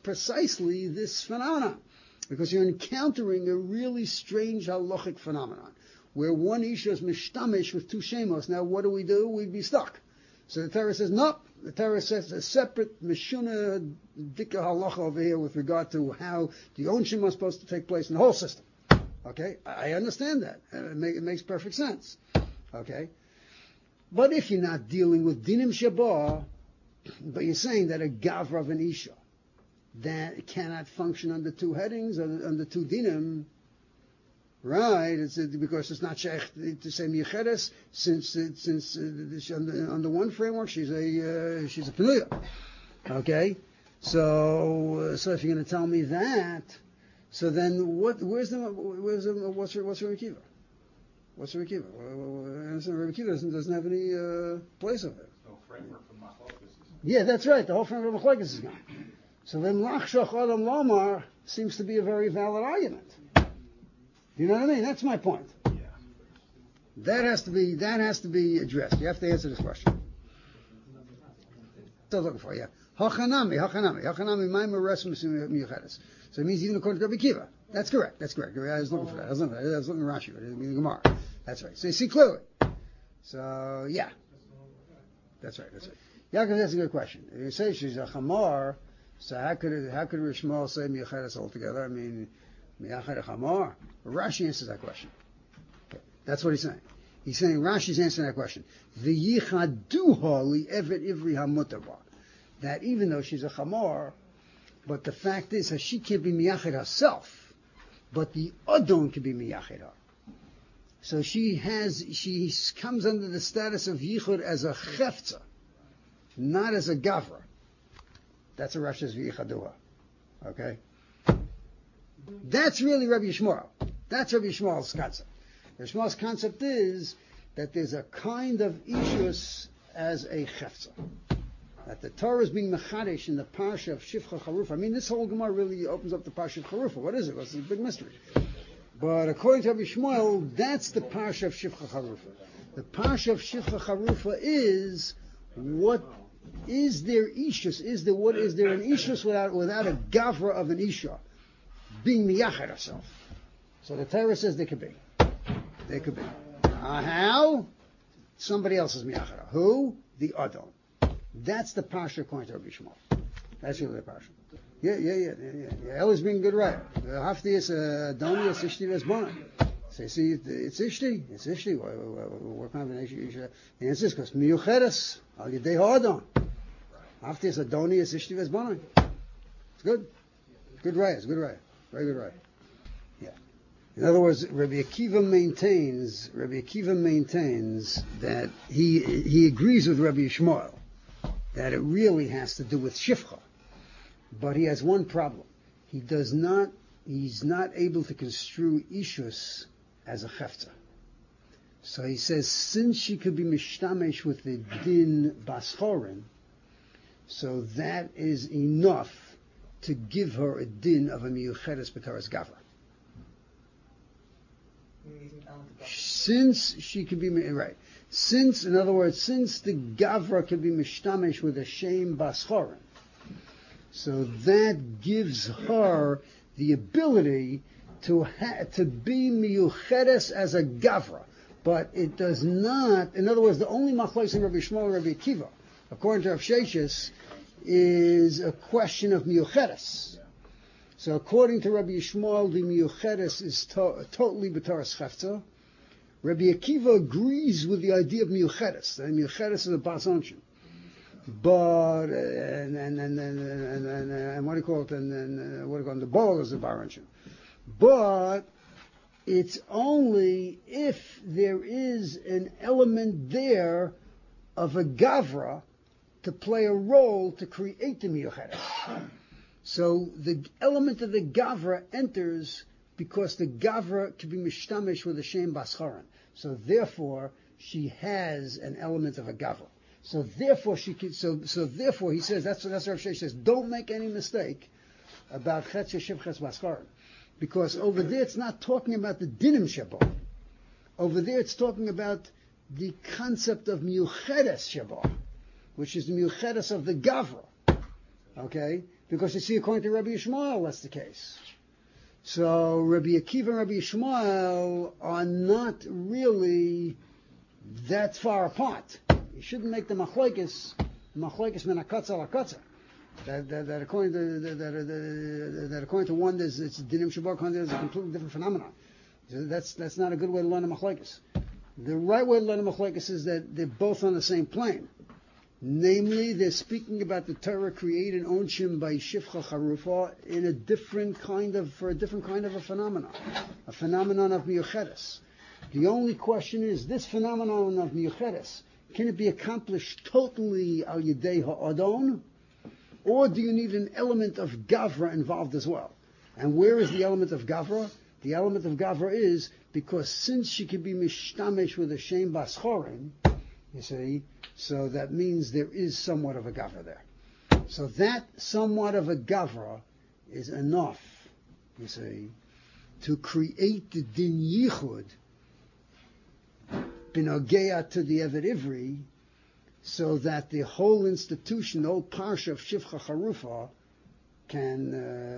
precisely this phenomenon. Because you're encountering a really strange halachic phenomenon, where one isha is mishtamish with two shemos. Now what do? We'd be stuck. So the Torah says, no. The Torah says a separate mishuna dika halacha over here with regard to how the onshim are supposed to take place in the whole system. Okay? I understand that. It makes perfect sense. Okay? But if you're not dealing with dinim shabah, but you're saying that a gavra of an isha that cannot function under two headings, under two dinim, right? It's because it's not sheikh to say miyacheres, since under one framework she's a penuya. Okay, so if you're going to tell me that, so then what's Rabbi Akiva? What's Rabbi Akiva? Rabbi Akiva doesn't have any place of it. No framework for machlokes. Yeah, that's right. The whole framework of machlokes is gone. So then lachshach adam lomar seems to be a very valid argument. You know what I mean? That's my point. Yeah. That has to be addressed. You have to answer this question. Still looking for it, yeah. Hachanami, ma'im resim miyucheres. So it means even according to Rabbi Akiva. That's correct. I was looking for that. I was looking at Rashi, but it means Gemara. That's right. So you see clearly. So yeah. That's right. Yaakov, that's a good question. If you say she's a chamar, so how could Rishmael say miyucheres altogether? I mean, miyached chamar. Rashi answers that question. Okay. That's what he's saying. He's saying Rashi's answering that question. V'yichaduha li'evet ivri hamutava. That even though she's a chamar, but the fact is that she can't be miyached herself, but the adon can be miyached her. So she comes under the status of yichud as a chefza, not as a gavra. That's a Rashi's v'yichaduha. Okay? That's really Rabbi Yishmael. That's Rabbi Yishmael's concept. Rabbi Yishmael's concept is that there's a kind of ishus as a chefza. That the Torah is being mechadesh in the parsha of Shifcha Charufa. I mean, this whole Gemara really opens up the parsha of Charufa. What is it? It's a big mystery. But according to Rabbi Yishmael, that's the parsha of Shifcha Charufa. The parsha of Shifcha Charufa is what is there ishus? Is there an ishus without a gavra of an isha being miyached herself? So the Torah says there could be. How? Somebody else is miyached. Who? The Adon. That's the parsha according to Rabbi Yishmael. That's really the parsha. Yeah. Ellie's being good right. Hafti is Doni is Ishti Vesbona. So you see, it's Ishti. What kind of an Ishti? The answer is because miyucheres al yedei ha'adon. Hafti is Doni is Ishti Vesbona. It's good. Good right. Very good right. Yeah. In other words, Rabbi Akiva maintains that he agrees with Rabbi Yishmael that it really has to do with shifcha. But he has one problem. He's not able to construe ishus as a chefza. So he says, since she could be mishtamesh with the din baschorin, so that is enough to give her a din of a miyucheres b'taras gavra. Since she could be right. Since the gavra could be mishtamish with a shem baschorin, so that gives her the ability to be miyucheres as a gavra, but it does not. In other words, the only machlokes in Rabbi Yishmael and Rabbi Akiva, according to Rav Sheshes, is a question of miyucheres. So according to Rabbi Yishmael, the miyucheres is totally b'taras chefza. Rabbi Akiva agrees with the idea of miyucheres. The miyucheres is a bas onshin. But and what do you call it? And what do you call it? The bowl is a bar onshin. But it's only if there is an element there of a gavra to play a role to create the miyucheres. So the element of the gavra enters because the gavra can be mishtamish with a shem bascharan. So therefore, she has an element of a gavra. So therefore, she can. So therefore, he says that's what Rav Sheshes says. Don't make any mistake about chetz shivches bascharan, because over there it's not talking about the dinim shabbat. Over there it's talking about the concept of miyucheres shabbat, which is the miyucheres of the gavra. Okay. Because you see, according to Rabbi Yishmael, that's the case. So Rabbi Akiva and Rabbi Yishmael are not really that far apart. You shouldn't make the machlokes min hakatza lakatza. That according to one, it's dinim shabbat, there's a completely different phenomenon. So that's not a good way to learn the machlokes. The right way to learn the machlokes is that they're both on the same plane. Namely, they're speaking about the Torah created onshim by Shifcha Charufa in a different kind of a phenomenon of miyucheres. The only question is, this phenomenon of miyucheres, can it be accomplished totally al yedei ha'adon, or do you need an element of gavra involved as well? And where is the element of gavra? The element of gavra is because since she can be mishtamish with a shem baschorin, you see, so that means there is somewhat of a gavra there. So that somewhat of a gavra is enough, you see, to create the din yichud binogea to the Eved Ivri, so that the whole institution, the whole parsha of Shifcha Charufa can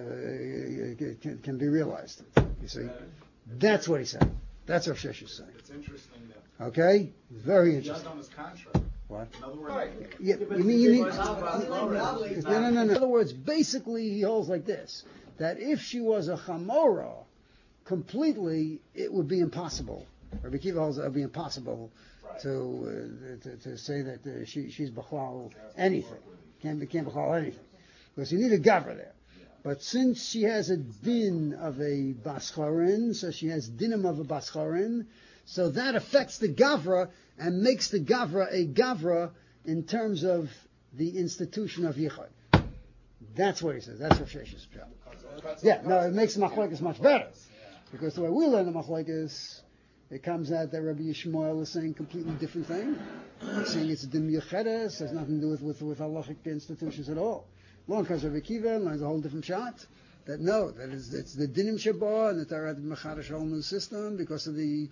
be realized. You see, that's what he said. That's what Shesh is saying. It's interesting that. Okay, very interesting. Just on his contract. What? In other words, You mean? No. In other words, basically, he holds like this: that if she was a chamora completely, it would be impossible. Rabbi Akiva holds it would be impossible to say that she's b'chlal anything. Can't b'chlal anything, because you need a gavra there. But since she has a din of a bascharin, so she has dinim of a bascharin, so that affects the gavra and makes the gavra a gavra in terms of the institution of yichud. That's what he says. That's what Sheish is about. Yeah, no, it makes the machlokes much better. Because the way we learn the machlokes, it comes out that Rabbi Yishmael is saying a completely different thing. He's saying it's a din yucheres, has nothing to do with halachic institutions at all. Long comes Rabbi Akiva and learns a whole different shot. That it's the dinim sheba and the Torah mechadash whole new system because of the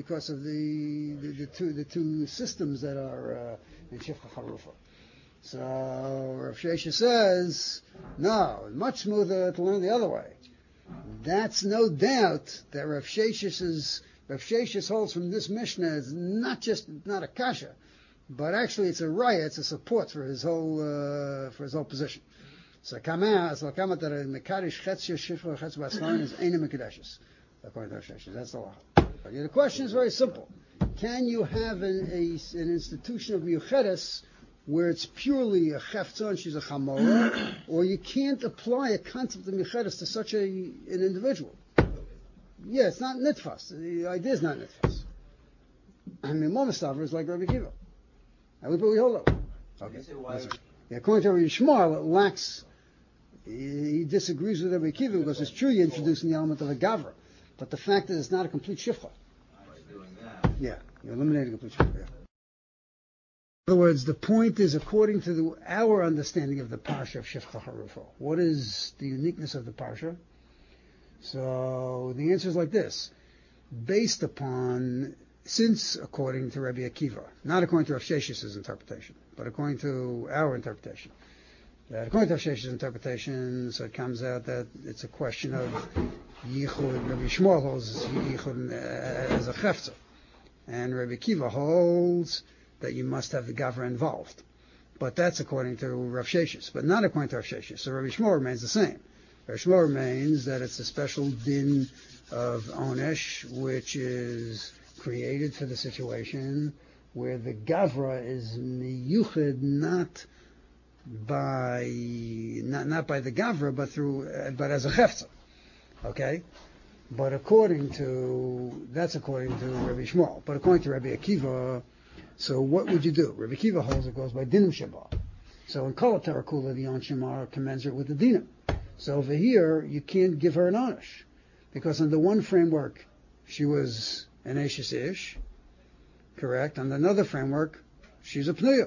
two systems that are in Shifcha Charufa. So Rav Shesha says, no, much smoother to learn the other way. That's no doubt that Rav Shesha holds from this Mishnah is not a kasha, but actually it's a raya, it's a support for his whole position. So kama that a mekarish chetzia shifra chetz bascharin is eina mekadeshes, according to Rav Shesha. That's the law. But the question is very simple: can you have an institution of miyucheres where it's purely a cheftzah, she's a chamora, or you can't apply a concept of miyucheres to such an individual? Yeah, it's not nitfas. The idea is not nitfas. I mean, Momastaver is like Rabbi Akiva. We hold that. Okay. Yeah, according to Rabbi Yishmael, it lacks. He disagrees with Rabbi Akiva because it's true you're introducing the element of a gavra, but the fact that it's not a complete shifcha. Yeah, you're eliminating a complete shifcha. Yeah. In other words, the point is, according to our understanding of the parsha of Shifcha Charufa, what is the uniqueness of the parsha? So the answer is like this: based upon, since according to Rabbi Akiva, not according to Rav Shesh's interpretation, but according to our interpretation, that according to Rav Shesh's interpretation, so it comes out that it's a question of yichud. Rabbi Yishmael holds yichud as a cheftzah, and Rabbi Akiva holds that you must have the gavra involved. But that's according to Rav Shesh's, but not according to Rav Shesh's. So Rabbi Yishmael remains the same. Rabbi Yishmael remains that it's a special din of onesh, which is created for the situation where the gavra is miyuched not by the gavra, but as a cheftzah. Okay, but according to Rabbi Yishmael. But according to Rabbi Akiva, so what would you do? Rabbi Akiva holds it goes by dinim sheba. So in Kol Terakula, the onshim are commensurate with the dinim. So over here, you can't give her an onish, because under one framework, she was an Eshes Ish, correct? Under another framework, she's a Pneuya.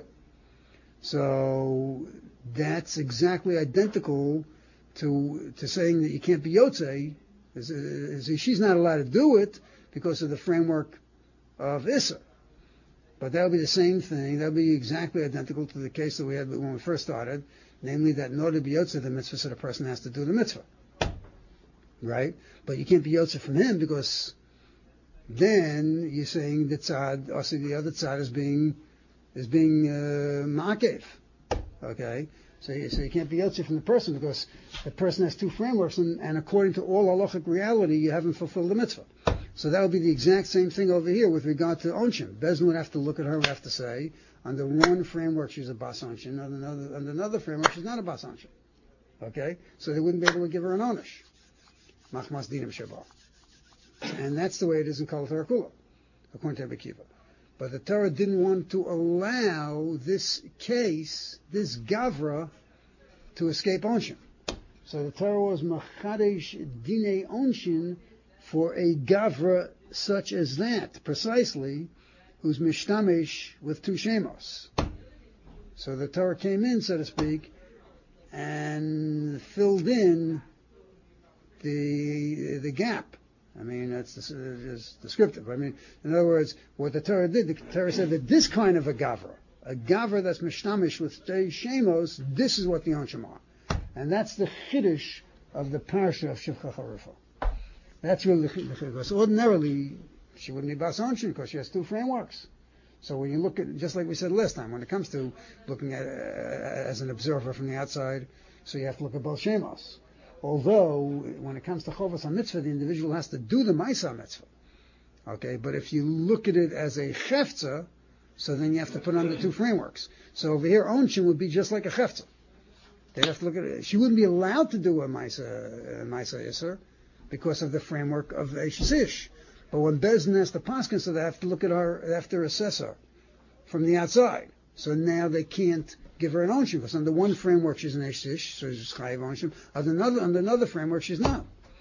So that's exactly identical to saying that you can't be Yotzei. She's not allowed to do it because of the framework of Issa. But that would be the same thing. That would be exactly identical to the case that we had when we first started, namely that in order to be yotze the mitzvah, so the person has to do the mitzvah, right? But you can't be yotze from him, because then you're saying the tzad, also the other tzad is being ma'akev, okay? So you can't be yotze from the person, because the person has two frameworks, and according to all halachic reality, you haven't fulfilled the mitzvah. So that would be the exact same thing over here with regard to onshim. Bezdin would have to look at her, would have to say, under one framework she's a bas onshim, under another framework she's not a bas onshim. Okay? So they wouldn't be able to give her an onish. Machmas dinim sheba. And that's the way it is in Kol Torah Kula, according to Rebbe Kiva. But the Torah didn't want to allow this case, this gavra, to escape onshim. So the Torah was machadesh dinei onshin for a gavra such as that, precisely, who's mishtamish with two shemos. So the Torah came in, so to speak, and filled in the gap. I mean, that's just descriptive. I mean, in other words, what the Torah did, the Torah said that this kind of a gavra that's mishtamish with two shemos, this is what the onshim are. And that's the chiddush of the parsha of Shivcha Charufa. That's really the chiddush. Because ordinarily, she wouldn't be bas onshim because she has two frameworks. So when you look at, just like we said last time, when it comes to looking at as an observer from the outside, so you have to look at both shemos. Although, when it comes to chovas ha-mitzvah, the individual has to do the ma'isa mitzvah. Okay, but if you look at it as a chefza, so then you have to put on the two frameworks. So over here, onshim would be just like a chefza. They have to look at it. She wouldn't be allowed to do a ma'isa iser because of the framework of Eishes Ish. But when Bezdin has to paskin, so they have to look at her, they have to assess her from the outside. So now they can't give her an onshim, because under one framework she's an Eishes Ish, so she's chayiv onshim. Under another framework she's not.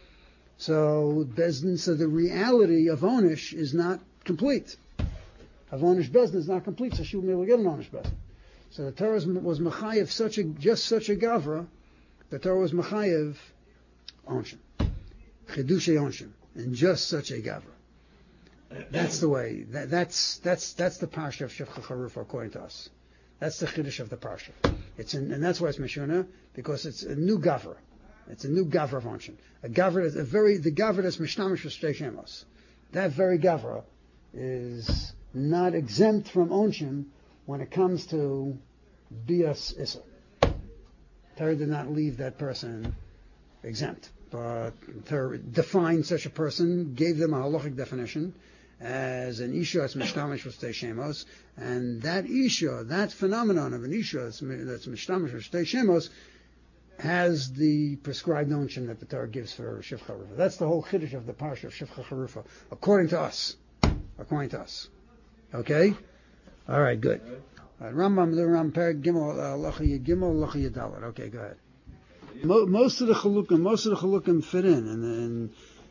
So Bezdin, so the reality of onish is not complete. Of onish Bezdin is not complete, so she wouldn't be able to get an onish Bezdin. So the Torah was mechayev just such a gavra. The Torah was mechayev onshim, chedushay onshim, and just such a gavra. That's the way. That's the parsha of Shivcha Charufa according to us. That's the chiddush of the parsha. And that's why it's meshuna, because it's a new gavra. It's a new gavra of onshim. A gavra is the gavra that's mishnamish for shtei shemos. That very gavra is not exempt from onshim when it comes to bias issa. Torah did not leave that person exempt, but Torah defined such a person, gave them a halachic definition as an isha that's mishtamish with shtei shemos, and that isha, that phenomenon of an isha that's mishtamish with shtei shemos, has the prescribed onshim that the Torah gives for Shivcha Charufa. That's the whole chiddush of the parsha of Shivcha Charufa, according to us. According to us. Okay? All right, good. Rambam, the Ram, Perek Gimel, Lacha Gimel, Lacha Yadalat. Okay, go ahead. Most of the chalukim fit in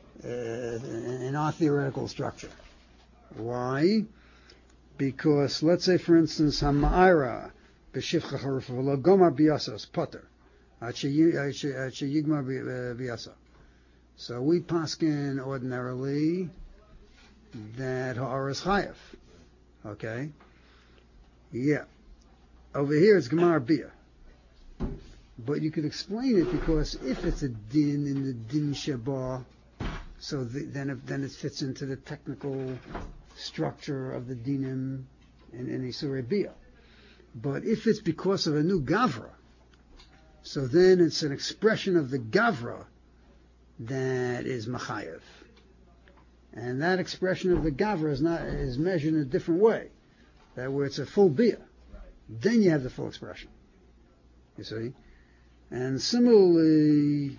our theoretical structure. Why? Because let's say, for instance, Hama'ira b'Shivcha Charufa v'lo gomar biyasas potter yigmar biyasa. So we paskin ordinarily that ha'ara is chayav. Okay. Yeah. Over here it's gemar biyah. But you could explain it, because if it's a din in the din sheba, so then it fits into the technical structure of the dinim in Isurei Biyah. But if it's because of a new gavra, so then it's an expression of the gavra that is machayev. And that expression of the gavra is measured in a different way. That where it's a full biyah. Then you have the full expression. You see? And similarly,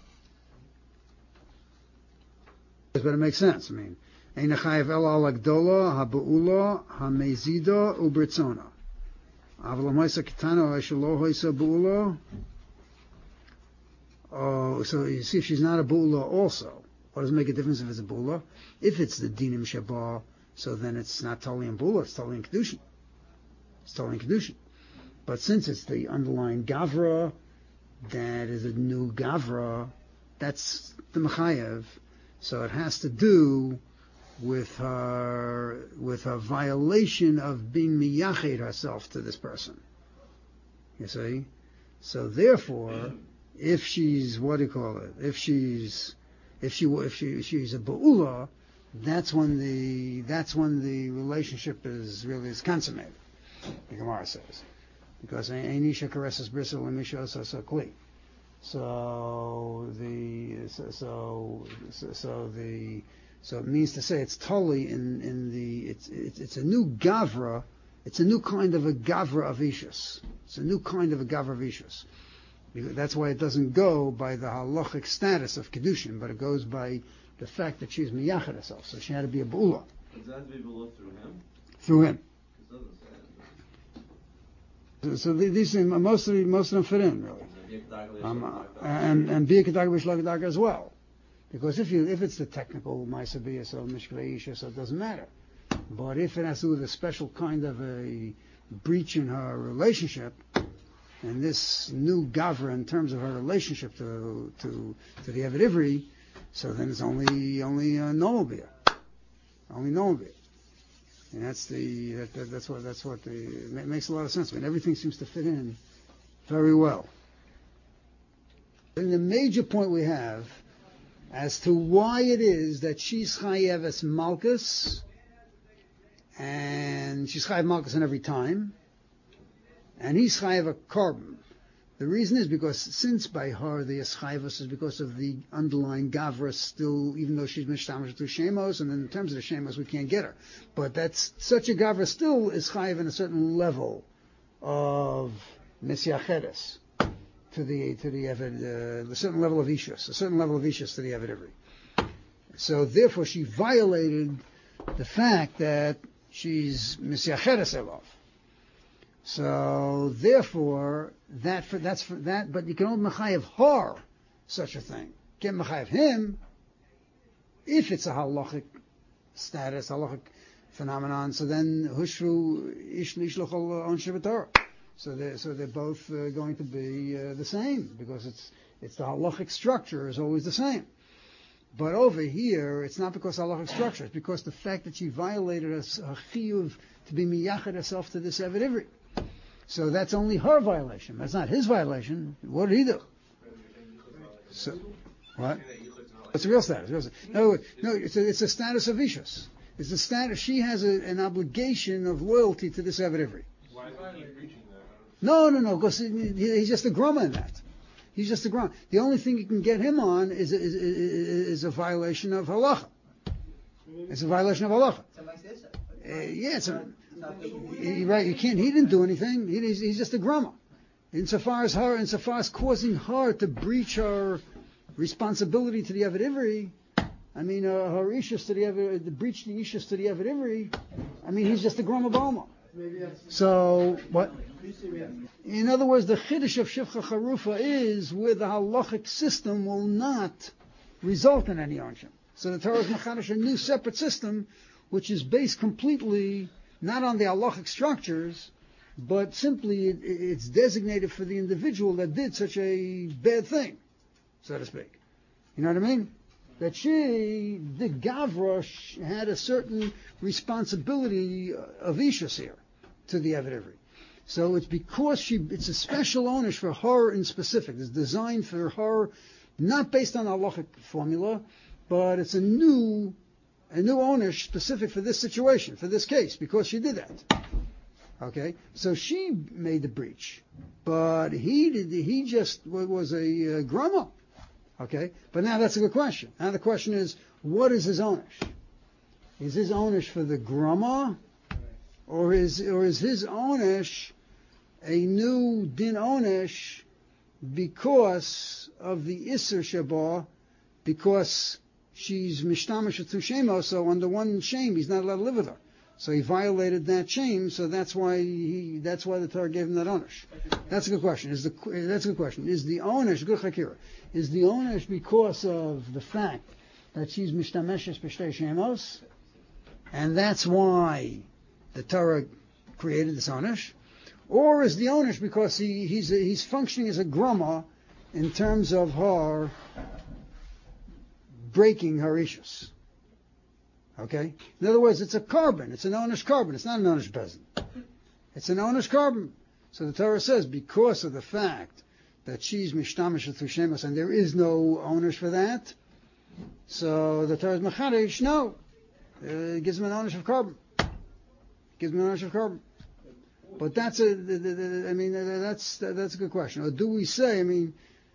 but it makes sense. I mean, ein chayev el al agdola habeula hamezida ubritzona. Aval ha'maisa ketana ha'shelo ha'isa beula. Oh, so you see, if she's not a beula also, what does it make a difference if it's a beula? If it's the dinim sheba, so then it's not totally in beula, it's totally in kedushin. It's totally in kedushin. But since it's the underlying gavra, that is a new gavra, that's the mechayev, so it has to do with her violation of being miyached herself to this person. You see? So therefore, if she's, what do you call it? If she's a ba'ula, that's when the relationship is consummated. The Gemara says, because Ainisha caresses bristle and Misha so kli. So it means to say it's totally in the it's a new gavra. It's a new kind of a gavra of ishus. It's a new kind of a gavra of ishus. That's why it doesn't go by the halachic status of kedushin, but it goes by the fact that she's miyached herself. So she had to be a ba'ula. Does that have to be ba'ula through him? Through him. So these things, most of them fit in really. And be a kedaga b'shla kedaga as well, because if it's the technical ma'aseh so mishkei isha, so it doesn't matter. But if it has to do with a special kind of a breach in her relationship, and this new gavra in terms of her relationship to the Eved Ivri, so then it's only normal beer, only normal beer. And that's what it makes a lot of sense. I mean, everything seems to fit in very well. And the major point we have as to why it is that she's chayeves malchus, and she's chayev malchus in every time, and he's chayev a korban. The reason is because since by her the eschayvus is because of the underlying gavra still, even though she's mishtamish through shemos, and in terms of the shemos we can't get her. But that's such a gavra still is chayev in a certain level of misyachedes to the Eved, a certain level of ishus, to the Eved Ivri. So therefore she violated the fact that she's misyachedes elov. So therefore, that's for that. But you can only mechayev her such a thing. Can't mechayev him if it's a halachic status, halachic phenomenon. So then hushru ish lishlochol on Torah. So they're both going to be the same, because it's the halachic structure is always the same. But over here, it's not because halachic structure. It's because the fact that she violated a chiyuv to be miyached herself to this Eved Ivri. So that's only her violation. That's not his violation. What did he do? So, what? It's a real status. No, it's a status of ishus. It's a status. She has an obligation of loyalty to this Eved Ivri. Why is he reaching that? No, because he's just a grumma in that. He's just a grumma. The only thing you can get him on is a violation of halacha. It's a violation of halacha. Right. You can't. He didn't do anything. He's just a grumma. Insofar as causing her to breach her responsibility to the Eved Ivri, I mean, her ishus to the breach the ishus to the Eved Ivri. I mean, he's just a grumma balma. So what? In other words, the chiddush of shivcha charufa is where the halachic system will not result in any onshim. So the Torah is machadash a new separate system, which is based completely not on the halachic structures, but simply it's designated for the individual that did such a bad thing, so to speak. You know what I mean? That the Gavra, had a certain responsibility of ishus here to the Eved Ivri. So it's because it's a special onus for her in specific. It's designed for her, not based on halachic formula, but it's a new onus specific for this situation, for this case, because she did that. Okay, so she made the breach, but he just was a grumma. Okay, but now that's a good question. Now the question is, what is his onus? Is his onus for the grumma, or is his onus a new din onus because of the Isser Shabbat, because she's mishtamish to shemo, so under one shame he's not allowed to live with her. So he violated that shame, so that's why the Torah gave him that onus. That's a good question. That's a good question. Is the onus, good chakira, is the onus because of the fact that she's mishtameshes b'shtei shemos, and that's why the Torah created this onus? Or is the onus because he's functioning as a grumma in terms of her breaking her ishus? Okay? In other words, it's a carbon. It's an onish carbon. It's not an onish bezin. It's an onish carbon. So the Torah says, because of the fact that she's mishtamish through shemos, and there is no owners for that. So the Torah is mechadish. No, it gives him an ownership of carbon. But that's that's a good question. Or do we say? The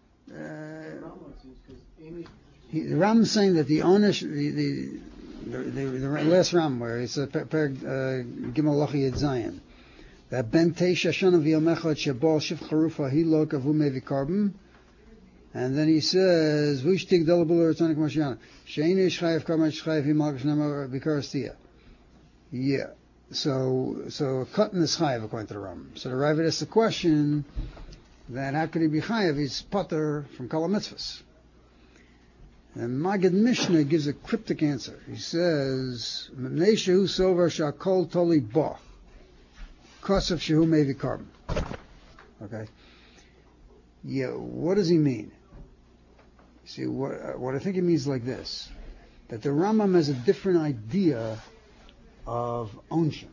Rambam's saying that the ownership, the last Rambam where it's a Gimel Lachi Yud Zayin, that ben teisha shana v'yomechad shebal shif charufa hilo kavu mevi carbon, and then he says v'ushtig delabul eretzonik mashiyana sheinu yishchayev carbon yishchayev himalkash nama b'karastia. Yeah. So a cut in the chayev according to the Rambam. So the Ravid asks the question that how could he be chayev? He's pater from kol mitzvahs. And Maggid Mishnah gives a cryptic answer. He says, "Mnei shehu sover shakol toli bo, kosav shehu mevi carbon." Okay. Yeah. What does he mean? See, what I think he means like this: that the Rambam has a different idea of ownership.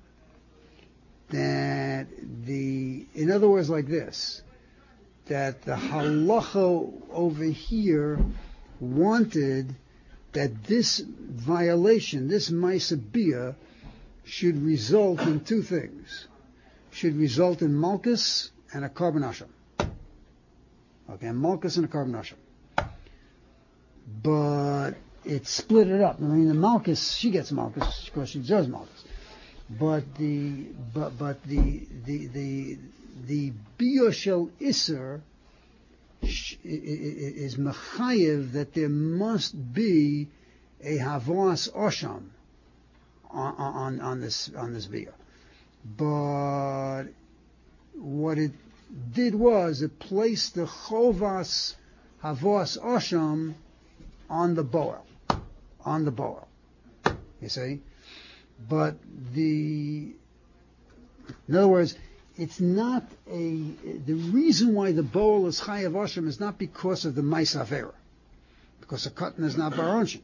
In other words, like this, that the halacha over here wanted that this violation, this Maisa Bia, should result in two things. Should result in Malkus and a Carbon Asham. Okay, Malkus and a Carbon Asham. But it split it up. The Malkus, she gets Malkus because she does Malkus. But the Bia Shel Isser is mechayev that there must be a havas osham on this bia. But what it did was it placed the chovas havas osham on the boel. You see? But in other words, it's not the reason why the bowl is chayav asham is not because of the Maisa Avera, because the cotton is not baronshin.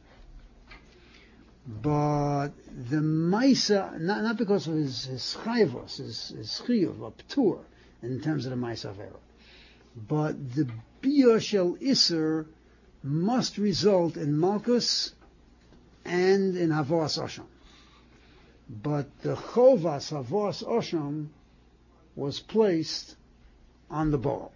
But the Maisa, not because of his chayavos, his chiyuv, or ptur, in terms of the Maisa Avera. But the Bia Shel Isser must result in Malkus and in Havas Asham. But the Chovas Havas Asham was placed on the bowl.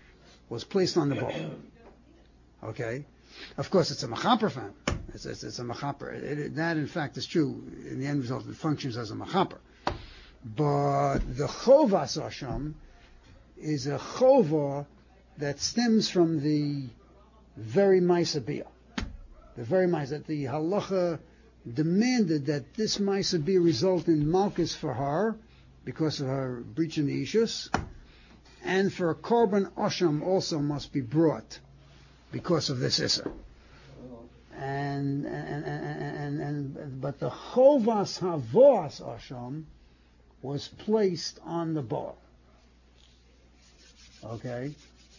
Okay? Of course, it's a machaper fan. It's a machaper. That, in fact, is true. In the end result, it functions as a machaper. But the Chovas Asham is a chova that stems from the very Maisa Bia. The very Maisa, that the halacha demanded that this Maisa Bia result in Malkus for her, because of her breach in the Ishus, and for a Korban Asham also must be brought because of this Issa. But the Chovas Havos Asham was placed on the bar. Okay?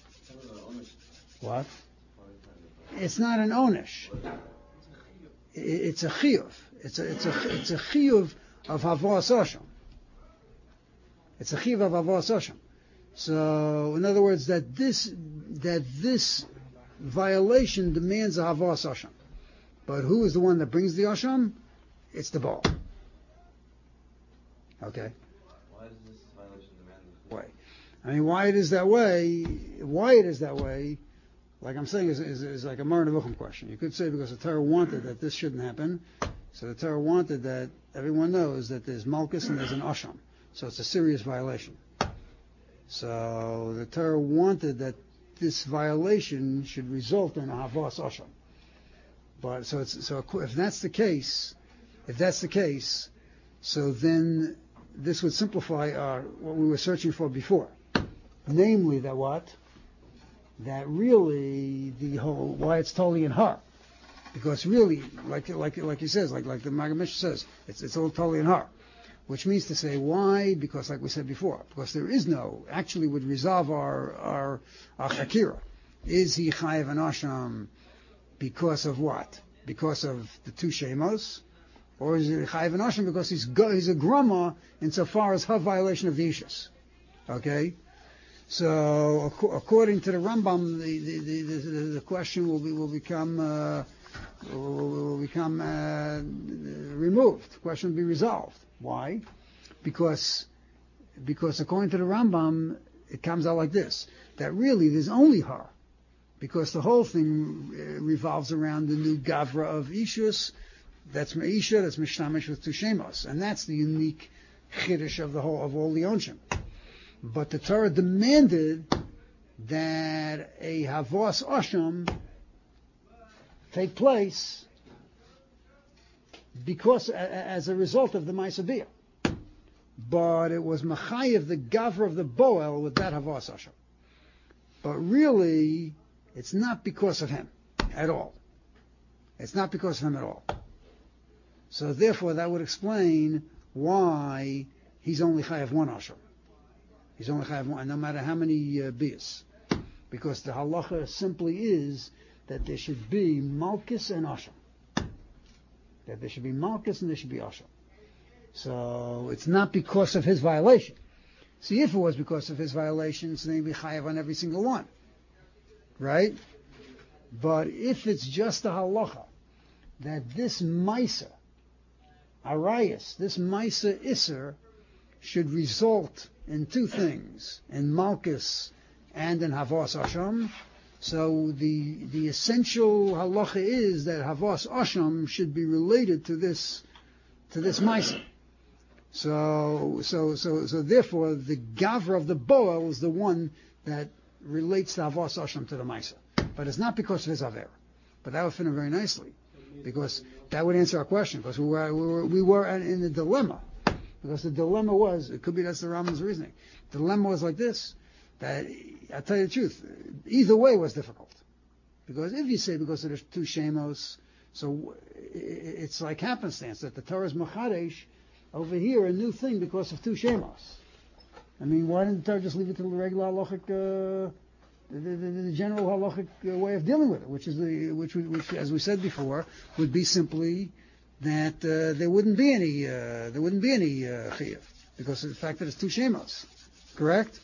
What? It's not an Onish. It's a Chiyuv. It's a Chiyuv of Havos Asham. It's a chiv of avos asham. So, in other words, that this violation demands a havos asham. But who is the one that brings the asham? It's the ball. Okay. Why does this violation demand this? Why? Why it is that way, like I'm saying, is like a Mar Nevuchim question. You could say because the Torah wanted that this shouldn't happen, so the Torah wanted that everyone knows that there's malchus and there's an asham. So it's a serious violation. So the Torah wanted that this violation should result in a havas asham. But so if that's the case, so then this would simplify what we were searching for before, namely that what? That really the whole why it's totally in her, because really like he says, like the Maggid Mishnah says, it's all totally in her. Which means to say, why? Because like we said before, because there is no, actually would resolve our chakira. Is he chayav an asham because of what? Because of the two shemos? Or is he chayav an asham because he's a grama insofar as her violation of the ishus? Okay? So according to the Rambam, the question will become removed. The question will be resolved. Why? Because according to the Rambam, it comes out like this: that really there's only her, because the whole thing revolves around the new Gavra of Ishus. That's Meisha, that's Mishtamish with two Shemos, and that's the unique Chiddush of all the Onshim. But the Torah demanded that a Havos Osham take place because as a result of the Ma'aseh. But it was Machayev, the Gavra of the Boel, with that Havos Osham. But really, it's not because of him at all. It's not because of him at all. So therefore, that would explain why he's only Chayev one Osham. He's only chayav one, no matter how many bias, because the halacha simply is that there should be malchus and asham. That there should be malchus and there should be asham. So it's not because of his violation. See, if it was because of his violations, then he'd be chayav on every single one, right? But if it's just a halacha that this maisa, arayas, this maisa iser, should result in two things, in Malchus and in Havos Asham. So the essential halacha is that Havos Asham should be related to this Maisa. So therefore the Gavra of the Boel is the one that relates the Havos Asham to the Maisa. But it's not because of his Avera. But that would fit in very nicely, because that would answer our question, because we were in a dilemma. Because the dilemma was, it could be that's the Rambam's reasoning. The dilemma was like this, that, I'll tell you the truth, either way was difficult. Because if you say because of the two Shemos, so it's like happenstance that the Torah's Machadesh over here, a new thing because of two Shemos. I mean, why didn't the Torah just leave it to the regular halachic, the general halachic way of dealing with it, which as we said before, would be simply that there wouldn't be any chiyuv because of the fact that it's two shemos, correct?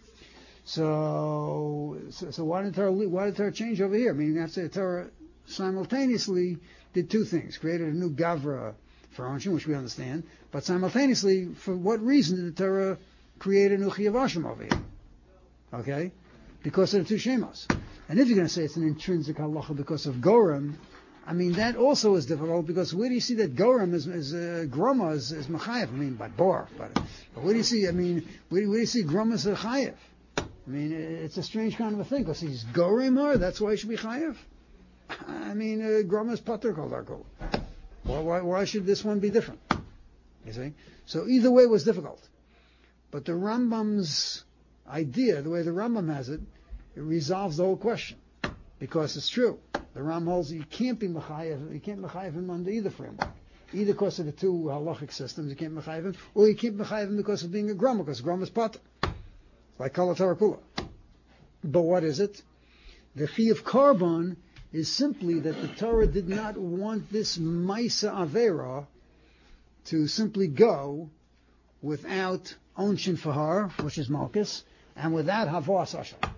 So why did Torah change over here? I mean, you have to say the Torah simultaneously did two things: created a new gavra for Onshim, which we understand, but simultaneously, for what reason did the Torah create a new chiyuv Asham over here? Okay, because of the two shemos. And if you're going to say it's an intrinsic halacha because of Goram, I mean, that also is difficult, because where do you see that Goram is Groma is Machayev? I mean, by Bor. But where do you see, where do you see Groma is Chayev? I mean, it's a strange kind of a thing, because he's Goram her, that's why he should be Chayev? I mean, Groma is Pater Kol Darko. Why should this one be different? You see? So either way was difficult. But the Rambam's idea, the way the Rambam has it, it resolves the whole question. Because it's true. The Ram holds that you can't be Mechayev, you can't Mechayev him under either framework. Either because of the two halachic systems, you can't Mechayev him, or you can't Mechayev him because of being a Groma, because Groma is Pater. Like Kala Torah Kula. But what is it? The Chiyuv Korban is simply that the Torah did not want this Maisa Avera to simply go without Onshin for her, which is Malchus, and without Havos Asham.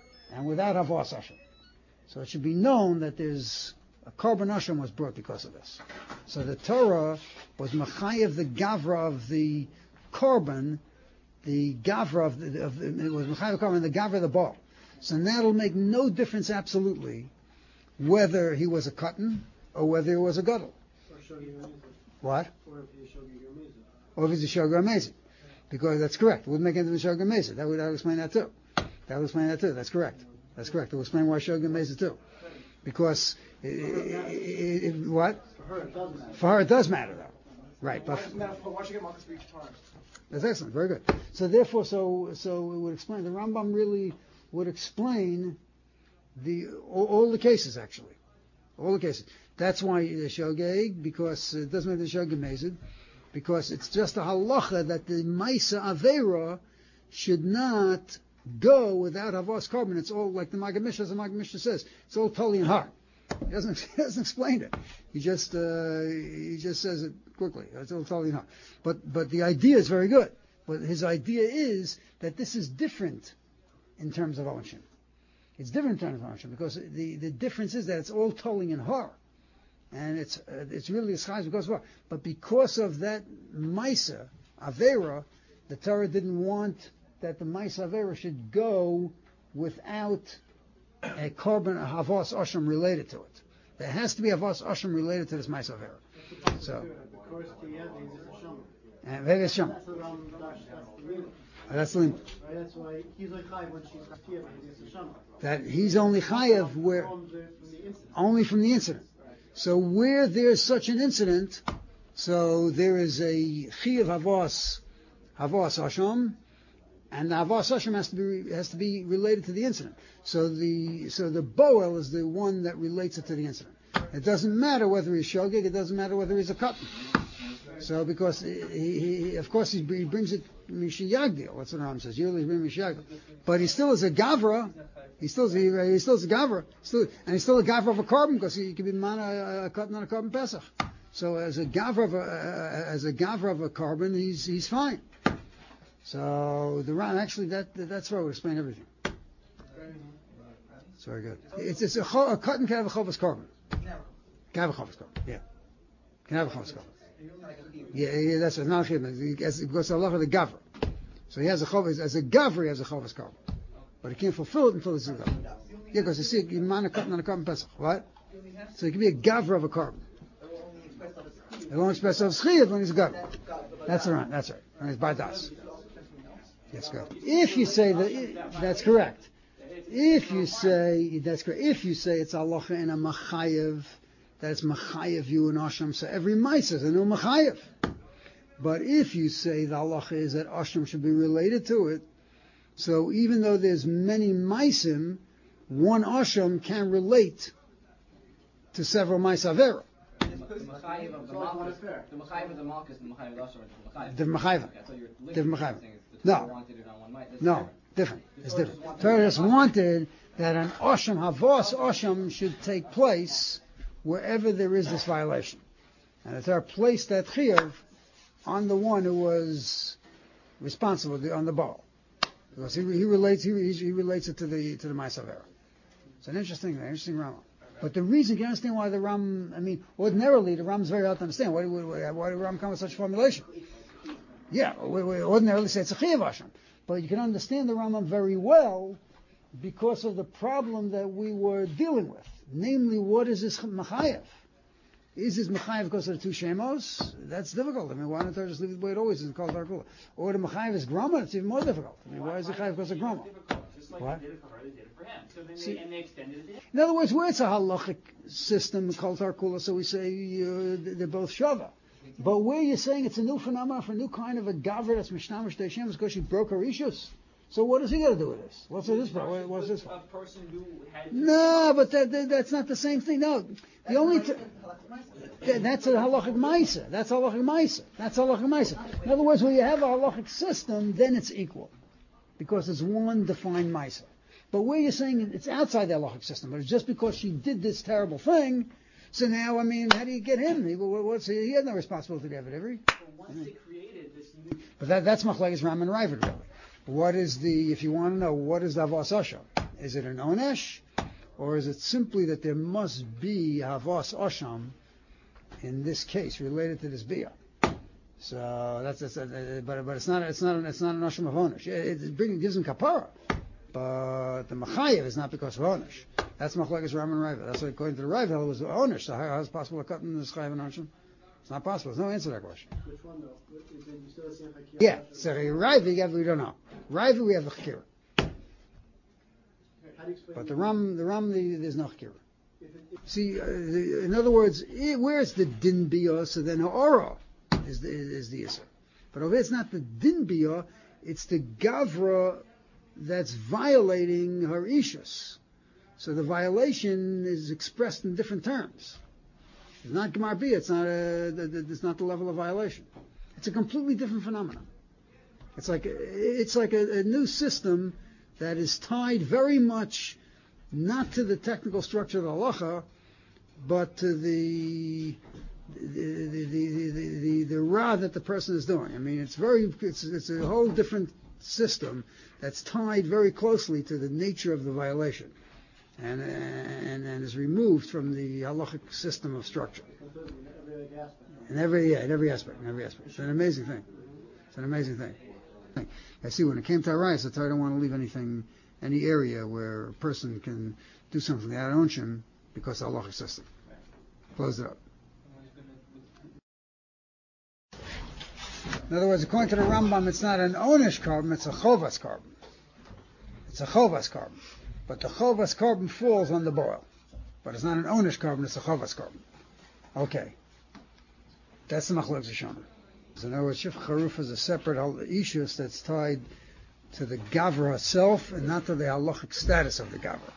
So it should be known that there's a Korban Asham was brought because of this. So the Torah was Machayev, the Gavra of the Korban, the Gavra it was Machayev Korban, the Gavra of the Baal. So that'll make no difference absolutely whether he was a Katan or whether he was a Gadol. What? Or if he's a Shogar Mesa. Because that's correct. It wouldn't make anything to Shogar Mesa. That would explain that too. That's correct. That's correct. It will explain why Shogun Mesa too. Because, what? For her it does matter though. Right. But why should get Malchus for each time? That's excellent. Very good. So therefore, so it would explain, the Rambam really would explain all the cases actually. All the cases. That's why the Shogeg, because it doesn't make the Shogun Mesa, because it's just a halacha that the Maisa Avera should not go without Havos Korban. It's all like the Maggid Mishnah, as the Maggid Mishnah says. It's all totally in heart. He doesn't explain it. He just says it quickly. It's all totally in heart. But the idea is very good. But his idea is that this is different in terms of Onshim. It's different in terms of Onshim because the difference is that it's all tolling in Har. And it's really a schais because of Har. But because of that Maisa, Avera, the Torah didn't want that the Maisa Avera should go without a korban, a Havas Asham related to it. There has to be Havas Asham related to this Maisa Avera. So, and maybe it's Shama. That's the limit. That's why he's only chayav when she's chayav against the shama. That he's only chayav where only from the incident. So where there's such an incident, so there is a chayav havas hasham, and the havas hasham has to be related to the incident. So the boel is the one that relates it to the incident. It doesn't matter whether he's shogeg. It doesn't matter whether he's a cotton. So because he of course he brings it Mishiyagdil. That's what Ram says. Usually he brings Mishiyagdil, but he still is a gavra. He still is a gavra. And he's still a gavra of a carbon because he could be a cotton on a carbon pesach. So as a gavra of a carbon, he's fine. So the Ram actually that's where I would explain everything. It's very good. It's a cotton can have a chovas carbon. Can have a chovas carbon. Yeah. Can have a chovas carbon. Yeah, that's not chiddush because Allah of the gavra. So he has a chovas as a gavra. He has a chovas carbon, but he can't fulfill it until it's a gavra. Yeah, because you see, you man a cotton on a carbon pesach, right? So he can be a gavra of a carbon. It won't express of schiyah when he's a gavra. That's right. That's right. When he's bardas. Yes, good. If you say that's correct. If you say that's correct. If you say it's halacha and a machayev. That it's machayev you and Asham, so every Maisa is a new machayev. But if you say the halacha is that Asham should be related to it, so even though there's many Maisim, one Asham can relate to several Maisa Avera. The machayev of the malchus, the machayev of the malchus, the machayev of the Asham, the machayev. Different machayev. No, different. It's different. Torah just wanted that an Asham, Havas Asham should take place wherever there is this violation. And the Torah placed that chiyuv on the one who was responsible on the ball. Because he relates it to the Ma'aser Avera. It's an interesting Rama. But the reason, you can understand why the Ram, ordinarily the Ram's very hard to understand. Why did Ram come with such formulation? Yeah, we ordinarily say it's a chiyuv Hashem. But you can understand the Rambam very well because of the problem that we were dealing with. Namely, what is this machayev? Is this machayev because of the two shemos? That's difficult. Why don't I just leave it the way it always is and call it Arkula? Or the machayev is grama? It's even more difficult. Why is it chayev because of grama? What? They did it for her, they did it for him. So then they extended it. In other words, where it's a halachic system called Arkula, so we say they're both shava. But where you're saying it's a new phenomenon for a new kind of a gaver that's mishnamish to Hashem is because she broke her issues. So what does he got to do with this? What's this for? What's this for? A person who had No, but that's not the same thing. No, the only that's a halachic ma'isa. That's halachic ma'isa. In other words, when you have a halachic system, then it's equal because it's one defined ma'isa. But where you're saying it's outside the halachic system, but it's just because she did this terrible thing. So now, how do you get him? He had no responsibility to have it, every. Once they created this new. But that's machlekes Ram and Ravid, really. What is if you want to know, what is the Havas Asham? Is it an Onesh? Or is it simply that there must be Havas Asham, in this case, related to this Biyah? So but it's not an Asham of Onesh. It gives him Kapara. But the Machayev is not because of Onesh. That's Machlekes Ram and Ravid. That's why according to the Ravid, it was Onesh. So how is it possible to cut in this Chayev and Asham? It's not possible. There's no answer to that question. Which one though? You still see yeah, so Ravi, we don't know. Ravi, we have the Chikira. But the Ram, there's no Chikira. See, in other words, where's the Din Biyah? So then Ha'ara is the Yisr. But over it's not the Din Biyah, it's the Gavra that's violating her Ishus. So the violation is expressed in different terms. It's not Gemar Biyah, it's not the level of violation. It's a completely different phenomenon. It's like a new system that is tied very much not to the technical structure of the halacha, but to the ra that the person is doing. It's a whole different system that's tied very closely to the nature of the violation, and is removed from the halachic system of structure. In every aspect. It's an amazing thing. I see when it came to Arayos, the Torah don't want to leave any area where a person can do something out of onshim because of the halachic system. Close it up. In other words, according to the Rambam, it's not an onish carbon, it's a chovas carbon. But the chovas carbon falls on the boil. But it's not an onish carbon, it's a chovas carbon. Okay. That's the machlokes Shana. So in other words, Shifcha Charufa is a separate ishus that's tied to the gavra itself and not to the halachic status of the gavra.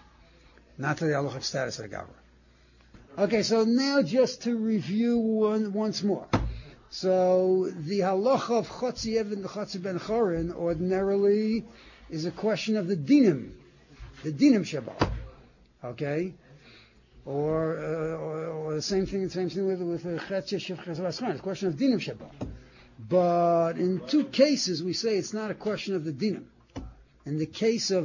Okay, so now just to review once more. So the halacha of Chotzi Ev and the Chotzi Ben Chorin ordinarily is a question of the dinim Shabbat. Okay? Or the same thing with Chetzi Shifcha Charufa. It's a question of dinim Shabbat. But in two cases we say it's not a question of the dinim. In the case of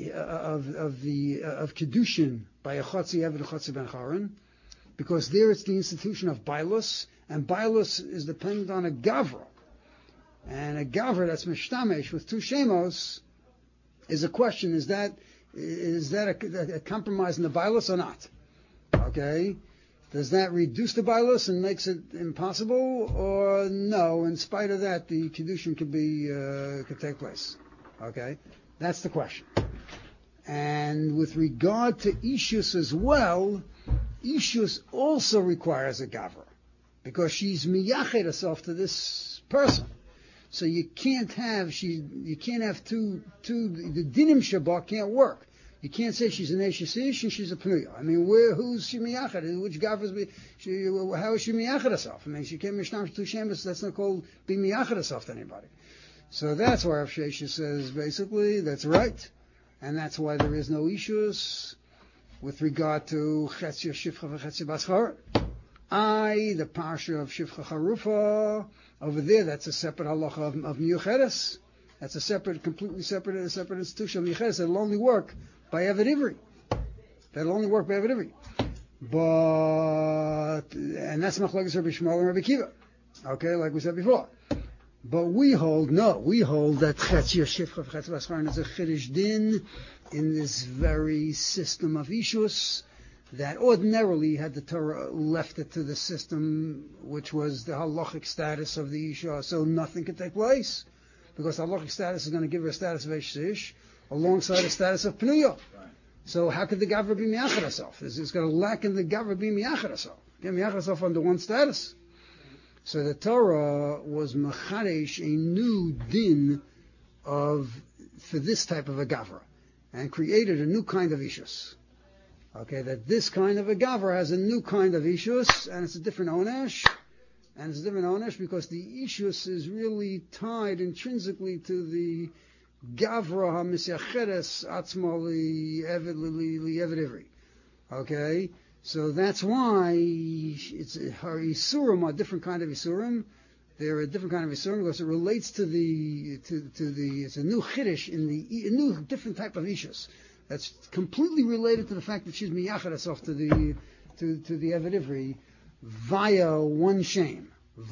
kedushin by a Chotzi Ev and a Chotzi Ben Chorin, because there it's the institution of bailus, and bailus is dependent on a gavra. And a gavra that's mishtamesh with two shemos is a question, is that a compromise in the bailus or not? Okay? Does that reduce the bailus and makes it impossible, or no, in spite of that the kedushin could take place? Okay? That's the question. And with regard to ishus as well, ishus also requires a gavra, because she's miyached herself to this person. So you can't have two, the dinim shabbat can't work. You can't say she's an Eshes Ish and she's a Pnuya. I mean, who's she miyached? Which gavra how is she miyached herself? I mean, she can't mishtam two shemus, that's not called being miyached herself to anybody. So that's why Rav Sheshes says, basically, that's right. And that's why there is no ishus with regard to Chetzia Shifcha v'Chetzia Bas Chorin. The parsha of Shifcha Charufa, over there, that's a separate halacha of Miyucheres. That's a completely separate institution of Miyucheres that'll only work by Eved Ivri. And that's Machlokes Rabbi Shmuel and Rabbi Kiva. Okay, like we said before. But we hold that Chetzia Shifcha v'Chetzia Bas Chorin is a Chiddush Din in this very system of Ishus, that ordinarily, had the Torah left it to the system which was the halachic status of the Isha, so nothing could take place, because the halachic status is going to give her a status of Eshes Ish alongside a status of Pnuya. Right. So how could the Gavra be miyached herself? It's going to lack in the Gavra be miyached herself. Get miyached herself under one status. So the Torah was macharesh, a new din for this type of a Gavra, and created a new kind of Ishus. Okay, that this kind of a gavra has a new kind of ishus, and it's a different onesh, because the ishus is really tied intrinsically to the gavra ha-misyacheres atzma li-eved ivri. Okay, so that's why her isurim are a different kind of isurim. They're a different kind of isurim because it relates to it's a new chiddush a new different type of ishus. That's completely related to the fact that she's miyached herself to the Eved Ivri via one shame.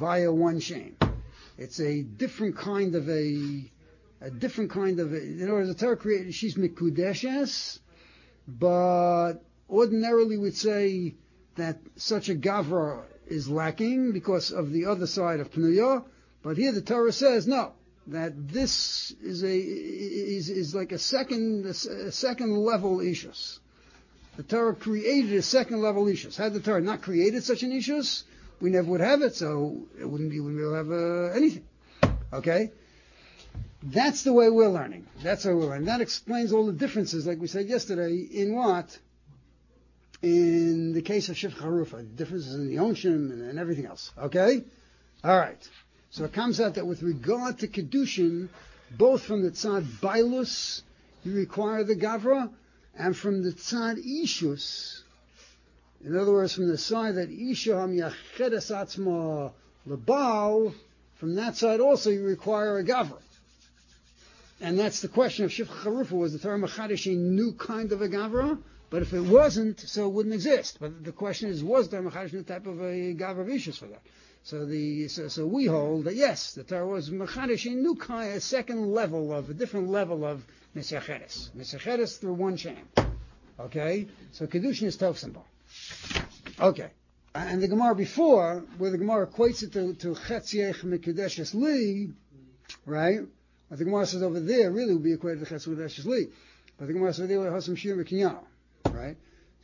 It's a different kind of in other words, the Torah created, she's mikudeshes, but ordinarily we'd say that such a gavra is lacking because of the other side of Pnuya, but here the Torah says no. That this is like a second level ishus. The Torah created a second level ishus. Had the Torah not created such an ishus, we never would have it. So it wouldn't be have anything. Okay, that's the way we're learning. That explains all the differences, like we said yesterday. In what? In the case of Shifcha Charufa, differences in the onshim and everything else. Okay, all right. So it comes out that with regard to Kedushin, both from the tzad bailus, you require the gavra, and from the tzad ishus, in other words, from the side that isha hamyachedes atzma lebal, from that side also you require a gavra. And that's the question of Shifcha Charufa. Was the Torah Machadish a new kind of a Gavra? But if it wasn't, so it wouldn't exist. But the question is, was the Torah Machadish a new type of a Gavra Vishus for that? So we hold that yes, the Torah was Machadish a new kind, a different level of Misacheres through one chain. Okay? So Kedushin is Tovsenbar. Okay. And the Gemara before, where the Gemara equates it to Chetziech Mekudeshes Li, right? What the Gemara says over there really would be equated to Chetziech Mekudeshes Li. But the Gemara says there has some Shir Mekinyano, right?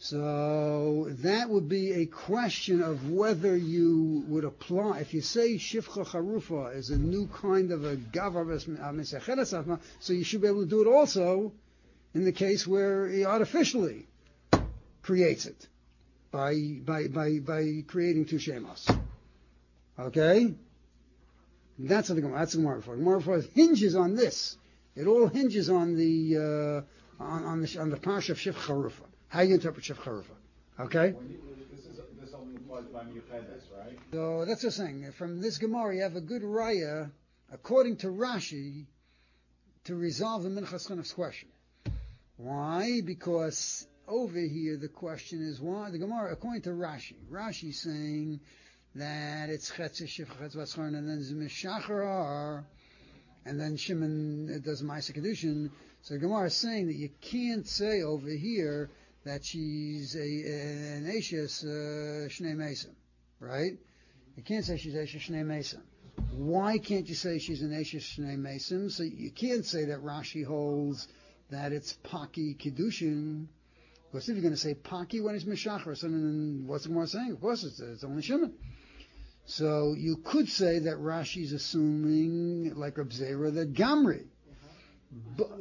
So that would be a question of whether you would apply, if you say Shifcha Charufa is a new kind of a Gavar Mesecheres, so you should be able to do it also in the case where he artificially creates it by creating two Shemos. Okay? That's what the Gemara for. The Gemara for hinges on this. It all hinges on the parsha of Shifcha Charufa. How you interpret Shifcha Charufa. Okay? This only applies by Miyuchedes, right? So that's what I'm saying. From this Gemara, you have a good raya, according to Rashi, to resolve the Minchas Chinuch's question. Why? Because over here the question is why the Gemara, according to Rashi, Rashi's saying that it's Chetz Shifcha Chetz Bascharn and then Zimishachar, and then Shimon does Ma'aseh Kedushin. So the Gemara is saying that you can't say over here that she's an Ashes Shnei Mesim, right? You can't say she's Ashes Shnei Mesim. Why can't you say she's an Ashes Shnei Mesim? So you can't say that Rashi holds that it's Paki Kedushin. Because if you're going to say Paki when it's Meshachar, so then what's the Gemara saying? Of course, it's only Shimon. So you could say that Rashi's assuming, like Reb Zera, that Gamri. But,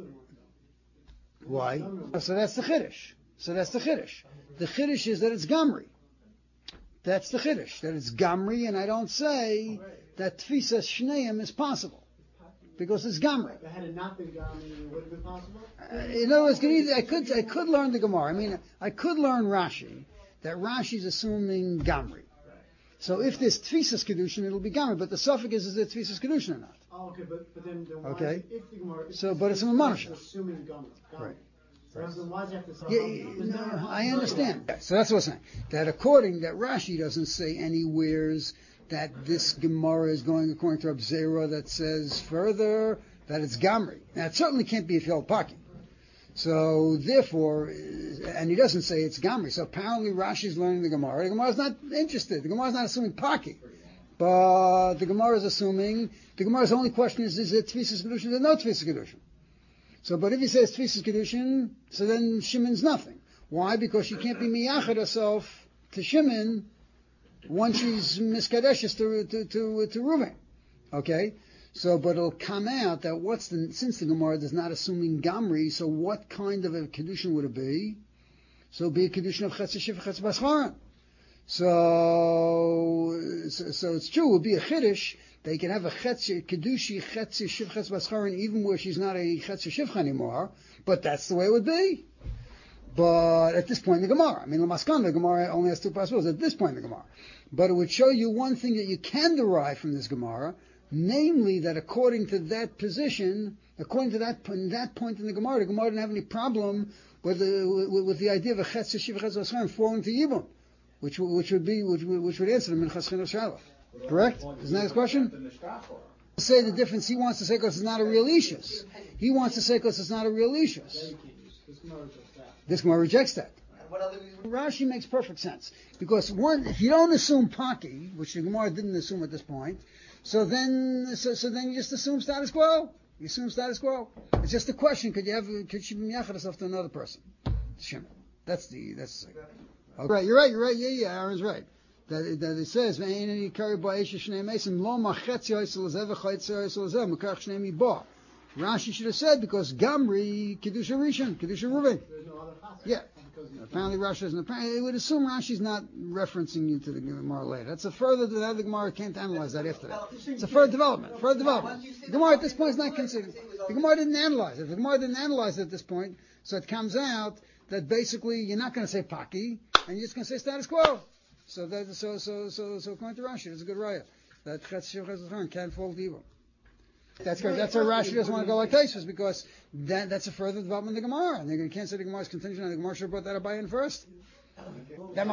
why? So that's the Chiddush. The Chiddush is that it's Gamri. That's the Chiddush, that it's Gamri, and I don't say that Tfisas Shneim is possible. Because it's Gamri. If it had not been Gamri, it would have been possible? In other words, I could learn the Gemara. I mean, I could learn Rashi, that Rashi's assuming Gamri. So if there's Tfisas Kedushin, it'll be Gamri, but the suffix is it Tfisas Kedushin or not? Oh, okay, but then why, okay. If the Gemara... So, but it's a Mamanasha. Assuming Gamri. Right. So then why does it have to say... Yeah, I understand. So that's what I'm saying. That Rashi doesn't say anywheres that this Gemara is going according to Reb Zera that says further that it's Gamri. Now it certainly can't be a Fel Paki. So therefore, and he doesn't say it's Gamri. So apparently Rashi's learning the Gemara. The Gemara is not interested. The Gemara is not assuming Paki. But the Gemara is assuming, the Gemara's only question is it Tfisas Kedushin or no Tfisas Kedushin? So, but if he says Tfisas Kedushin, so then Shimon's nothing. Why? Because she can't be miyachad herself to Shimon once she's miskadeshes to Reuven. Okay? So, but it'll come out that since the Gemara is not assuming Gamri, so what kind of a Kedushin would it be? So it'd be a Kedushin of Chetz Shifcha Chetz Bascharan. So it's true, it would be a Chiddush. They can have a Kedushi Chetz Shifcha Chetz Bascharan even where she's not a Chetz Shifcha anymore, but that's the way it would be. But at this point in the Gemara, I mean, Lamaskan, the Gemara only has two possibilities at this point in the Gemara. But it would show you one thing that you can derive from this Gemara, namely that according to that position, according to that point in the Gemara didn't have any problem with the idea of a Chetz Shifcha Chetz Bascharan falling to Yibum, which would answer the Minchas Chinuch Shalach. Correct? Isn't that his question? Say the difference. He wants to say because it's not a real Ishus. He wants to say because it's not a real Ishus. This Gemara rejects that. Rashi makes perfect sense. Because one, if you don't assume Paki, which the Gemara didn't assume at this point, so then you just assume status quo. You assume status quo. It's just a question, could she be miyachad herself to another person? Shimon. That's the thing. Okay. Right, you're right. Yeah, Aaron's right. That it says, Rashi should have said because Gamri Kedusha Rishon, Kedusha Reuven. Yeah. Apparently Rashi doesn't. It would assume Rashi's not referencing you to the Gemara later. That's a further that the Gemara can't analyze that after that. It's a further development. The Gemara at this point is not considered. The Gemara didn't analyze it. The Gemara didn't analyze it at this point, so it comes out that basically you're not going to say Paki, and you're just going to say status quo. So according to Rashi, it's a good raya that Chetz Shifcha Chetz Bascharan can't fall to evil. That's correct. That's why Rashi doesn't want to go like Tosfos, because that's a further development of the Gemara. And you can't say the Gemara is contingent on the Gemara should have brought that up in first. That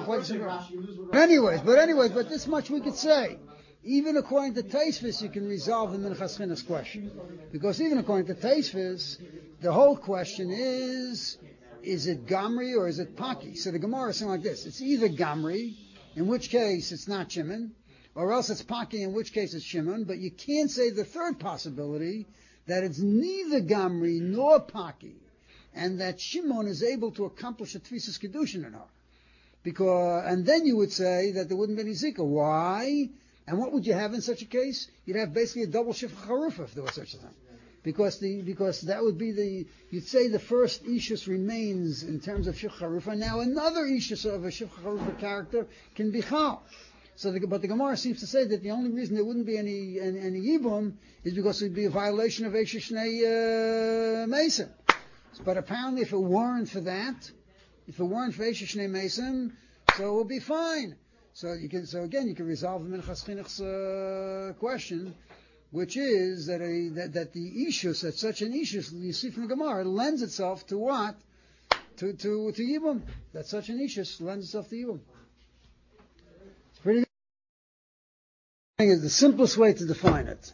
anyways, but this much we could say. Even according to Tosfos, you can resolve the Minchas Chinuch question. Because even according to Tosfos, the whole question is it Gamri or is it Paki? So the Gemara is saying like this. It's either Gamri, in which case it's not Shimon, or else it's Paki, in which case it's Shimon, but you can't say the third possibility, that it's neither Gamri nor Paki, and that Shimon is able to accomplish a Tvisas Kedushin in her. And then you would say that there wouldn't be any Zika. Why? And what would you have in such a case? You'd have basically a double Shifcha Charufa if there was such a thing. Because that would be you'd say the first Ishus remains in terms of Shifcha Charufa, now another Ishus of a Shifcha Charufa character can be Chal. But the Gemara seems to say that the only reason there wouldn't be any Yibum is because it would be a violation of Eish Shnei Mason. But apparently if it weren't for that, if it weren't for Eish Shnei Mason, so it would be fine. So again you can resolve the Minchas Chinuch's question, which is that the Ishus, that such an Ishus you see from the Gemara, lends itself to what? To Yibum. That such an Ishus lends itself to Yibum. It's pretty good. The simplest way to define it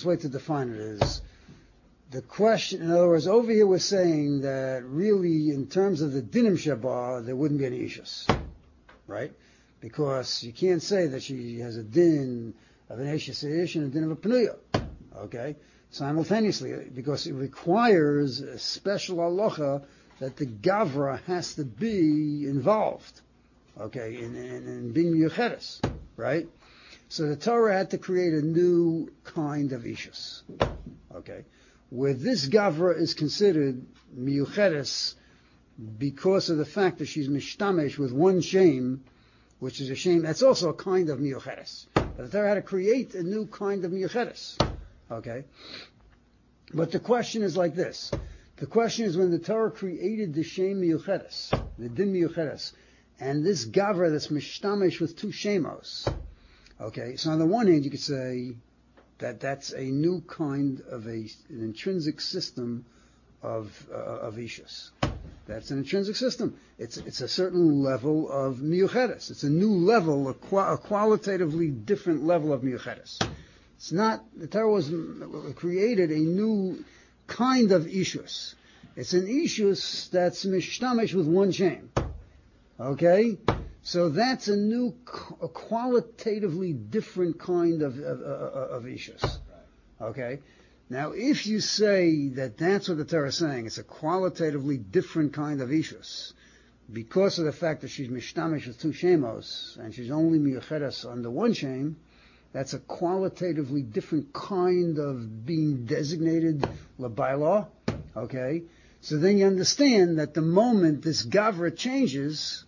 is the question. In other words, over here we're saying that really, in terms of the dinim sheba, there wouldn't be any Ishus, right? Because you can't say that she has a din of an Eshes Ish and a din of a Pnuya, okay? Simultaneously, because it requires a special halacha that the Gavra has to be involved, okay, in being Miyucheres, right? So the Torah had to create a new kind of Ishus, okay? Where this Gavra is considered Miyucheres because of the fact that she's Mishtamesh with one shame, which is a shame. That's also a kind of miyucheres. But the Torah had to create a new kind of miyucheres. Okay? But the question is like this. The question is when the Torah created the shame miyucheres, the din miyucheres, and this gavra that's mishtamish with two shemos. Okay? So on the one hand you could say that that's a new kind of an intrinsic system of ishus. That's an intrinsic system. It's a certain level of miyucheres. It's a new level, a qualitatively different level of miyucheres. It's not, the Torah was created a new kind of ishus. It's an ishus that's mishtamish with one shame. Okay? So that's a qualitatively different kind of ishus. Okay? Now, if you say that that's what the Torah is saying, it's a qualitatively different kind of ishus, because of the fact that she's mishtamish with two shemos, and she's only miyucheres under one shem, that's a qualitatively different kind of being designated labayla, okay? So then you understand that the moment this gavra changes,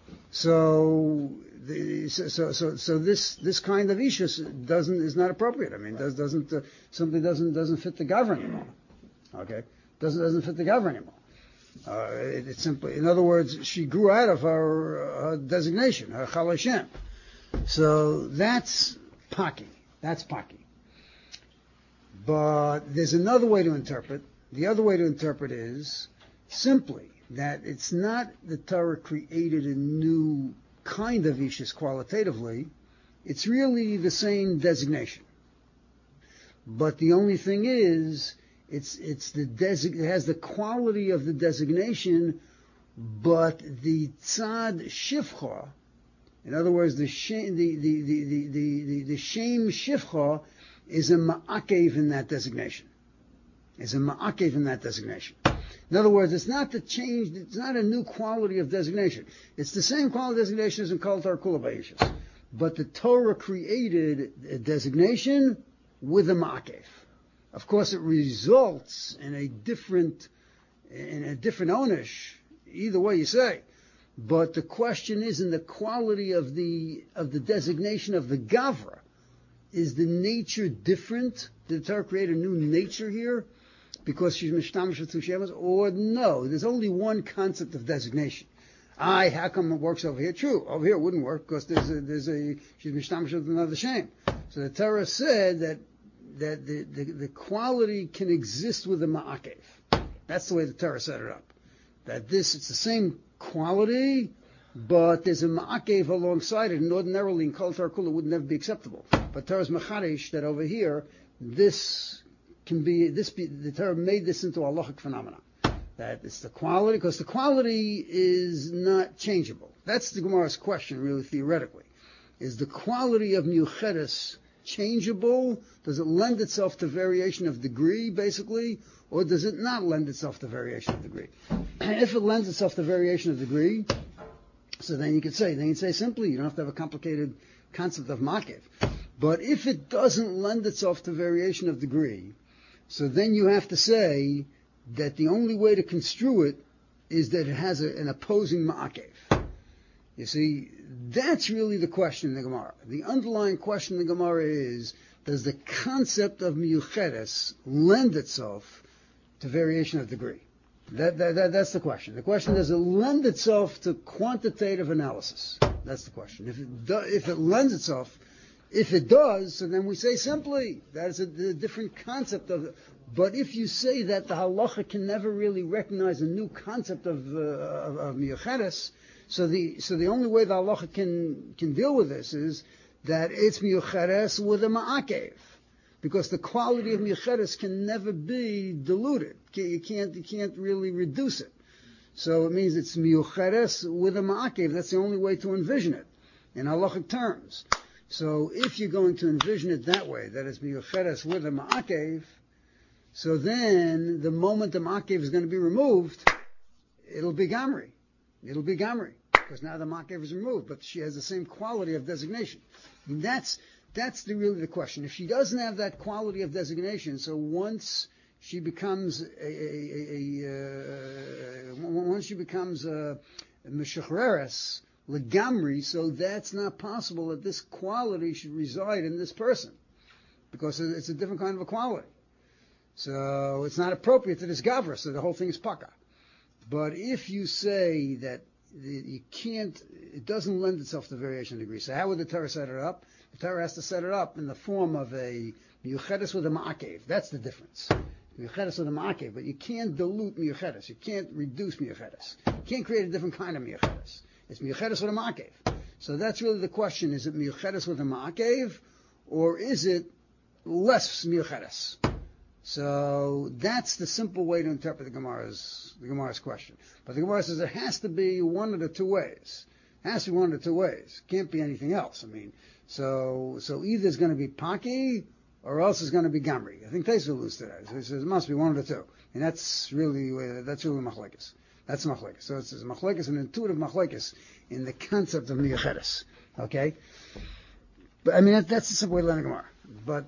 so this kind of ishus is not appropriate. I mean, something doesn't fit the gavra anymore. Okay, doesn't fit the gavra anymore. It's simply, in other words, she grew out of her designation, her chal Hashem. So that's paki. That's paki. But there's another way to interpret. The other way to interpret is simply that it's not the Torah created a new kind of ishus qualitatively, it's really the same designation. But the only thing is, it has the quality of the designation, but the tzad shivcha, in other words, the shame shivcha is a ma'akev in that designation. In other words, it's not the change, it's not a new quality of designation. It's the same quality of designation as in Kol Torah Kula B'Ishus. But the Torah created a designation with a ma'akev. Of course, it results in a different onish, either way you say. But the question is in the quality of the designation of the Gavra. Is the nature different? Did the Torah create a new nature here? Because she's mishtamish with two shemos, or no? There's only one concept of designation. How come it works over here? True, over here it wouldn't work because she's mishtamish with another shem. So the Torah said that the quality can exist with a ma'akev. That's the way the Torah set it up. That it's the same quality, but there's a ma'akev alongside it, and ordinarily in Kol Torah Kula would never be acceptable. But Torah's machadish that over here, the Torah made this into a halachic phenomenon. That it's the quality, because the quality is not changeable. That's the Gemara's question, really, theoretically. Is the quality of Miuchedes changeable? Does it lend itself to variation of degree, basically? Or does it not lend itself to variation of degree? If it lends itself to variation of degree, so then you could say simply, you don't have to have a complicated concept of makev. But if it doesn't lend itself to variation of degree, so then you have to say that the only way to construe it is that it has an opposing ma'akev. You see, that's really the question in the Gemara. The underlying question in the Gemara is, does the concept of miyuchedes lend itself to variation of degree? That's the question. The question, does it lend itself to quantitative analysis? That's the question. If it lends itself, if it does, so then we say simply, that is a different concept of it. But if you say that the halacha can never really recognize a new concept of miyuchedes, so the only way the halacha can deal with this is that it's miyuchedes with a ma'akev, because the quality of miyuchedes can never be diluted. You can't really reduce it. So it means it's miyuchedes with a ma'akev. That's the only way to envision it in halachic terms. So if you're going to envision it that way, that it's miyuchedes with a ma'akev, so then the moment the ma'akev is going to be removed, it'll be gamri. It'll be gamri, because now the ma'akev is removed, but she has the same quality of designation. And that's really the question. If she doesn't have that quality of designation, so once she becomes meshachreres legamri, so that's not possible that this quality should reside in this person, because it's a different kind of a quality. So it's not appropriate to this gavra, so the whole thing is paka. But if you say that you can't, it doesn't lend itself to variation of degree. So how would the Torah set it up? The Torah has to set it up in the form of a miyuchedes with a ma'akev. That's the difference. Miyuchedes with a ma'akev, but you can't dilute miyuchedes. You can't reduce miyuchedes. You can't create a different kind of miyuchedes. It's miyuchedes with a ma'akev. So that's really the question. Is it miyuchedes with a ma'akev, or is it less miyuchedes? So that's the simple way to interpret the Gemara's question. But the Gemara says it has to be one of the two ways. It has to be one of the two ways. It can't be anything else. I mean, so either it's going to be Paki or else it's going to be Gamri. I think Taisa alludes to that. So he says it must be one of the two. And that's really machlekes. That's machlekes. So it's machlekes, an intuitive machlekes in the concept of miyuchedes. Okay? But I mean, that's the simple way to learn the Gemara. But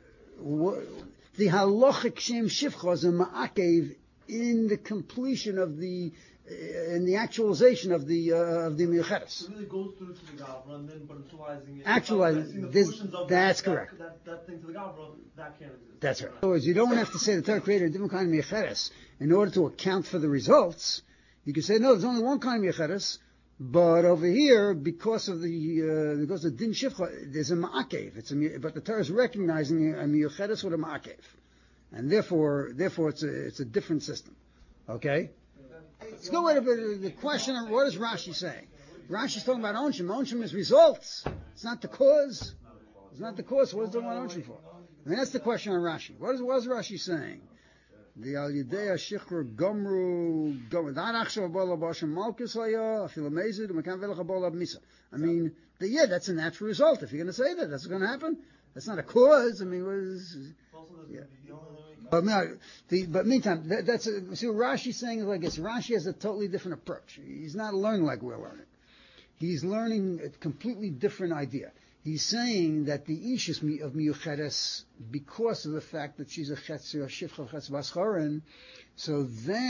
the halachic shem shivcha is a ma'akev in the completion of in the actualization of the miyuchedes. It really goes through to the gavra and then but actualizing it. Actualizing that's correct. That thing to the gavra, that can't exist. That's right. In other words, you don't have to say the Torah created a different kind of miyuchedes in order to account for the results. You can say no, there's only one kind of miyuchedes. But over here, because of din shivcha, there's a ma'akev. But the Torah is recognizing a miyuchedes with a ma'akev, and therefore it's a different system. Okay. Let's go with the question of what is Rashi saying. Rashi's talking about onshim. Onshim is results. It's not the cause. It's not the cause. What is the one onshim for? I mean, that's the question on Rashi. What is Rashi saying? The al yidei shichur gomru danachshav bala basham malchus haya afil amazed u'mekan velach bala misa. I mean, that's a natural result. If you're going to say that, that's going to happen. That's not a cause. I mean, But meantime, see what Rashi's saying is like this. Rashi has a totally different approach. He's not learning like we're learning. He's learning a completely different idea. He's saying that the ishus of miyuchedes, because of the fact that she's a chetzi or shifcha chetz bascharin, so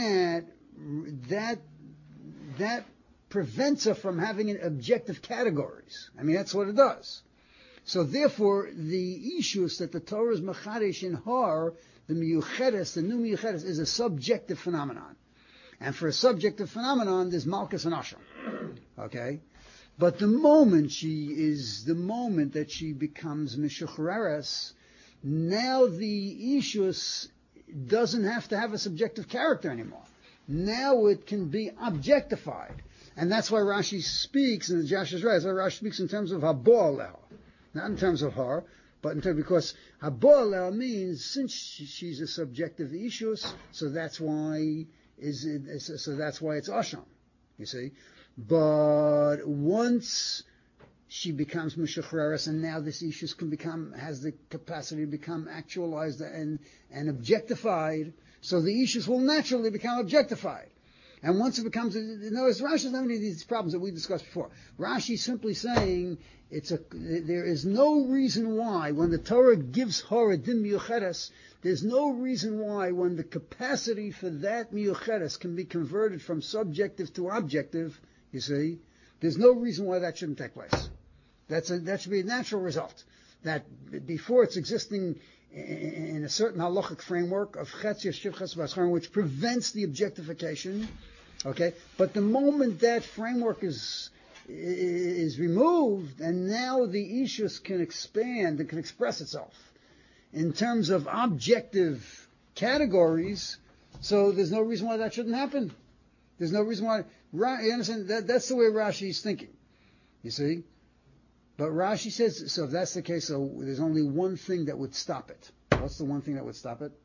that prevents her from having an objective categories. I mean, that's what it does. So therefore, the ishus that the Torah is machadish in her, the miyuchedes, the new miyuchedes, is a subjective phenomenon. And for a subjective phenomenon, there's malchus and asham. Okay? But the moment that she becomes mishuchreres, now the ishus doesn't have to have a subjective character anymore. Now it can be objectified. And that's why Rashi speaks, and Josh is right, that's why Rashi speaks in terms of habo, not in terms of her, but in terms, because habo means, since she's a subjective ishus, so that's why it's asham, you see. But once she becomes Meshachreres, and now this ishus has the capacity to become actualized and objectified, so the ishus will naturally become objectified. And once it becomes, Rashi doesn't have any of these problems that we discussed before. Rashi is simply saying there is no reason why, when the Torah gives her a din miyucheres, there's no reason why, when the capacity for that miyucheres can be converted from subjective to objective, you see, there's no reason why that shouldn't take place. That should be a natural result. That before it's existing in a certain halachic framework of chetz yeshiv chetz v'ascharim, which prevents the objectification, okay? But the moment that framework is removed, and now the ishus can expand and can express itself in terms of objective categories, so there's no reason why that shouldn't happen. There's no reason why. You understand? That's the way Rashi is thinking. You see? But Rashi says, so if that's the case, so there's only one thing that would stop it. What's the one thing that would stop it?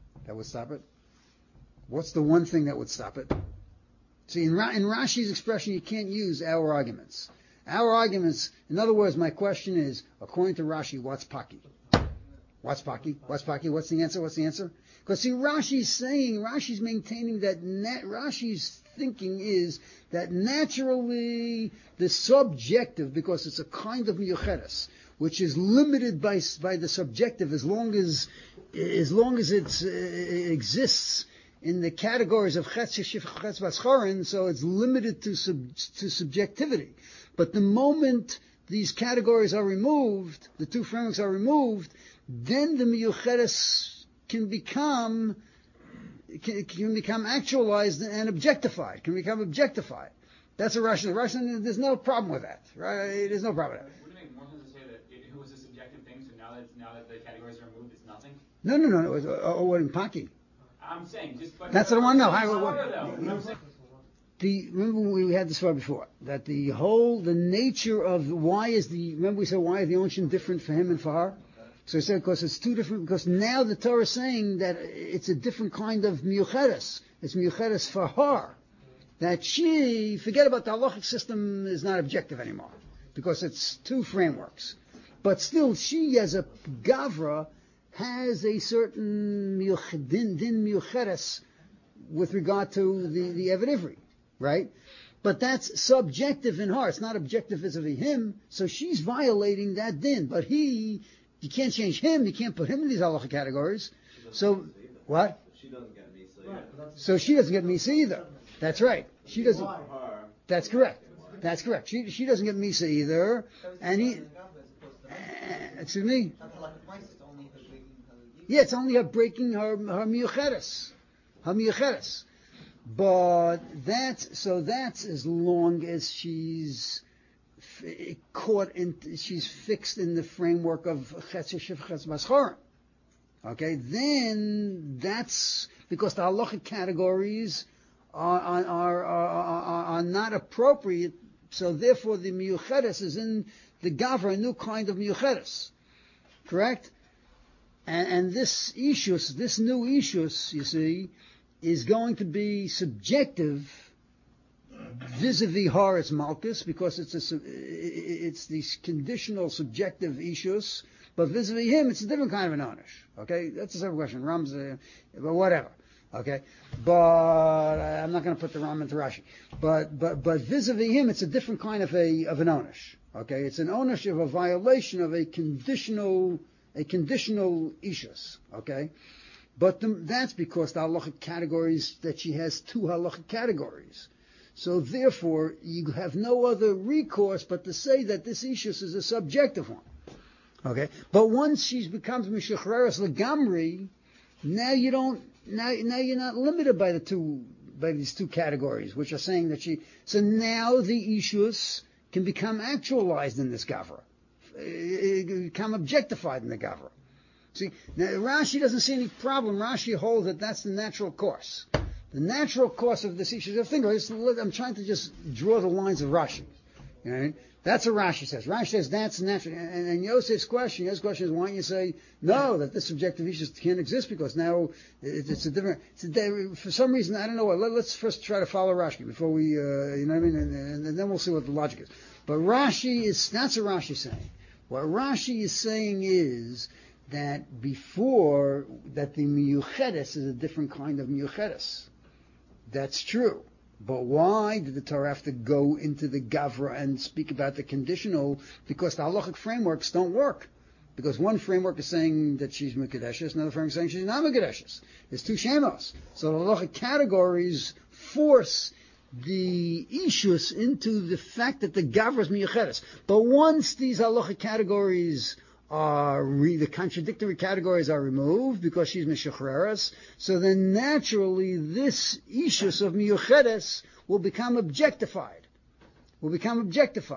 What's the one thing that would stop it? See, in Rashi's expression, you can't use our arguments. Our arguments, in other words, my question is, according to Rashi, what's Paki? What's Paki? What's the answer? Because see, Rashi's maintaining that Rashi's thinking is that naturally the subjective, because it's a kind of miyucheres, which is limited by the subjective as long as it exists in the categories of chetz yeshiv chetz v'ascharim, so it's limited to subjectivity. But the moment these categories are removed, the two frameworks are removed, then the miyucheres can become actualized and objectified. That's a Rashi. There's no problem with that, right? There's no problem with that. Wouldn't it make more sense to say that it was a subjective thing, so now that the categories are removed, it's nothing? No. What in Paki? I'm saying just. But that's what I want to know. Remember we had this far before, that the nature of why are the ocean different for him and for her? So he said, because it's two different, because now the Torah is saying that it's a different kind of miyucheres. It's miyucheres for her. That she, forget about the halachic system, is not objective anymore. Because it's two frameworks. But still, she as a gavra has a certain din miyucheres with regard to the Eved Ivri, right? But that's subjective in her. It's not objective vis-a-vis him. So she's violating that din. But you can't change him. You can't put him in these halacha categories. So, what? She doesn't get Misa either. So she doesn't get Misa either. That's right. She doesn't. That's correct. She doesn't get Misa either. And he. Excuse me? Yeah, it's only her breaking her miyucheres. But that's as long as she's she's fixed in the framework of chetz yeshiv chetz v'ascharim. Okay, then that's because the halachic categories are not appropriate. So therefore, the miyucheres is in the gavra, a new kind of miyucheres. Correct? And this ishus, this new ishus, you see, is going to be subjective vis-a-vis Haaretz Malkus, because it's these conditional subjective ishus, but vis-a-vis him, it's a different kind of an onish. Okay, that's a separate question. Ram's, but whatever. Okay, but I'm not going to put the Ram into Rashi. But vis-a-vis him, it's a different kind of an onish. Okay, it's an onish of a violation of a conditional ishus. Okay. But that's because the halachic categories, that she has two halachic categories. So therefore, you have no other recourse but to say that this ishus is a subjective one. Okay? But once she becomes Meshachreres Legamri, now you're not limited by these two categories, which are saying that so now the ishus can become actualized in this gavra. Become objectified in the gavra. See, now Rashi doesn't see any problem. Rashi holds that that's the natural course. The natural course of this issue. I'm trying to just draw the lines of Rashi. You know what I mean? That's what Rashi says. Rashi says that's natural. And Yosef's question is, why don't you say, no, that this subjective issue can't exist because now it's a different, for some reason, I don't know what, let's first try to follow Rashi before we, you know what I mean, and then we'll see what the logic is. But that's what Rashi is saying. What Rashi is saying is that before, that the miyuchedes is a different kind of miyuchedes. That's true. But why did the Torah have to go into the Gavra and speak about the conditional? Because the halachic frameworks don't work. Because one framework is saying that she's Mekadeshes, another framework is saying she's not Mekadeshes. There's two Shemos. So the halachic categories force the Ishus into the fact that the Gavra is Miyucheres. But once these halachic categories the contradictory categories are removed because she's Meshachreres, so then naturally this Ishus of Miyucheres will become objectified. It will become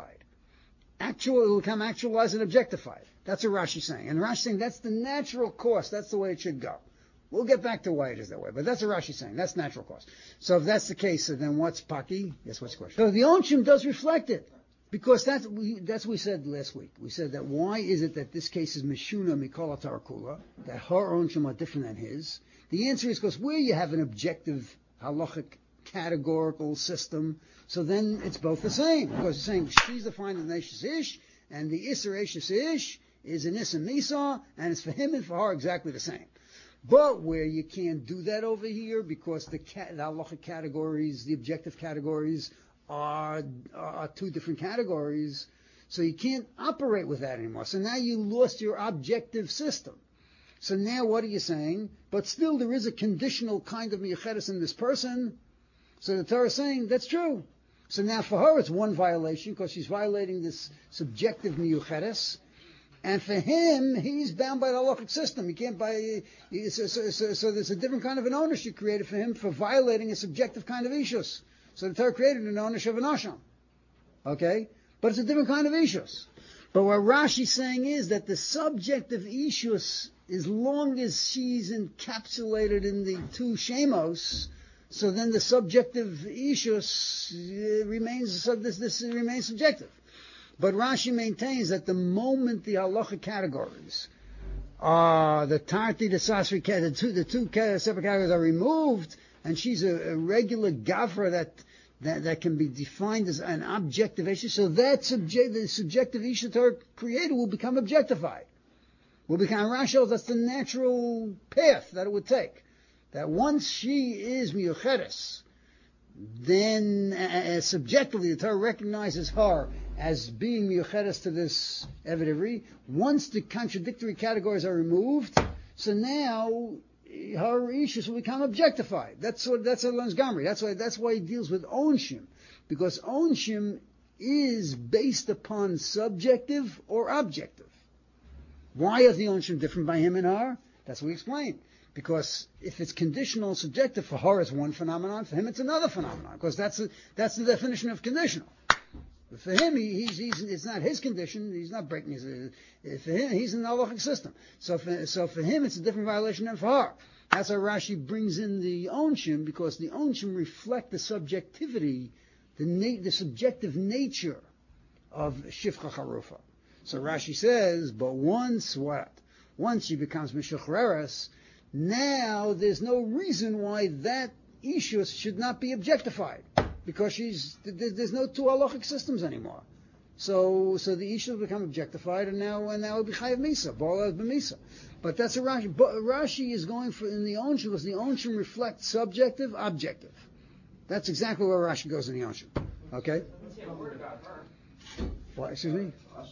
actualized and objectified. That's what Rashi's saying. And Rashi's saying that's the natural course. That's the way it should go. We'll get back to why it is that way. But that's what Rashi's saying. That's natural course. So if that's the case, then what's Paki? Yes, what's the question? So the Onshim does reflect it. Because that's what we said last week. We said that why is it that this case is Meshuna Mikol Tarakula, that her Onshim are different than his? The answer is because where you have an objective halachic categorical system, so then it's both the same. Because you're saying she's defined as an Eishes Ish, and the Isser Eishes Ish is an Issa Misa, and it's for him and for her exactly the same. But where you can't do that over here because the halachic categories, the objective categories, are two different categories, so you can't operate with that anymore. So now you lost your objective system. So now what are you saying? But still there is a conditional kind of miyucheres in this person. So the Torah is saying that's true. So now for her it's one violation because she's violating this subjective miyucheres. And for him, he's bound by the halachic system. He can't buy. So there's a different kind of an ownership created for him for violating a subjective kind of ishus. So the Torah created an ownership of an asham. Okay? But it's a different kind of ishus. But what Rashi's saying is that the subjective ishus, as long as she's encapsulated in the two shemos, so then the subjective ishus remains subjective. But Rashi maintains that the moment the halacha categories the Tarti, the Sasri, the two separate categories are removed, and she's a regular gavra that can be defined as an objective issue, so that the subjective issue Torah created will become objectified. Will become Rashi, that's the natural path that it would take. That once she is miyucheres, then subjectively the Torah recognizes her as being miyucheres to this Eved Ivri. Once the contradictory categories are removed, so now her issues will become objectified. That's what learns Gamri. That's why he deals with Onshim, because Onshim is based upon subjective or objective. Why is the Onshim different by him and her? That's what we explained. Because if it's conditional and subjective, for her it's one phenomenon, for him it's another phenomenon, because that's the definition of conditional. But for him, it's not his condition, he's not breaking his, for him, he's in the halachic system. So for him, it's a different violation than for her. That's how Rashi brings in the Onshim, because the Onshim reflect the subjectivity, the subjective nature of Shifcha Charufa. So Rashi says, but once she becomes Meshachreres, now there's no reason why that Ishus should not be objectified, because there's no two halachic systems anymore. So the Ishus will become objectified, and now it'll be Chayav Misa, Ba'al B'Misa. But that's a Rashi. But Rashi is going for in the Onshim, because the Onshim reflect subjective, objective. That's exactly where Rashi goes in the Onshim. Okay? What? Excuse me?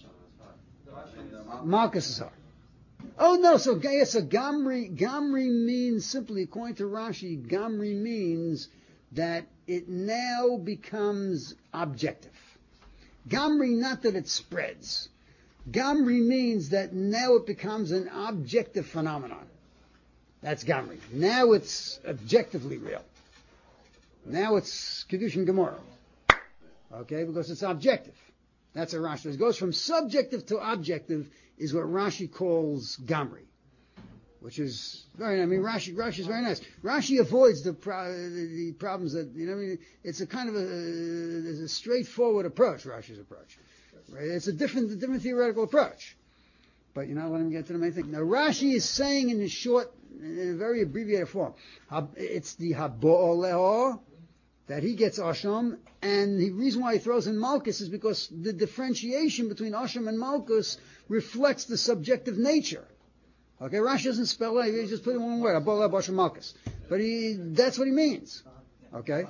Malchus is her. Oh no, so Gamri means simply, according to Rashi, Gamri means that it now becomes objective. Gamri, not that it spreads. Gamri means that now it becomes an objective phenomenon. That's Gamri. Now it's objectively real. Now it's Kedushin Gemara. Okay, because it's objective. That's what Rashi does. It goes from subjective to objective, is what Rashi calls Gamri. which is very. I mean, Rashi is very nice. Rashi avoids the problems that I mean, it's a kind of a straightforward approach. Rashi's approach, right? It's a different theoretical approach. But you're not letting him get to the main thing. Now, Rashi is saying in a very abbreviated form, it's the Habo'oleo that he gets Asham, and the reason why he throws in Malkus is because the differentiation between Asham and Malkus reflects the subjective nature. Okay, Rashi doesn't spell it, he just put it in one word, Habo'oleo Asham Malkus. But that's what he means. Okay?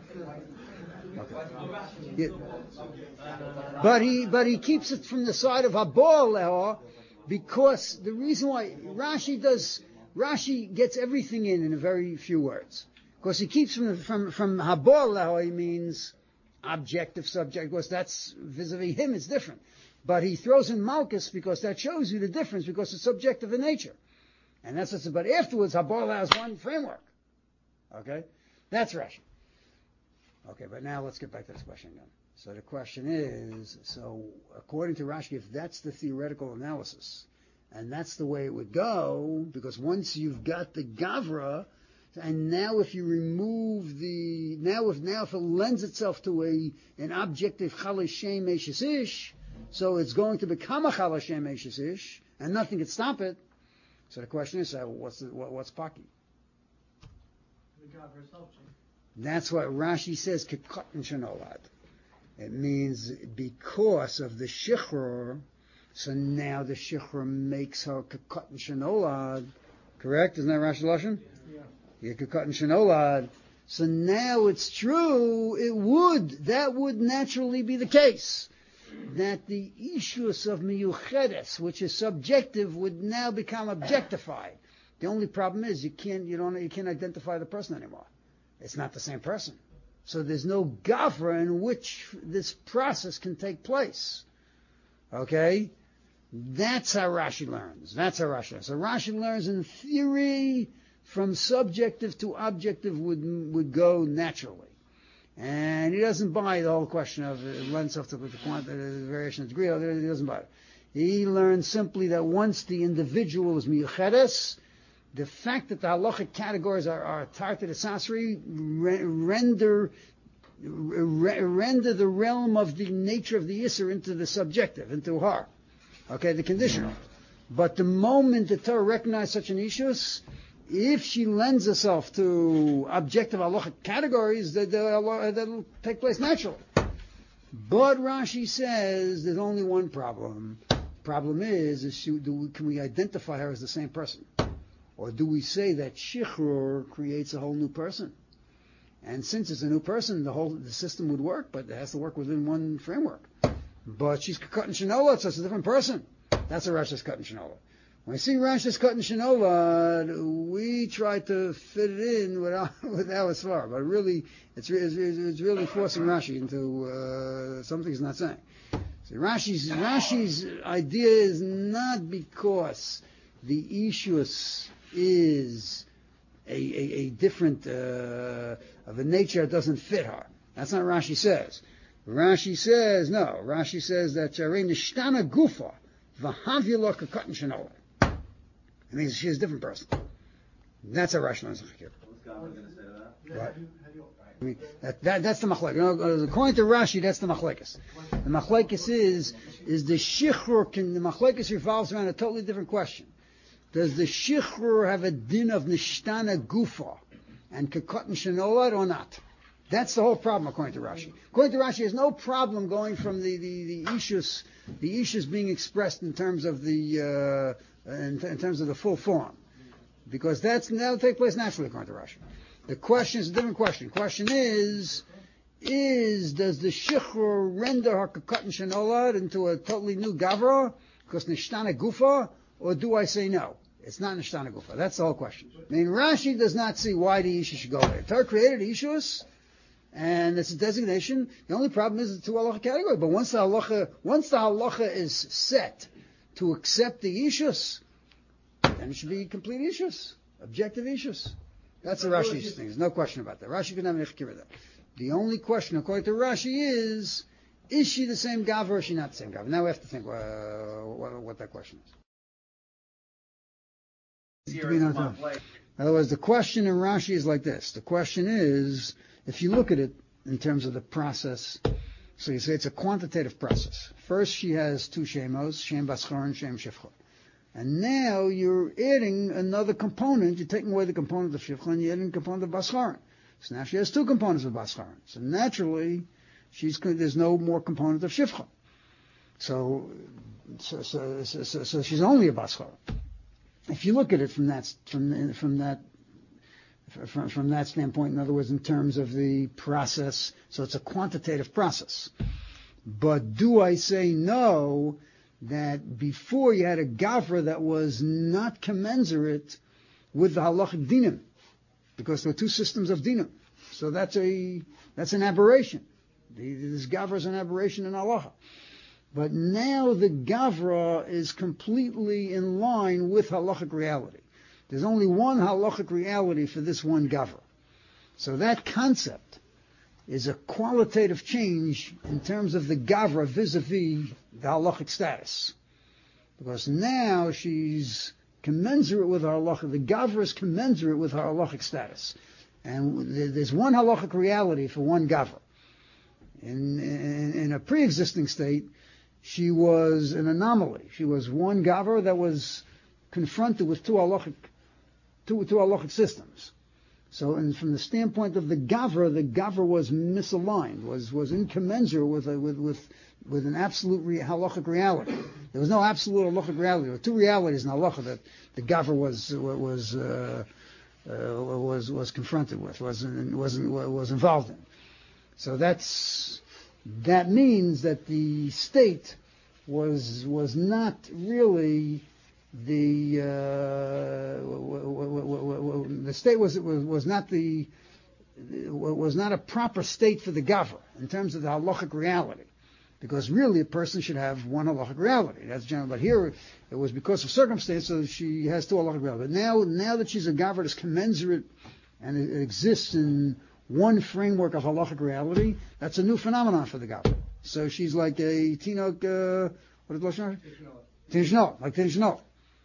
Yeah. But he keeps it from the side of Habo'oleo, because the reason why Rashi gets everything in a very few words. Because he keeps from Habo'oleo, he means objective, subject, because that's vis-a-vis him, it's different. But he throws in Malkus because that shows you the difference, because it's subjective in nature. And that's what's, but afterwards, Habo'oleo has one framework. Okay? That's Rashi. Okay, but now let's get back to this question again. So the question is, so according to Rashi, if that's the theoretical analysis, and that's the way it would go, because once you've got the Gavra, and now if you remove now if it lends itself to an objective Chalashem Eishesish, so it's going to become a Chalashem Eishesish, and nothing can stop it. So the question is, what's Paki? The Gavra itself. That's what Rashi says, Kekatan Shanolad. It means because of the Shichrur, so now the Shichrur makes her Kekatan Shanolad. Correct? Isn't that Rashi Lashon? Yeah. Kekatan Shanolad. So now it's true, that would naturally be the case. That the issues of Miyuchedes, which is subjective, would now become objectified. The only problem is you can't identify the person anymore. It's not the same person. So there's no gavra in which this process can take place. Okay? That's how Rashi learns. So Rashi learns in theory from subjective to objective would go naturally. And he doesn't buy the whole question of it lends itself to the variation of degree. He doesn't buy it. He learns simply that once the individual is miyuchedes, the fact that the halachic categories are tarted asasri render the realm of the nature of the Yisr into the subjective, into her. Okay, the conditional. But the moment the Torah recognizes such an ishus, if she lends herself to objective halachic categories, that'll take place naturally. But Rashi says there's only one problem. Problem is can we identify her as the same person? Or do we say that Shichrur creates a whole new person? And since it's a new person, the system would work, but it has to work within one framework. But she's Katan Shanola, so it's a different person. That's a Rashi's Katan Shanola. When we see Rashi's Katan Shanola, we try to fit it in with our Svar, but really, it's really forcing Rashi into something he's not saying. So Rashi's idea is not because the issues is a different of a nature that doesn't fit her. That's not what Rashi says. Rashi says no. Rashi says that Sharei Nishtana Gufa V'Havila Katan Shanola. It means she's a different person. That's a Rashi learns. What's God going to say to that? Right. I mean, that's the machlekes. According to Rashi, that's the machlekes. The machlekes is the shichrur. The machlekes revolves around a totally different question. Does the shichrur have a din of nishtana gufa and kekatan shenolad or not? That's the whole problem according to Rashi. According to Rashi, there's no problem going from the ishus being expressed in terms of the in terms of the full form, because that'll take place naturally according to Rashi. The question is a different question. The question is does the shichrur render her kekatan shenolad into a totally new gavra because nishtana gufa, or do I say no? It's not nishtana gufa. That's the whole question. I mean, Rashi does not see why the isha should go there. Torah created ishus, and it's a designation. The only problem is the two halacha category. But once the halacha is set to accept the ishus, then it should be complete ishus, objective ishus. That's the Rashi's thing. There's no question about that. Rashi couldn't have an ichkir with that. The only question, according to Rashi, is she the same gavra or is she not the same gavra? Now we have to think what that question is. In other words, the question in Rashi is like this. The question is, if you look at it in terms of the process, so you say it's a quantitative process. First she has two shemos, Shem Baschar and Shem Shifcha. And now you're adding another component. You're taking away the component of Shifcha and you're adding a component of Baschar. So now she has two components of Baschar. So naturally, there's no more component of Shifcha. So she's only a Baschar. If you look at it from that standpoint, in other words, in terms of the process, so it's a quantitative process. But do I say no, that before you had a gavra that was not commensurate with the halachic dinim, because there are two systems of dinim. So that's an aberration. This gavra is an aberration in halacha. But now the gavra is completely in line with halachic reality. There's only one halachic reality for this one gavra. So that concept is a qualitative change in terms of the gavra vis-a-vis the halachic status. Because now she's commensurate with her halachic, the gavra is commensurate with her halachic status. And there's one halachic reality for one gavra. In a pre-existing state, she was an anomaly. She was one gavra that was confronted with two halachic systems. So, and from the standpoint of the gavra was misaligned, was incommensurate with an absolute halachic reality. There was no absolute halachic reality. There were two realities in halacha that the gavra was confronted with, was involved in. So that means that the state was not really the state was not a proper state for the gavra in terms of the halachic reality, because really a person should have one halachic reality. That's general. But here it was because of circumstance, so she has two halachic reality. But now that she's a gavra that's commensurate and it exists in one framework of halachic reality, that's a new phenomenon for the gavra. So she's like a tinok, what is Lashon? Tishnol, like Tishnol.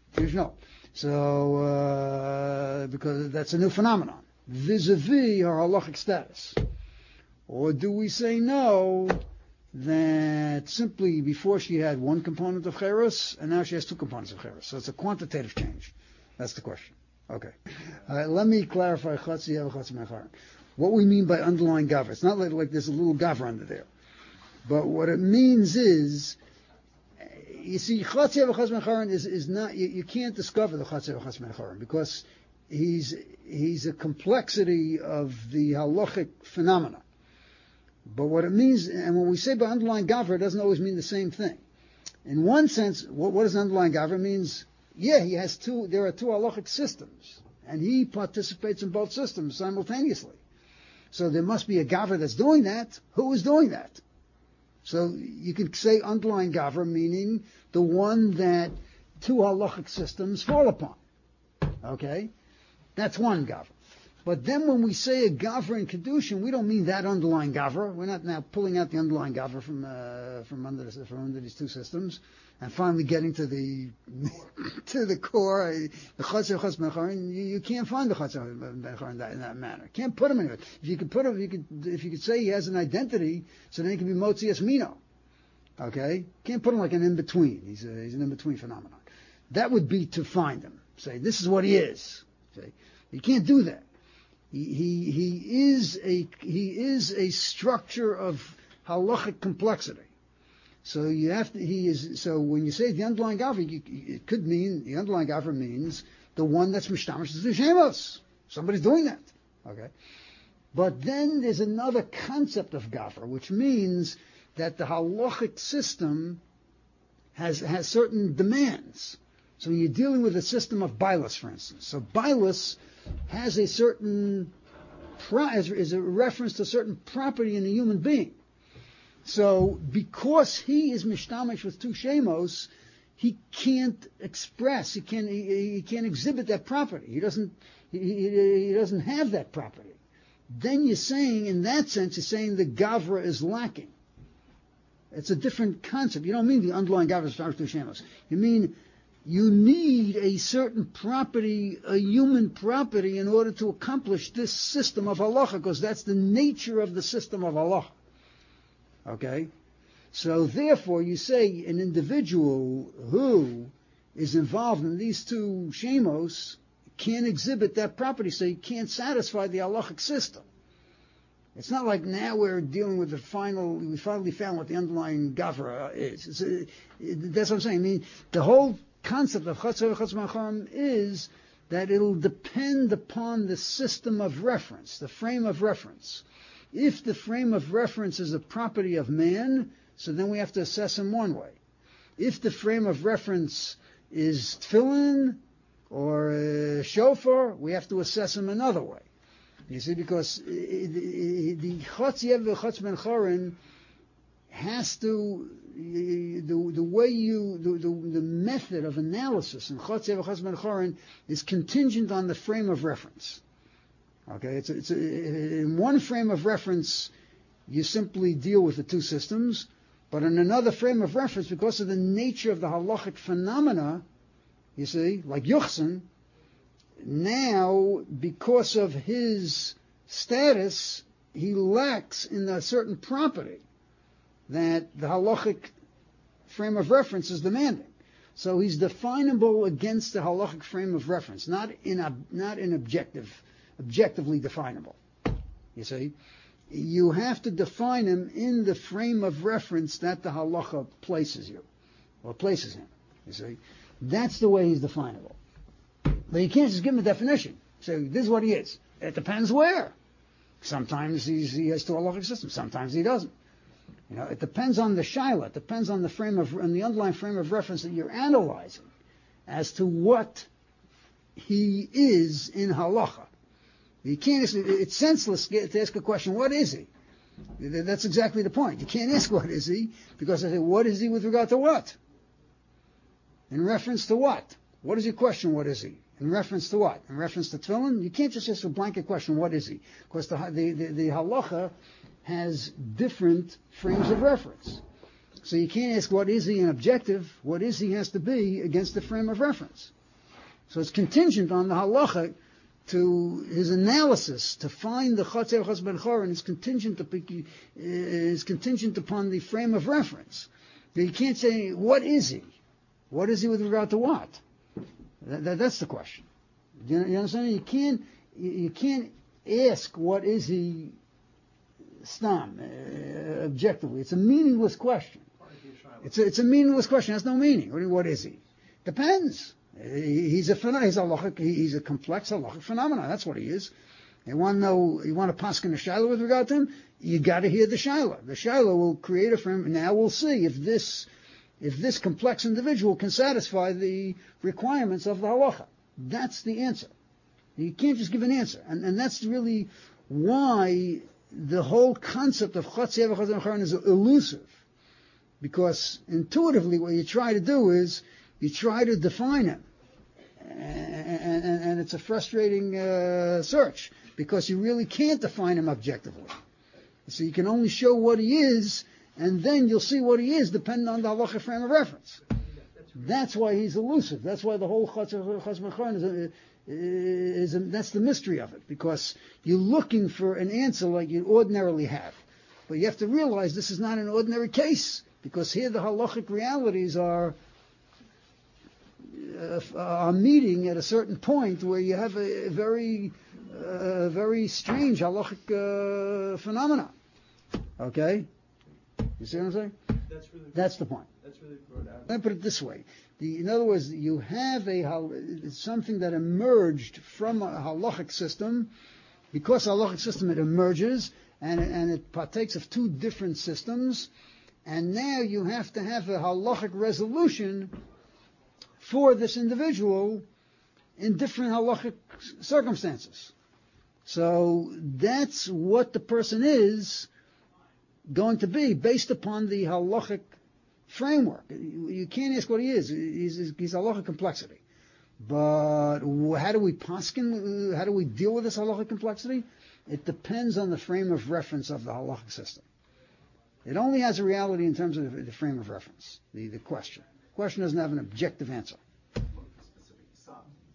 So, because that's a new phenomenon, vis-a-vis her halachic status. Or do we say no, that simply before she had one component of cheres, and now she has two components of cheres. So it's a quantitative change. That's the question. Okay. Let me clarify what we mean by underlying gavra. It's not like there's a little gavra under there. But what it means is, you see, Chatziyav Chas Mecharon is not, you can't discover the Chatziyav Chas Mecharon because he's a complexity of the halachic phenomena. But what it means, and when we say by underlying gavra, it doesn't always mean the same thing. In one sense, what does underlying gavra means? Yeah, there are two halachic systems, and he participates in both systems simultaneously. So there must be a gavra that's doing that. Who is doing that? So you could say underlying gavra, meaning the one that two halachic systems fall upon. Okay? That's one gavra. But then when we say a gavra in Kedushin, we don't mean that underlying gavra. We're not now pulling out the underlying gavra from under these two systems and finally getting to the core. The Chatziyav Chas Mecharon, you can't find the Chatziyav Mecharon in that manner. Can't put him anywhere. If you could say he has an identity, so then he can be Motzias Mino. Okay? Can't put him like an in-between. He's an in-between phenomenon. That would be to find him. Say, this is what he is. Say, you can't do that. He is a structure of halachic complexity. So so when you say the underlying gavra, it could mean, the underlying gavra means the one that's mishtamish is the shemos. Somebody's doing that. Okay? But then there's another concept of gavra, which means that the halachic system has certain demands. So you're dealing with a system of Bailus, for instance. So Bailus has a certain, is a reference to a certain property in a human being. So because he is mishtamish with two shemos, he can't express, he can't exhibit that property. He doesn't have that property. Then you're saying, in that sense, you're saying the gavra is lacking. It's a different concept. You don't mean the underlying gavra is mishtamish with two shemos. You mean you need a certain property, a human property, in order to accomplish this system of halacha, because that's the nature of the system of halacha. Okay? So therefore, you say an individual who is involved in these two shemos can't exhibit that property, so he can't satisfy the halachic system. It's not like now we're dealing with we finally found what the underlying gavra is. That's what I'm saying. I mean, the whole concept of Chatzor v'Chatzor Macharim is that it'll depend upon the system of reference, the frame of reference. If the frame of reference is a property of man, so then we have to assess him one way. If the frame of reference is tefillin or shofar, we have to assess him another way. You see, because the Chotz Yev v'Chotz Ben Chorin has to, the method of analysis in Chotz Yev v'Chotz Ben Chorin is contingent on the frame of reference. Okay, in one frame of reference, you simply deal with the two systems, but in another frame of reference, because of the nature of the halachic phenomena, you see, like Yuchsin, now, because of his status, he lacks in a certain property that the halachic frame of reference is demanding. So he's definable against the halachic frame of reference, not objectively definable. You see, you have to define him in the frame of reference that the halacha places him. You see, that's the way he's definable. But you can't just give him a definition. Say, this is what he is. It depends where. Sometimes he has two halachic systems. Sometimes he doesn't. You know, it depends on the shaila. It depends on the underlying frame of reference that you're analyzing as to what he is in halacha. You can't. It's senseless to ask a question. What is he? That's exactly the point. You can't ask what is he, because I say, what is he with regard to what? In reference to what? What is your question? What is he? In reference to what? In reference to tefillin? You can't just ask a blanket question, what is he? Because the halacha has different frames of reference. So you can't ask what is he in objective, what is he has to be against the frame of reference. So it's contingent on the halacha to his analysis to find the Chotz Yev v'Chotz Ben Chorin is contingent upon the frame of reference. You can't say, what is he? What is he with regard to what? That's the question. You understand? You can't ask what is he stam objectively. It's a meaningless question. It's a meaningless question. It has no meaning. What is he? Depends. He's a complex halachic phenomenon. That's what he is. You want to know? You want to paskin a shaila with regard to him? You got to hear the shaila. The shaila will create a frame. Now we'll see if this complex individual can satisfy the requirements of the halacha. That's the answer. You can't just give an answer. And that's really why the whole concept of Chotz Yev v'Chotz Ben Chorin is elusive. Because intuitively what you try to do is you try to define him. And it's a frustrating search, because you really can't define him objectively. So you can only show what he is, and then you'll see what he is depending on the halachic frame of reference. That's why he's elusive. That's why the whole Chotz Yev v'Chotz Ben Chorin that's the mystery of it, because you're looking for an answer like you ordinarily have. But you have to realize this is not an ordinary case, because here the halachic realities are meeting at a certain point where you have a very strange halachic phenomena. Okay? You see what I'm saying? That's the point. That's really brought out. Let me put it this way. In other words, you have something that emerged from a halachic system. Because halachic system, it emerges, and it partakes of two different systems, and now you have to have a halachic resolution for this individual in different halachic circumstances. So that's what the person is going to be based upon the halachic framework. You can't ask what he is. He's halachic complexity. But how do we paskin? How do we deal with this halachic complexity? It depends on the frame of reference of the halachic system. It only has a reality in terms of the frame of reference, the question. The question doesn't have an objective answer.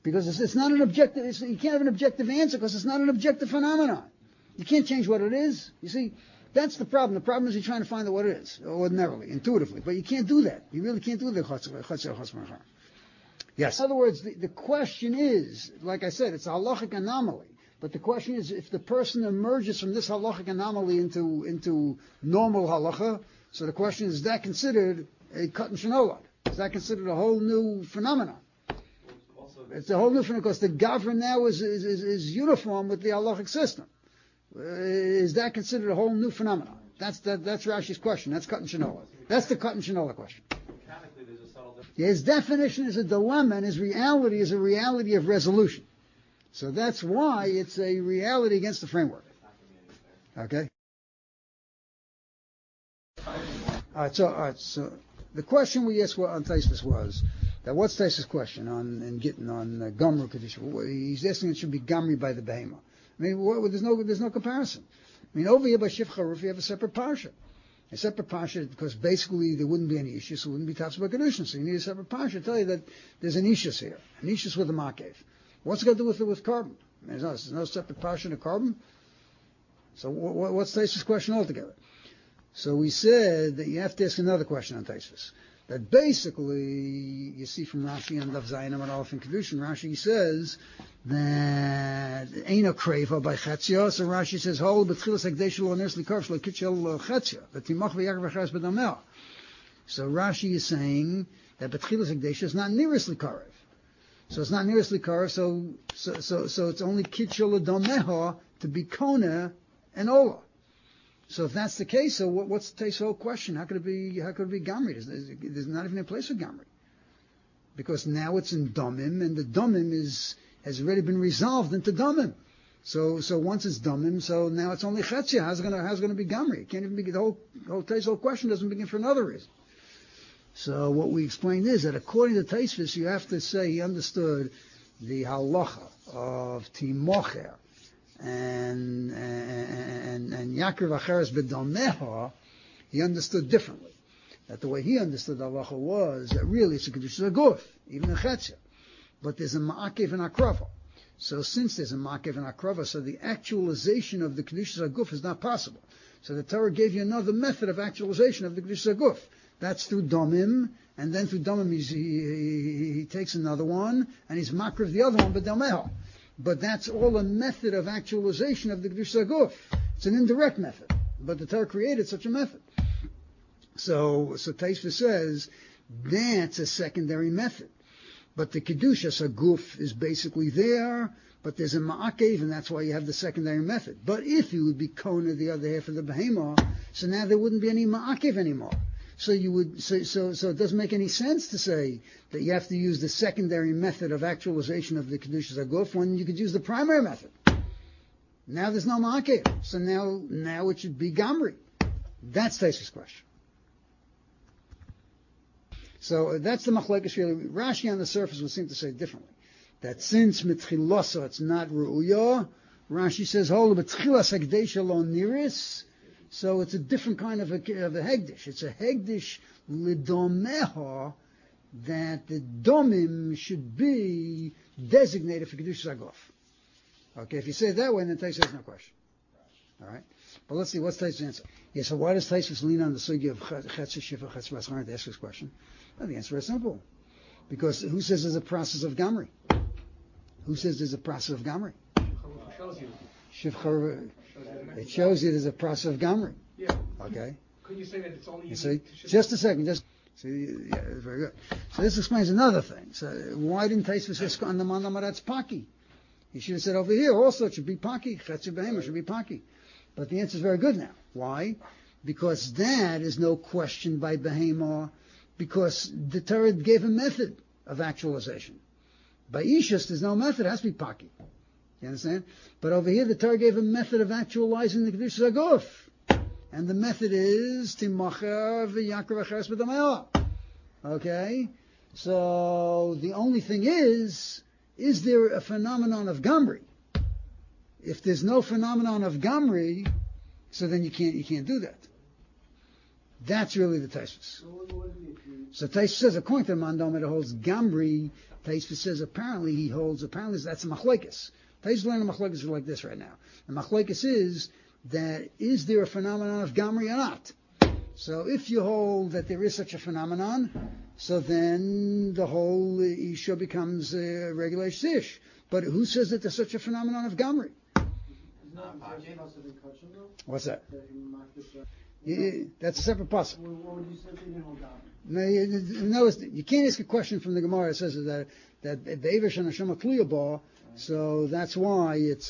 Because it's not an objective, you can't have an objective answer because it's not an objective phenomenon. You can't change what it is. You see, that's the problem. The problem is you're trying to find out what it is, ordinarily, intuitively. But you can't do that. You really can't do that. Yes. In other words, the question is, like I said, it's a halachic anomaly. But the question is, if the person emerges from this halachic anomaly into normal halacha, so the question is that considered a katan shenolad? Is that considered a whole new phenomenon? It's a whole new phenomenon because the gavra now is uniform with the halachic system. Is that considered a whole new phenomenon? That's Rashi's question. That's katan shenolad. That's the katan shenolad question. His definition is a dilemma, and his reality is a reality of resolution. So that's why it's a reality against the framework. Okay? All right, so the question we asked on Taisvis was that what's Taisvis' question on Gittin on Gomru Kedusha? He's asking it should be Gamri by the Behema. I mean, there's no comparison. I mean, over here by Shif Charuf, you have a separate parsha. A separate parsha because basically there wouldn't be any issues, so it wouldn't be Tafsir Kedusha. So you need a separate parsha to tell you that there's an issues here, an issues with the Makev. What's it got to do with carbon? I mean, there's no separate parsha to carbon. So what's Taisvis' question altogether? So we said that you have to ask another question on Taisvis. That basically, you see from Rashi and Daf Zayin and Aleph and Kedushin, Rashi says that Eino Kreva by Chetzia. So Rashi says, Hol b'tchilas hekdesh lo ners likarv shlo kitchel Chetzia. V'timach v'yakar v'charas b'damel. So Rashi is saying that b'tchilas hekdesh is not nearest likarv. So it's not nearest likarv. So it's only kitchel dameha to be kona and ola. So if that's the case, so what's the whole question? How could it be Gamri? There's not even a place for Gamri. Because now it's in Domim, and the Domim has already been resolved into Domim. So once it's Domim, so now it's only Chetzia. How's it going to be Gamri? It can't even be, the whole question doesn't begin for another reason. So what we explained is that according to Taisvis, you have to say he understood the halacha of Timocher, and Yaakov Acheres B'Dameha, he understood differently. That the way he understood halacha was that really it's a Kedusha Aguf, even a Chetzia. But there's a Ma'akev and Akrava. So since there's a Ma'akev and Akrava, so the actualization of the Kedusha Aguf is not possible. So the Torah gave you another method of actualization of the Kedusha Aguf. That's through Domim, and then through Domim he takes another one, and he's Makriv the other one, B'Dameha. But that's all a method of actualization of the Kedusha Aguf. It's an indirect method. But the Torah created such a method. So Taisva says, that's a secondary method. But the Kedusha Aguf is basically there, but there's a Ma'akev, and that's why you have the secondary method. But if you would be Kona the other half of the Behemah, so now there wouldn't be any Ma'akev anymore. So it doesn't make any sense to say that you have to use the secondary method of actualization of the Kedusha Aguf when you could use the primary method. Now there's no Ma'akev. So now it should be Gamri. That's Taisva's question. So that's the machlekes really. Rashi on the surface would seem to say differently. That since mitchilasa it's not ru'uya, Rashi says, hold b'tchilas hekdesh lo niris. So it's a different kind of a hegdish. It's a hegdish lidomeha, that the domim should be designated for Kedusha Aguf. Okay, if you say it that way, then Taisvis has no question. All right? But let's see, what's Taisvis' answer? Yeah, so why does Taisvis lean on the sugi of Chetzah Shiva, Chetzah Bascharan to ask this question? Well, the answer is simple. Because who says there's a process of Gamri? Who says there's a process of Gamri? It shows you there's a process of Gamri. Yeah. Okay. Could you say that it's only... You see? Just a second. Yeah, very good. So this explains another thing. So why didn't Taisvis say on the Manamarat's Paki? He should have said over here also it should be Paki. Chetzah Behemah should be Paki. But the answer is very good now. Why? Because that is no question by Behemah, because the Torah gave a method of actualization. By Ishus, there's no method. It has to be Paki. You understand? But over here, the Torah gave a method of actualizing the Kedusha Aguf. And the method is Timacher v'Yakar v'Cheres b'Dameha. Okay? So, the only thing is there a phenomenon of Gamri? If there's no phenomenon of Gamri, so then you can't do that. That's really the Taisvus. So Taisvus says, according to the Mandam, it holds Gamri. Taisvus says apparently that's a machlekes. Taisvus learning machlekes are like this right now. The machlekes is that is there a phenomenon of Gamri or not? So if you hold that there is such a phenomenon, so then the whole Isha becomes a regular Ish. But who says that there's such a phenomenon of Gamri? What's that? That's a separate puzzle. What would you say if they didn't hold down? No, you can't ask a question from the Gemara that says that Be'evish and Hashem Kluya Bar, so that's why it's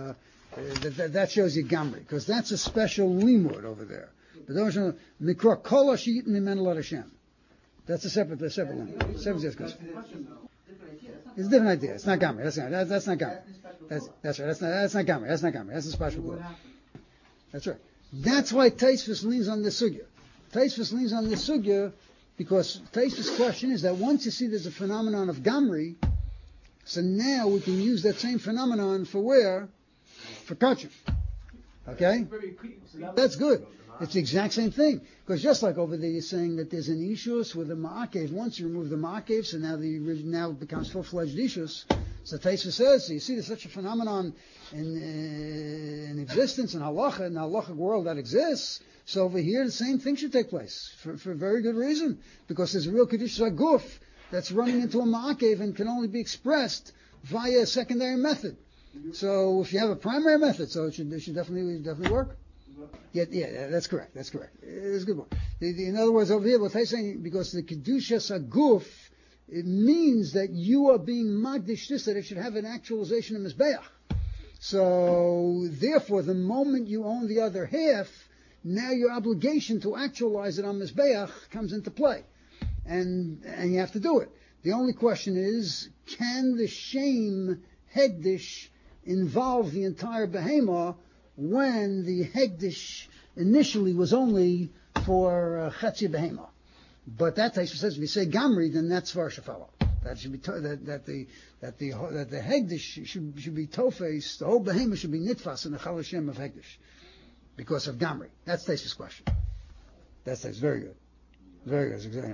that shows you Gamri, because that's a special limud over there. But Mikra Kol Hashiyit Mimenu L'Ad Hashem. That's a separate one. Separate question. It's a different idea. It's not Gamri. That's not Gamri. That's right. That's not Gamri. That's a special clue. That's right. That's why Taisvus leans on the sugya. Taisvus leans on the sugya because Taisvus' question is that once you see there's a phenomenon of Gamri, so now we can use that same phenomenon for where? For Kachim. Okay? That's good. It's the exact same thing. Because just like over there you're saying that there's an Ishus with a Ma'akev. Once you remove the Ma'akev, so now it becomes full-fledged Ishus. So Taisvus says, so you see there's such a phenomenon in existence, in halacha, in the halachic world that exists. So over here the same thing should take place for a very good reason. Because there's a real Kedusha Guf that's running into a Ma'akev and can only be expressed via a secondary method. So if you have a primary method, so it should definitely work. Yeah, that's correct. It's a good one. In other words, over here, what they're saying, because the Kedusha Saguf, it means that you are being magdish this, that it should have an actualization of Mizbeach. So, therefore, the moment you own the other half, now your obligation to actualize it on Mizbeach comes into play. And you have to do it. The only question is, can the shame Hegdish involve the entire Behemah when the Hegdish initially was only for Chetzi Behemah? But that Taisha says if you say Gamri, then that's Varshafala. That should be that the Hegdish should be Tofes. The whole Behemah should be Nitfas in the Chal Hashem of Hegdish because of Gamri. That's Taisha's question. That's very good. Very good. Exactly.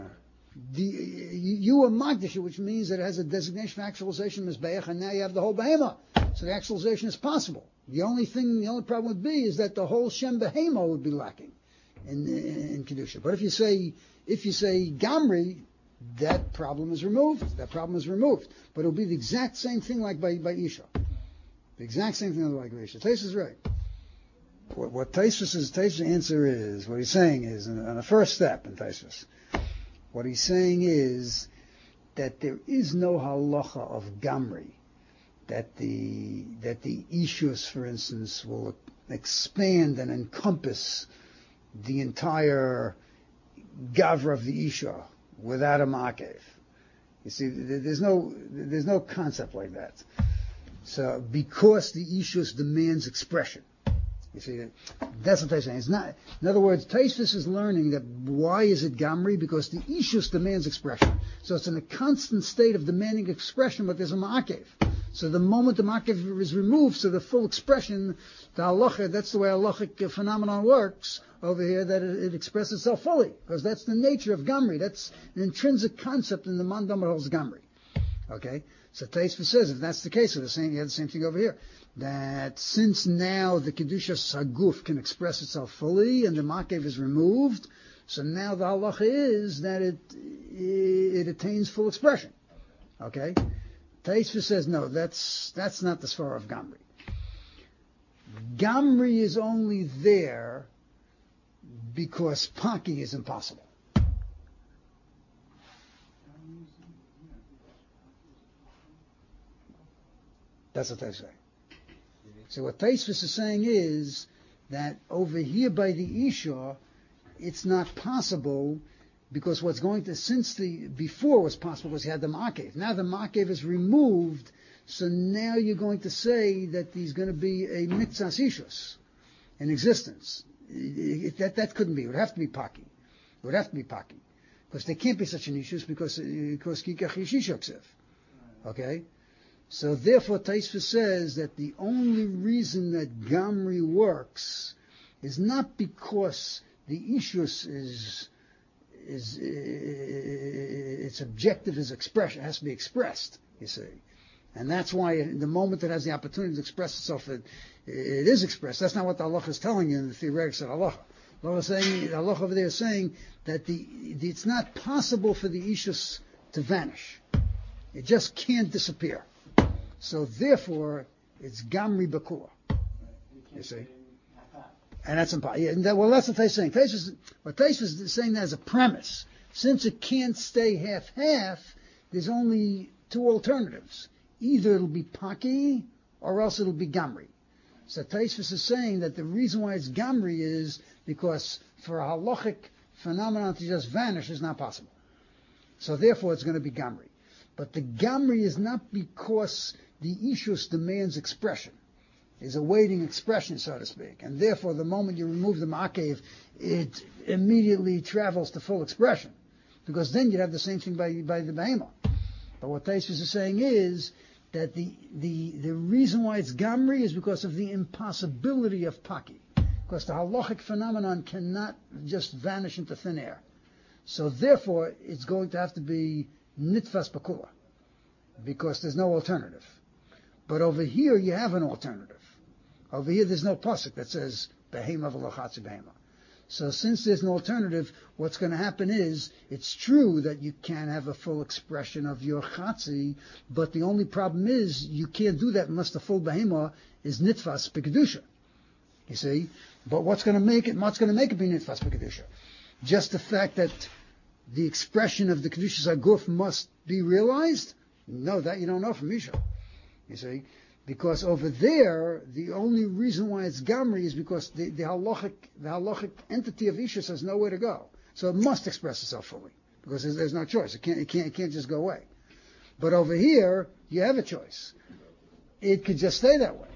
You are Magdish, which means that it has a designation of actualization Mizbeach, and now you have the whole Behemah. So the actualization is possible. The only problem would be is that the whole Shem Behemah would be lacking in Kedusha. But if you say Gamri, that problem is removed. But it'll be the exact same thing like by Isha. The exact same thing like by Isha. Taisvus is right. What Taisvus' answer is, what he's saying is, on the first step in Taisvus, what he's saying is that there is no halacha of Gamri, that the Ishus, for instance, will expand and encompass the entire Gavra of the Isha without a Ma'akev. You see, there's no concept like that. So, because the Ishus demands expression. You see, that's what Taisvus is saying. In other words, Taisvus is learning that why is it Gamri? Because the Ishus demands expression. So it's in a constant state of demanding expression, but there's a Ma'akev. So the moment the Ma'akev is removed, so the full expression, the halacha, that's the way halachic phenomenon works over here, that it expresses itself fully. Because that's the nature of Gamri. That's an intrinsic concept in the Mandam that holds Gamri. Okay? So Taisvus says, if that's the case, you have the same thing over here. That since now the Kedusha Saguf can express itself fully and the Ma'akev is removed, so now the halacha is that it attains full expression. Okay? Taisvus says, no, that's not the svara of Gamri. Gamri is only there because Paki is impossible. That's what they say. So what Taisvus is saying is that over here by the Isha, it's not possible because before was possible was you had the Ma'akev. Now the Ma'akev is removed, so now you're going to say that there's going to be a Mitzas Ishus in existence. That couldn't be. It would have to be Paki. Because there can't be such an Ishus because Kikach Yishishoksev. Okay? So therefore Taisvus says that the only reason that Gamri works is not because the issues is its objective is expression, it has to be expressed, you see. And that's why the moment it has the opportunity to express itself, it is expressed. That's not what the halacha is telling you in the theoretics of halacha. The halacha over there is saying that it's not possible for the issues to vanish. It just can't disappear. So therefore, it's gamri bakua. You see? And that's impossible. Yeah, well, that's what they're saying. What Taisvus is saying that as a premise. Since it can't stay half-half, there's only two alternatives. Either it'll be paki, or else it'll be gamri. So Taisvus is saying that the reason why it's gamri is because for a halachic phenomenon to just vanish is not possible. So therefore it's going to be gamri. But the gamri is not because the ishus demands expression. Is awaiting expression, so to speak. And therefore, the moment you remove the ma'akev, it immediately travels to full expression. Because then you'd have the same thing by the behemoth. But what Taisvus is saying is that the reason why it's gamri is because of the impossibility of paki. Because the halachic phenomenon cannot just vanish into thin air. So therefore, it's going to have to be nitfas bakula. Because there's no alternative. But over here, you have an alternative. Over here, there's no pasuk that says behema v'lochatzi behema. So since there's no alternative, what's going to happen is, it's true that you can have a full expression of your chatzi, but the only problem is, you can't do that unless the full behema is nitfas b'kedusha. You see? But what's going to make it be nitfas b'kedusha? Just the fact that the expression of the kedushas haguf must be realized? No, that you don't know from Misha. You see? Because over there, the only reason why it's gamri is because the halachic entity of Ishus has nowhere to go. So it must express itself fully. Because there's no choice. It can't just go away. But over here, you have a choice. It could just stay that way.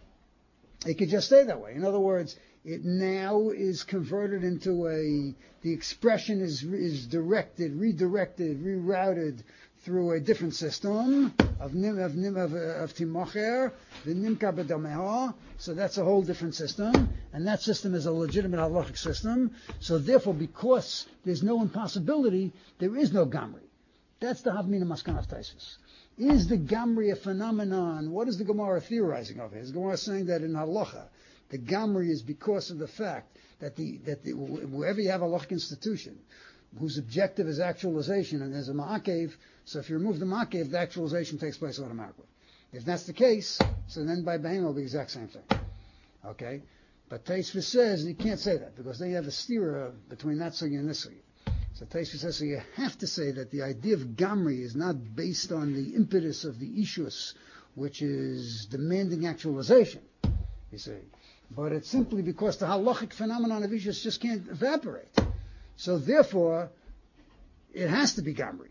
In other words, it now is converted into the expression is redirected, rerouted through a different system of timocher, the nimka b'dameha. So that's a whole different system, and that system is a legitimate halachic system. So therefore, because there's no impossibility, there is no gamri. That's the havmina maskan of Taisvus. Is the gamri a phenomenon? What is the Gemara theorizing of it? Is the Gemara saying that in halacha, the gamri is because of the fact that wherever you have a halachic institution, whose objective is actualization, and there's a ma'akev, so if you remove the ma'akev, the actualization takes place automatically. If that's the case, so then by behema will be the exact same thing. Okay? But Taisvus says you can't say that, because then you have a stira between that sugi and this sugi. So Taisvus says, so you have to say that the idea of gamri is not based on the impetus of the ishus, which is demanding actualization, you see. But it's simply because the halachic phenomenon of ishus just can't evaporate. So therefore, it has to be gamri.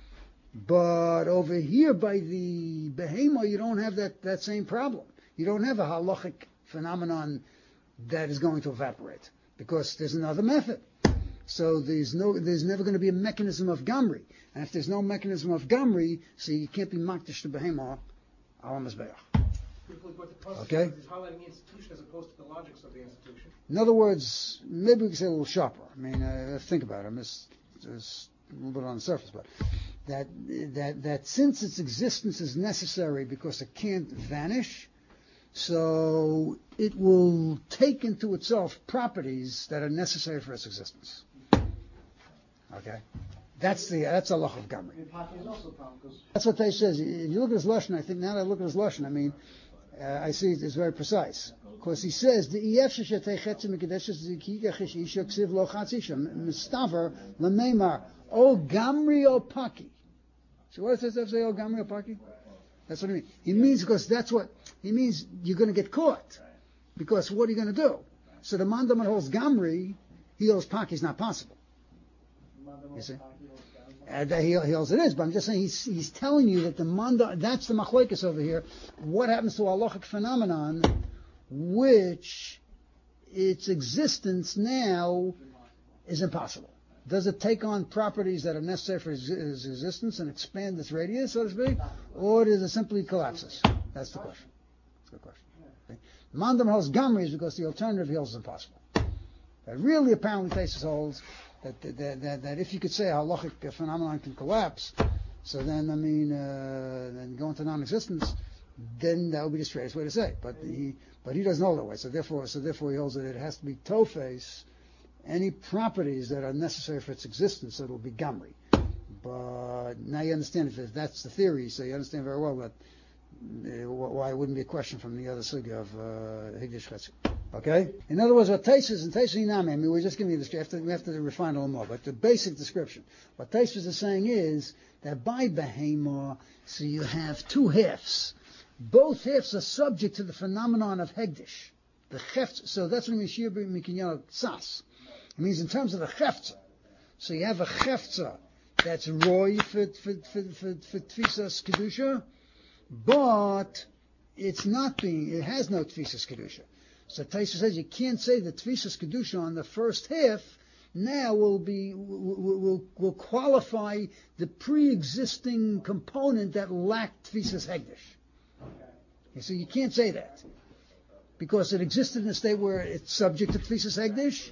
But over here by the behema, you don't have that same problem. You don't have a halachic phenomenon that is going to evaporate, because there's another method. So there's never going to be a mechanism of gamri. And if there's no mechanism of gamri, so you can't be makdish to behema al mizbeach. Okay? He's highlighting the institution as opposed to the logics of the institution. In other words, maybe we can say a little sharper. I mean, think about it. It's a little bit on the surface, but that since its existence is necessary because it can't vanish, so it will take into itself properties that are necessary for its existence. Okay? That's a loch of gamri. That's what they says. If you look at his lashon, I think now that I look at his lashon, I mean, I see it's very precise. Because he says, the mistaver l'meimar o gamri o paki. So what does that say, o gamri o paki? That's what it means. He means because he means you're going to get caught. Because what are you going to do? So the mandam holds gamri, he holds paki is not possible. You see? He holds it is, but I'm just saying he's telling you that the manda, that's the machlokes over here. What happens to a halachic phenomenon, which its existence now is impossible? Does it take on properties that are necessary for its existence and expand its radius, so to speak, or does it simply collapses? That's the question. That's a good question. Okay. Mandam holds gamri is because the alternative he holds is impossible. But really, apparently, Taisus holds that if you could say a halachic phenomenon can collapse, so then, then go into non-existence, then that would be the straightest way to say it. But he doesn't hold that way. So therefore he holds that it has to be tofes, any properties that are necessary for its existence, so it'll be gamri. But now you understand, if that's the theory, so you understand very well that why it wouldn't be a question from the other sugya of Higdish Chetzi. Okay? In other words, what Taisus and Taisus Inami, we're just giving you this, we have to refine a little more, but the basic description. What Taisus is saying is that by Behemah, so you have two halves. Both halves are subject to the phenomenon of Hegdish. The Chefza, so that's what it means, Shir Mikinyan Sas. It means in terms of the Chefza. So you have a Chefza that's Roy for Tfisas Kedusha, but it has no Tfisas Kedusha. So Taisa says you can't say that Tfisas Kedusha on the first half now will qualify the pre-existing component that lacked Tfisas Hegdish. Okay, so you can't say that because it existed in a state where it's subject to Tfisas Hegdish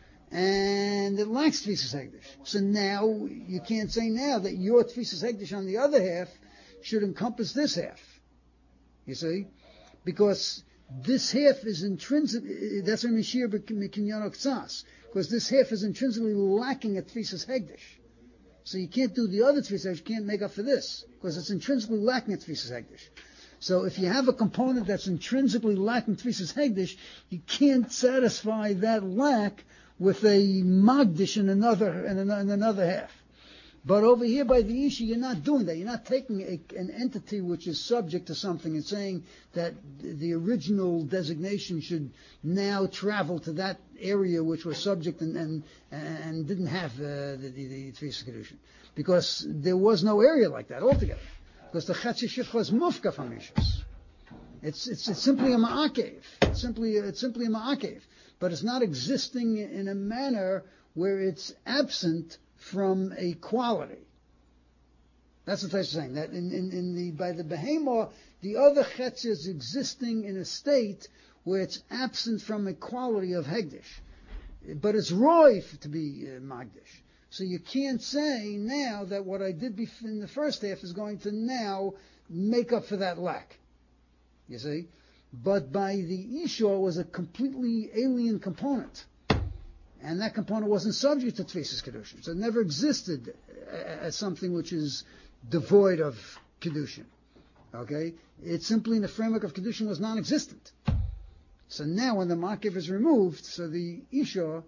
and it lacks Tfisas Hegdish. So now you can't say now that your Tfisas Hegdish on the other half should encompass this half. You see? Because this half is intrinsic, that's a Mishir B'Kinyan Ksas, because this half is intrinsically lacking a Tfisas Hegdish. So you can't do the other Tfisas Hegdish, you can't make up for this, because it's intrinsically lacking a Tfisas Hegdish. So if you have a component that's intrinsically lacking Tfisas Hegdish, you can't satisfy that lack with a Magdish in another half. But over here by the Isha, you're not doing that. You're not taking an entity which is subject to something and saying that the original designation should now travel to that area which was subject and didn't have the Tfisas Kedushin. Because there was no area like that altogether. Because the Chetzi Shifcha is mufka from Ishus. It's simply a ma'akev. It's simply a ma'akev. But it's not existing in a manner where it's absent from a quality. That's what I'm saying. That by the Behemah, the other Chetz is existing in a state where it's absent from a quality of Hegdish. But it's Roy to be Magdish. So you can't say now that what I did in the first half is going to now make up for that lack. You see? But by the Isha was a completely alien component. And that component wasn't subject to Tfisas Kedushin. So it never existed as something which is devoid of Kedushin. Okay? It simply in the framework of Kedushin was non-existent. So now when the Makiv is removed, so the Ishus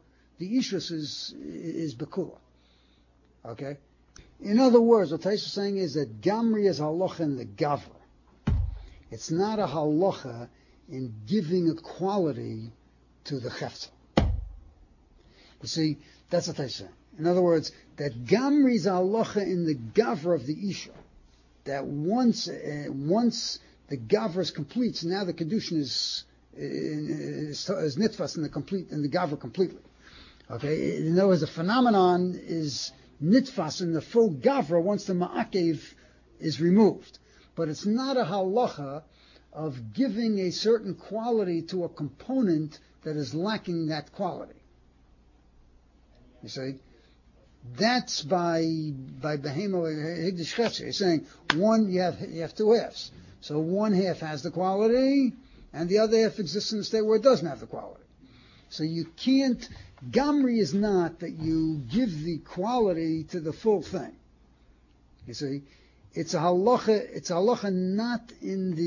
is Bekula. Okay? In other words, what Taisa is saying is that Gamri is halacha in the Gavra. It's not a halacha in giving a quality to the Chefza. You see, that's what I say. In other words, that Gamri's halacha in the Gavra of the Isha, that once the Gavra is complete, so now the Kedushin is nitfas in the Gavra completely. Okay, in other words, the phenomenon is nitfas in the full Gavra once the Ma'akev is removed. But it's not a halacha of giving a certain quality to a component that is lacking that quality. You see, that's by Behemah Higdish Chetzi. You're saying one, you have two halves. So one half has the quality, and the other half exists in a state where it doesn't have the quality. So you can't. Gamri is not that you give the quality to the full thing. You see, it's a halacha. It's a halacha not in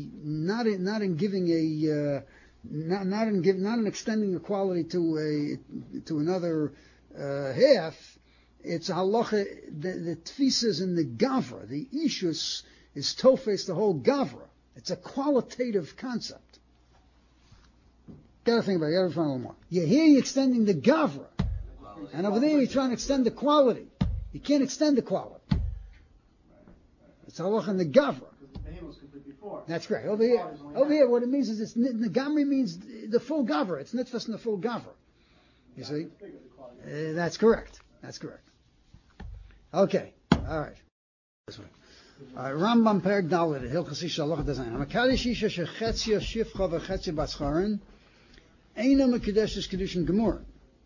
extending the quality to another half. It's a halacha. The tfisas in the gavra, the ishus is tofes the whole gavra. It's a qualitative concept. Gotta think about it. Gotta find a little more. Here you're extending the gavra, and over there you're trying to extend the quality. You can't extend the quality. It's halacha in the gavra. That's correct. Over here, what it means is the gamri means the full gavra. It's nitfas in the full gavra. You see? That's correct. That's correct. Okay. All right. This way. Rambam Perek Dalet Hilchos Isha Halacha Dazayin. Hamakadosh Isha shechetzia shifcha v'chetzia batzcharin eina mekudeshes kedushin gemur.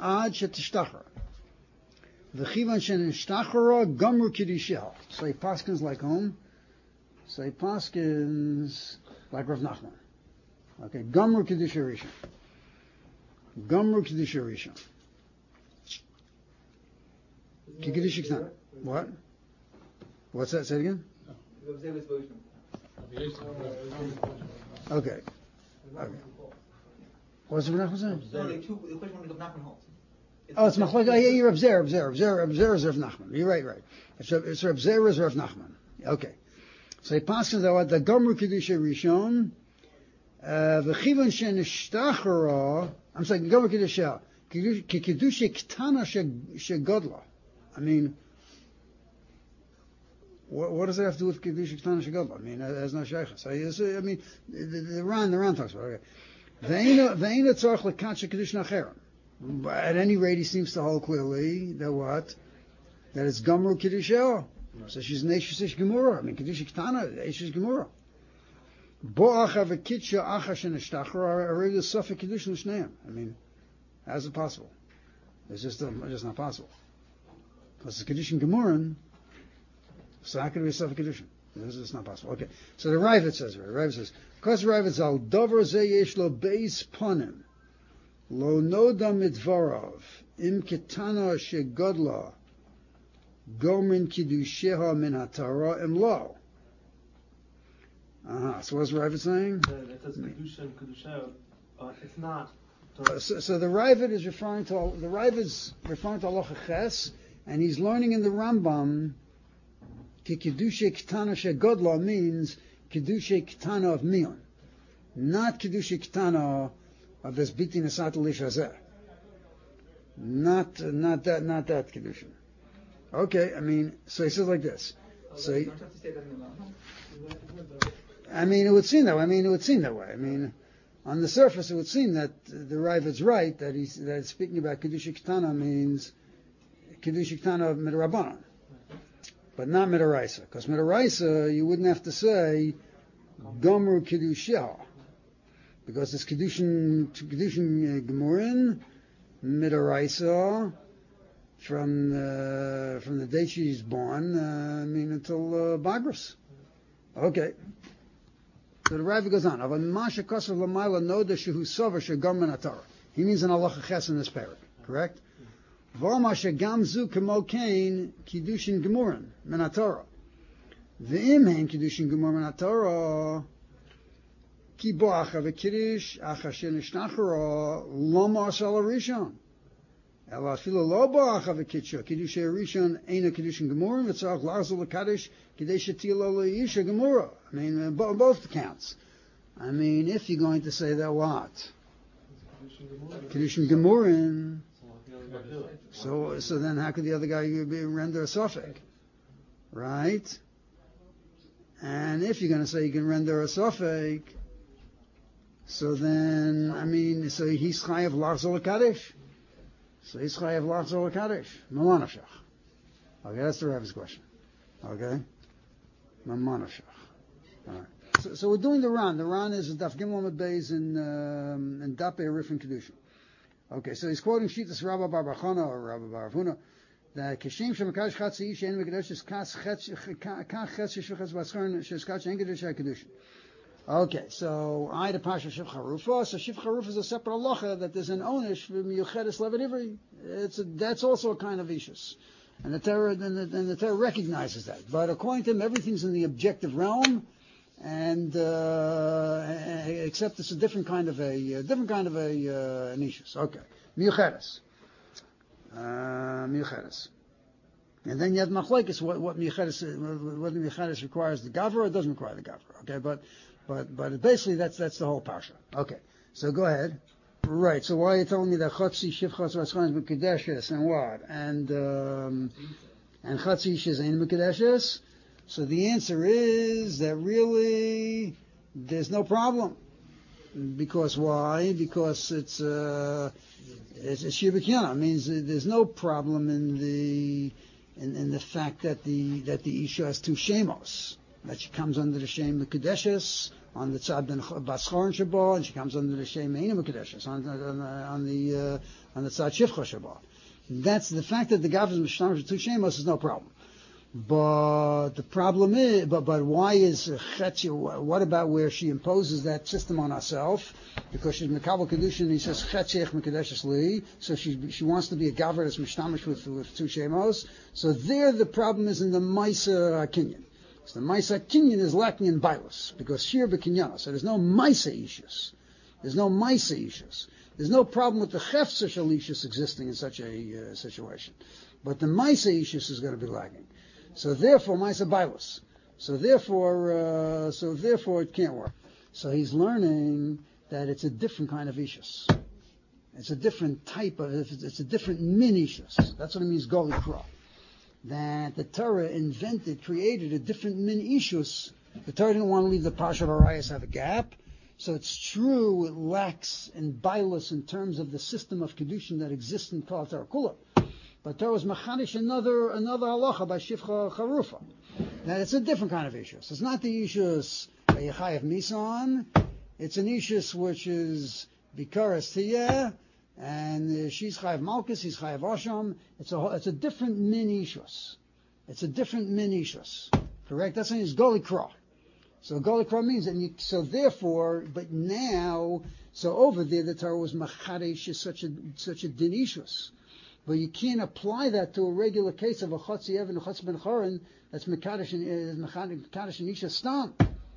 ad shetishtachar. V'chivan shenishtachara gamru kiddusheha. So he paskins like whom? So he paskins like Rav Nachman. Okay, gamru kiddush rishon. Gamru kiddush rishon. Kiddush k'tana. What? What's that? Say it again. Okay. What's the Rav Nachman saying? No, the question only Rav Nachman holds. Oh, it's Machlok. Oh, yeah, you're Rav Zer is Rav Nachman. You're right. It's Rav Zer is Rav Nachman. Okay. So he passes out the Gamru Kiddush Rishon, v'chivon shenishtachara. I'm saying Gamru Kiddush Kiddush Ktana shegodla. I mean, what does that have to do with Kiddush Ktana shegodla? I mean, that's not shaychus. I mean, the Ran talks about it. Okay. Ve'ena tzarich l'katsha Kiddush nacherim. At any rate, he seems to hold clearly that what? That it's Gamru Kiddush El. So she's an Eishes Gemura. I mean, Kiddush Ktana, Eishes Gemura. Bo'acha v'kitsha acha shenishtachar are regular Suffolk Kiddush l'shneim. I mean, how's it possible? It's just not possible. Because the Kiddush in Gemurin, so how could it be a Suffolk Kiddush? It's not possible. Okay. So the Ravid says, because Ravid zal dover ze yesh lo beis ponim, lo noda mitvarav, im ketana shegodla, Gomin kiddusheha min hatara im lo. So what's Ravid saying? That says kedusha and kedusha. It's not. So the Ravid is referring to Halacha Ches, and he's learning in the Rambam ki kiddushe ktana shegodla means kiddushe ktana of mion, not kiddushe ktana of this bitin asat lish hazeh. Not that kiddushin. Okay, I mean, so he says like this. So he, I mean, it would seem that way. I mean, on the surface, it would seem that the Ravid's right that he's speaking about Kiddush Ktana means Kiddush Ktana of Midrabanan, but not Midaraisa. Because Midaraisa, you wouldn't have to say Gomru Kiddusheha, because it's Kiddushin Gemurin Midaraisa. From the day she's born, until Bagros. Okay. So the Rav goes on. He means an halacha ches in this parak, correct? V'amasha gamzu kemo kain kiddushin gemurin min haTorah. V'im hein kiddushin gemurin min haTorah ki bo acha v'kiddush acha shenishtachara lomar shala rishon. Ela afilu lo bo acha v'kiddush kiddush rishon eina kiddushin gemurin v'tzarach larzel l'kadosh kidei shetilo le'isha gemura. I mean, both accounts. I mean, if you're going to say that what? Kiddushin gemurin. So then how could the other guy be render a suffix? Right? And if you're going to say you can render a suffix, so then, I mean, so he's chayav lachzor l'kadosh. So he's chayav lachzor l'kadosh. Mamanashach. Okay, that's the Rav's question. Okay? Mamanashach. All right. So we're doing the Ran. The Ran is Daf Gimel Amud Beis in Dapei Rifin Kedushin. Okay, so he's quoting Shitas Rabba Bar Bachana or Rabba Bar Avuna that Kishem Shemakash Chatzi Ish Ein Mekadosh is Kach Chetz Shishvachas Baschern Sheskach Ein Kedush HaKedushin. Okay, so I the Pasha Shiv Charufa. So Shiv Charufa is a separate halacha that there's an onish v'miyuchedes levet ivri. That's also a kind of ishus, and the Torah recognizes that. But according to him, everything's in the objective realm, and except it's a different kind of a ishus. Okay, miyuchedes, and then you have machlekes what miyuchedes requires the gavra or doesn't require the gavra. Okay, but basically that's the whole parsha. Okay, so go ahead. Right. So why are you telling me that Chatzi Shivchas Vaschan is Mekadeshes and what? And Chatzi is ain't Mekadeshes? So the answer is that really there's no problem. Because why? Because it's Shibakina. It means there's no problem in the fact that the Isha has two Shemos. that she comes under the shame of Kedeshes on the Tzad Ben Baschor Shabbat, and she comes under the shame of Einam Kedeshes on the Tzad Shivcha Shabbat. That's the fact that the Gav is Mishnah two Shemos is no problem. But the problem is, but why is Chetzi? What about where she imposes that system on herself? Because she's Mekabel Kedushin, and he says Chetziach Mekadeshes Li. So she wants to be a Gaver that's Mishnamish with two Shemos. So there the problem is in the Maisa Kinyan. So the Maisa Kinyan is lacking in Bailus because Shir B'Kinyana. So there's no Maisa issues. There's no Maisa issues. There's no problem with the Chefzer Shalishus existing in such a situation. But the Maisa issues is going to be lagging. So therefore, Maisa Bailus. So therefore, it can't work. So he's learning that it's a different kind of Ishus. It's a different type of, it's a different min Ishus. That's what it means, Goli Kra. That the Torah created a different min Ishus. The Torah didn't want to leave the Parsha of Arayas have a gap. So it's true, it lacks in Bailus in terms of the system of Kedushin that exists in Kol Torah Kula. But there was machanish another halacha by Shifcha Charufa. Now it's a different kind of ishus. It's not the ishus Yechayev Misan. It's an ishus which is Bikaras Tiyeh, and she's Chayev Malkus, he's Chayev Asham. It's a different min ishus. It's a different min ishus. Correct? That's what it's Goli Kra. So Goli Kra means that so therefore, but now, so over there the Torah was machadish is such a din ishus. But you can't apply that to a regular case of a Chotzi Ev and a Chotzi Ben Chorin that's Mekadosh and Isha Stam.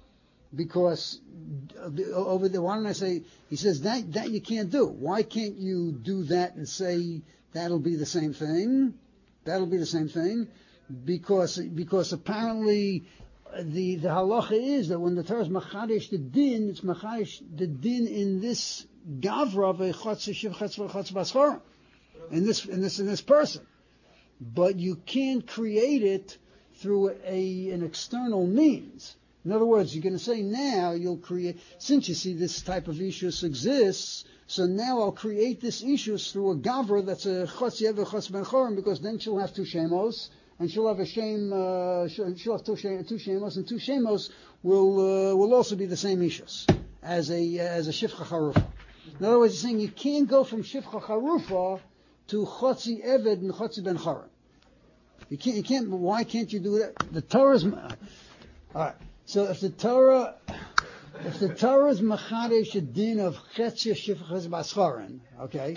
Because over there, why don't I say, he says that you can't do. Why can't you do that and say that'll be the same thing? That'll be the same thing. Because apparently the halacha is that when the Torah is Mekadosh the din, it's Mekadosh the din in this Gavra of a Chotzi Shiv Chotzi Baschorim. In this person, but you can't create it through an external means. In other words, you're going to say now you'll create, since you see this type of ishus exists, so now I'll create this ishus through a gavra that's a chotz yev chotz ben chorim, because then she'll have two shemos, and she'll have a shem, she'll have two shemos, and two shemos will also be the same ishus as a shifcha charufa. In other words, you're saying you can't go from shifcha charufa to Chotzi Eved and Chotzi Ben Chorin. You can't, why can't you do that? The Torah's, alright, so if the Torah is Machadesh a din of Chetzi Shifchas Baschorin, okay,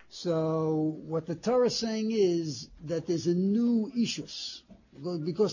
so what the Torah is saying is that there's a new Ishus. Because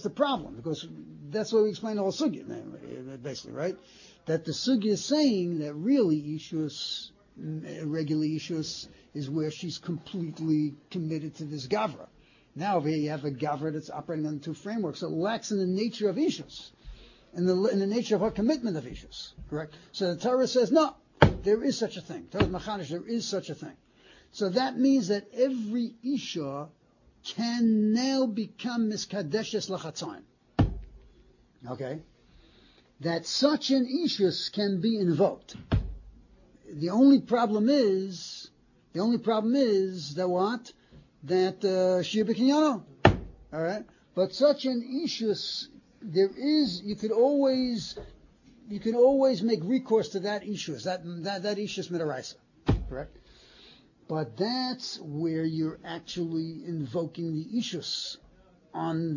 that's what we explained the whole Sugya, basically, right? That the Sugya is saying that really Ishus, regular Ishus, is where she's completely committed to this Gavra. Now over here you have a Gavra that's operating on two frameworks. So it lacks in the nature of Ishus, in the nature of her commitment of Ishus. Correct? So the Torah says, no, there is such a thing. Torah Machanish, there is such a thing. So that means that every Isha can now become Miskadeshes Lachatzayim. Okay? That such an Ishus can be invoked. The only problem is that what? That Shir B'Kinyano. Alright? But such an ishus, you could always make recourse to that ishus, that ishus midaraisa. Correct? But that's where you're actually invoking the ishus on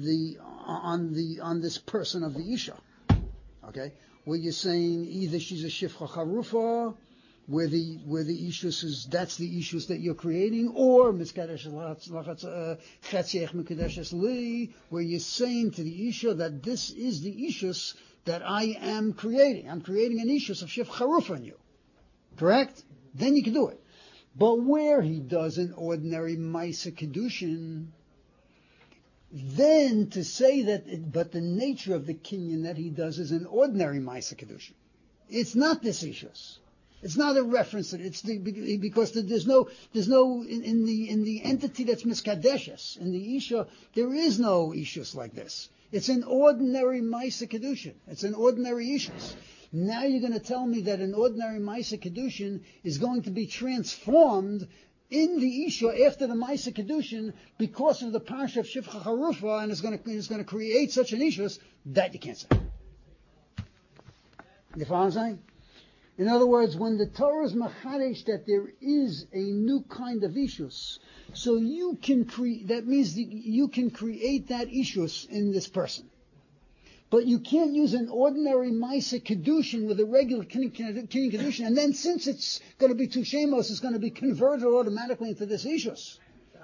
this person of the isha. Okay? Where you're saying either she's a shifcha charufa, where the ishus is, that's the ishus that you're creating, or miskadesh chetziach mekadesh li, where you're saying to the isha that this is the ishus that I am creating. I'm creating an ishus of shif charufa in you. Correct? Then you can do it. But where he does an ordinary Maisa Kedushin, then to say that, but the nature of the kinyan that he does is an ordinary Maisa Kedushin. It's not this ishus. It's not a reference to it. Because there's no in the entity that's miskadeshes, in the isha, there is no ishus like this. It's an ordinary Maisa Kedushin. It's an ordinary ishus. Now you're going to tell me that an ordinary Maisa Kedushin is going to be transformed in the Isha after the Maisa Kedushin because of the Parsha of Shifcha Charufa, and is going to create such an Ishus, that you can't say. You follow what I'm saying? In other words, when the Torah is machadesh that there is a new kind of ishus, so you can create, that means that you can create that ishus in this person. But you can't use an ordinary Maisa Kedushin with a regular Kinyan Kedushin, and then since it's going to be two Shemos, it's going to be converted automatically into this ishus.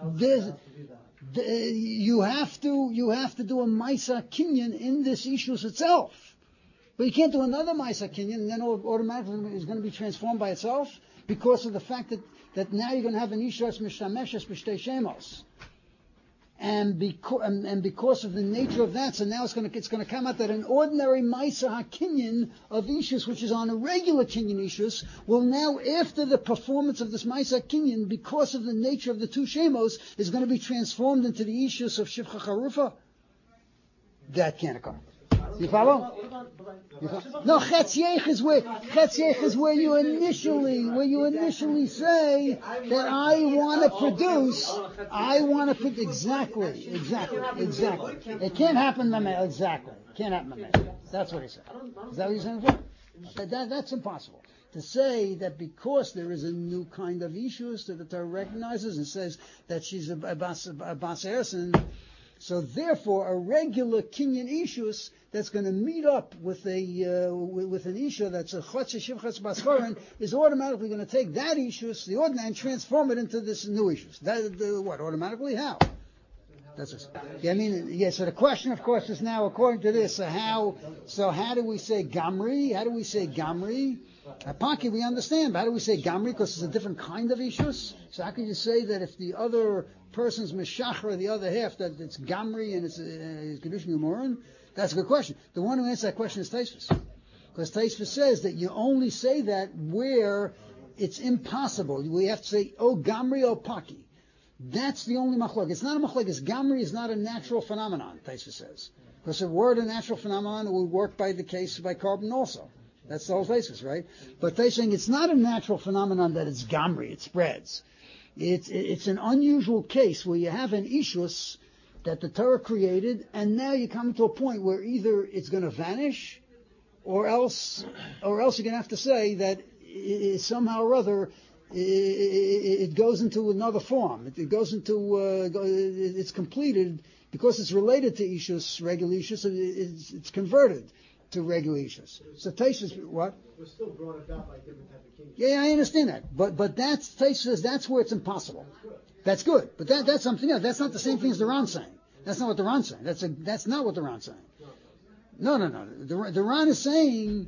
You have to do a Maisa Kinyan in this ishus itself. But you can't do another Maisa Kinyan and then automatically it's going to be transformed by itself because of the fact that now you're going to have an Ishas Mishameshes B'Shtei Shemos. And because of the nature of that, so now it's going to come out that an ordinary Maisa HaKinyan of Ishus, which is on a regular Kinyan Ishus, will now, after the performance of this Maisa HaKinyan, because of the nature of the two Shemos, is going to be transformed into the Ishus of Shivcha Charufa. That can't occur. You follow? No, Chetz Yech is where you initially say that I want to produce exactly. It can't happen mamel, exactly. It can't happen mamel. That's what he said. Is that what you're saying? That's impossible. To say that because there is a new kind of ishus that the Torah recognizes and says that she's a bas ersin, so therefore, a regular Kinyan Ishus that's going to meet up with with an Isha that's a Chotze Shivchatz Baschorin is automatically going to take that Ishus, the ordinary, and transform it into this new Ishus. What? Automatically? How? That's just, so the question, of course, is now, according to this, so how do we say Gamri? How do we say Gamri? Apaki, we understand, but how do we say Gamri? Because it's a different kind of Ishus. So how can you say that if the other person's Meshachar, the other half, that it's Gamri and it's Kedushin Gemorin? That's a good question. The one who answers that question is Taisvis. Because Taisvis says that you only say that where it's impossible. We have to say, oh Gamri, oh Paki. That's the only machlok. It's not a machlok. Gamri is not a natural phenomenon, Taisvis says. Because if it were a natural phenomenon, it would work by carbon also. That's the whole Taisvis, right? But they're saying it's not a natural phenomenon that it's Gamri, it spreads. It's an unusual case where you have an ishus that the Torah created, and now you come to a point where either it's going to vanish, or else you're going to have to say that somehow or other it goes into another form. It goes into it's completed because it's related to ishus, regular ishus. It's converted to regular ishus. So Taisvis, what? We're still brought about by different type of kingdom. Yeah, I understand that, but that's Taisvis says that's where it's impossible. That's good, but that's something else. That's not the same thing as the Ran saying. That's not what the Ran saying. That's not what the Ran saying. No. The Ran is saying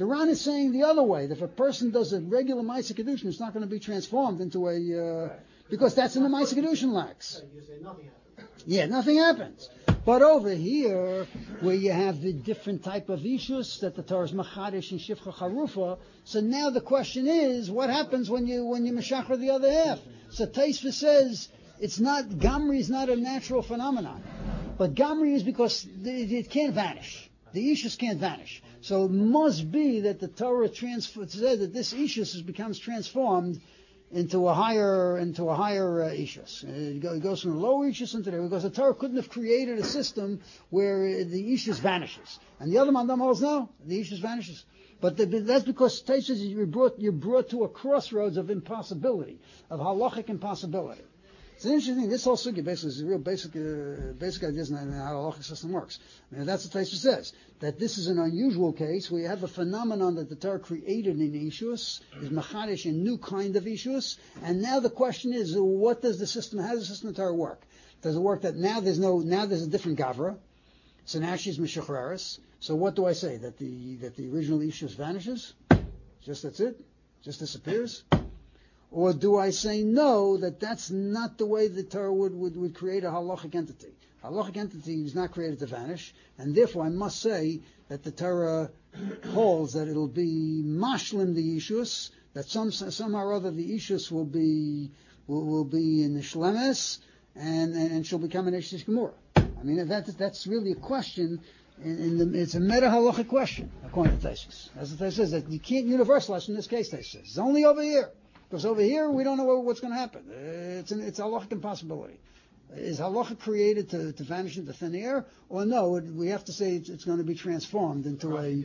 the other way. That if a person does a regular Ma'aseh Kedushin, it's not going to be transformed into a because that's in the Ma'aseh Kedushin lacks. You say nothing happens. Yeah, nothing happens. But over here, where you have the different type of ishus that the Torah is machadish and shivcha charufa, so now the question is, what happens when you meshachar the other half? So Taisva says Gamri is not a natural phenomenon, but Gamri is because it can't vanish. The ishus can't vanish. So it must be that the Torah said that this ishus becomes transformed into a higher ishus. It goes from the lower ishus into there, because the Torah couldn't have created a system where the ishus vanishes. And the other mandam holds no, the ishus vanishes. But that's because Taisha says you're brought to a crossroads of impossibility, of halachic impossibility. It's an interesting thing. This whole sugya basically is a real basic ideas on how the halachic system works. That's what Taisha says. That this is an unusual case where you have a phenomenon that the Torah created in Ishus, is machadish, a new kind of Ishus, and now the question is, how does the system of the Torah work? Does it work that now there's a different Gavra, so now she's Meshuchreres, so what do I say? That the original Ishus vanishes? That's it? Just disappears? Or do I say no, that's not the way the Torah would create a halachic entity? A halachic entity is not created to vanish, and therefore I must say that the Torah holds that it'll be mashlim the ishus, that somehow or other the ishus will be in the shlemes, and she'll become an Eshes Gemurah. I mean, that's really a question, it's a meta halachic question, according to Taisvis. As the Taisvis says, that you can't universalize in this case, Taisvis says. It's only over here. Because over here, we don't know what's going to happen. It's a halachic impossibility. Is halacha created to vanish into thin air, or no? We have to say it's going to be transformed into a.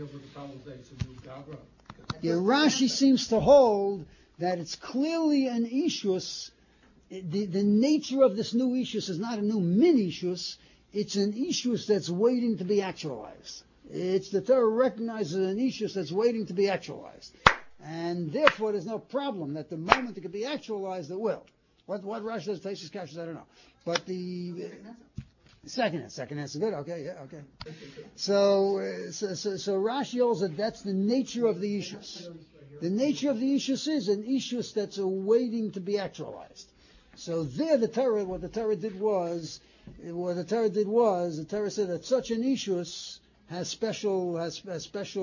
Yeah, Rashi seems to hold that it's clearly an ishus. The nature of this new ishus is not a new min ishus. It's an ishus that's waiting to be actualized. It's the Torah recognizes an ishus that's waiting to be actualized, and therefore there's no problem that the moment it can be actualized, it will. What Rashi does, Taisus Kashas, I don't know. But the second answer, good, okay, yeah, okay. So Rashi holds that that's the nature of the ishus. The nature of the ishus is an ishus that's waiting to be actualized. So there, what the Torah did was, the Torah said that such an ishus has special halacha,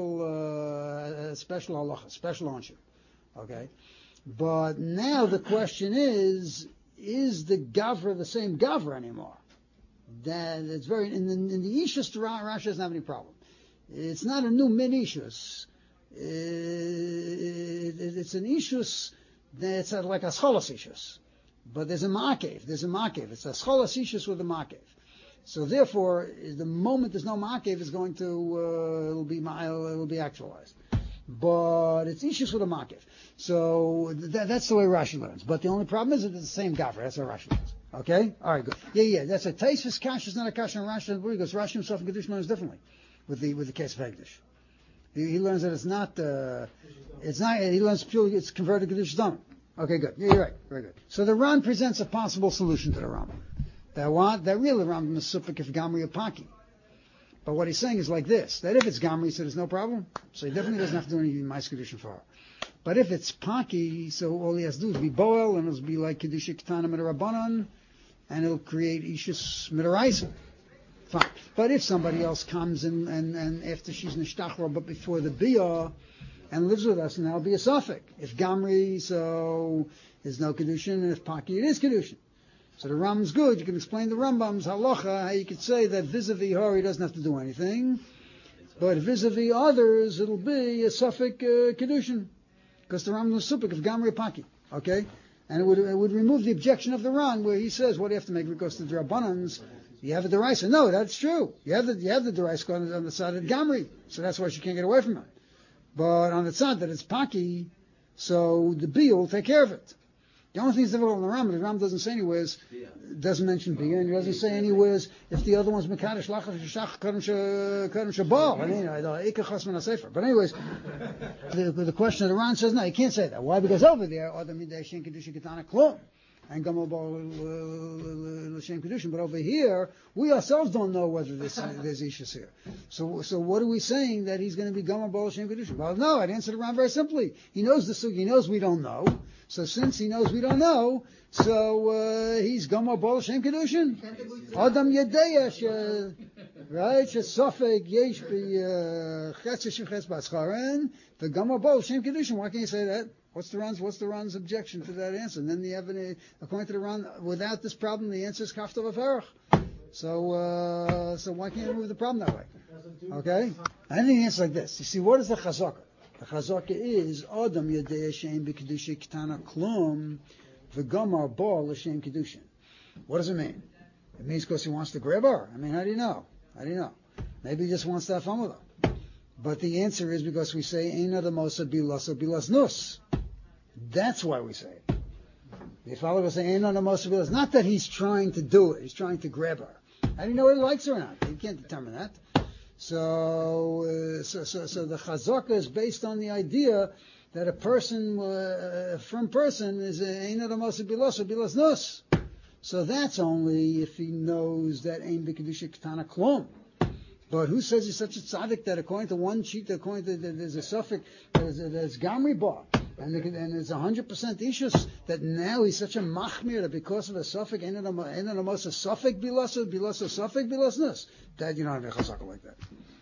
special ownership. Okay? But now the question is the gavra the same gavra anymore? That it's very in the ishus. Rashi doesn't have any problem. It's not a new min ishus. It's an ishus that's like a scholas ishus, but there's a makev. It's a scholas ishus with a makev. So therefore, the moment there's no makev, is going to it'll be actualized. But it's ishus with a makev. So that's the way Rashi learns. But the only problem is that it's the same gavra. That's how Rashi learns. Okay? All right, good. Yeah. That's a Taisvis Kash is not a Kash on Rashi. Because Rashi himself in Kedushin learns differently with the case of Hegdish. He learns that it's not. He learns purely it's converted Kedushin Dam. Okay, good. Yeah, you're right. Very good. So the Ran presents a possible solution to the Rambam. That really the Rambam is supik if Gamri or Paki. But what he's saying is like this: that if it's Gamri, so there's no problem. So he definitely doesn't have to do any Mais Kedushin for her. But if it's Paki, so all he has to do is be Boel, and it'll be like Kedusha Ketana Midrabanan, and it'll create Ishus Midaraisa. Fine. But if somebody else comes and after she's Nishtachra, but before the Biyah, and lives with us, and that'll be a suffix. If Gamri, so there's no Kedushin, and if Paki, it is Kedushin. So the Rambam's good. You can explain the Rambam's halacha, how you could say that vis-a-vis her, he doesn't have to do anything. But vis-a-vis others, it'll be a suffix Kedushin. Because the Rambam is supik of Gamri Paki. Okay? And it would remove the objection of the Ran, where he says, what do you have to make because the Drabanans? You have a deraisa. No, that's true. You have the deraisa on the side of Gamri. So that's why she can't get away from it. But on the side that it's Paki, so the Biyah will take care of it. The only thing that's difficult in the Ram doesn't say anywhere, doesn't mention Biyah, and he doesn't say anywhere if the other one's Mekadosh Lachach Shach Kadam Shabal. I mean, Ikachas Min HaSefer. But anyways, the question of the Ram says no, you can't say that. Why? Because over there, Adam Midei Shem Kedusha Ketana Klum. And Gamal L'Shem Kedushin, but over here we ourselves don't know whether there's Ishus here. So what are we saying that he's going to be Gamal L'Shem Kedushin? Well, no, I'd answer the Ram very simply. He knows the sugi. He knows we don't know. So since he knows we don't know, so he's Gamal L'Shem Kedushin. Adam Yedeya, right? Shesofek Yesh Be Chetz Shivches Bascharen. The Gamal L'Shem Kedushin. Why can't you say that? What's the Ran's objection to that answer? And then the evidence, according to the Ran, without this problem, the answer is Kaftav Aferach. So why can't you remove the problem that way? Okay? I think the answer is like this. You see, what is the Chazaka? The Chazaka is Adam Yedei Hashem B'Kedusha Ketana Klum V'Gamar Bo L'Shem Kedushin. What does it mean? It means because he wants to grab her. I mean, how do you know? Maybe he just wants to have fun with her. But the answer is because we say Eina Damosa Bilas Nus. That's why we say it. The follower say Eina Damosa Bilas. Not that he's trying to do it. He's trying to grab her. How do you know whether he likes her or not? You can't determine that. So the Chazaka is based on the idea that a person, from person, is Eina Damosa Bilas Nus. So that's only if he knows that Ein B'Kedusha Ketana Klum. But who says he's such a tzaddik that according to one sheet, according to there's a suffix, there's Gamri Bar, and there's 100% ishus that now he's such a machmir that because of a suffix, ain't it a suffix bilas suffix bilasness? That you don't have a chazaka like that.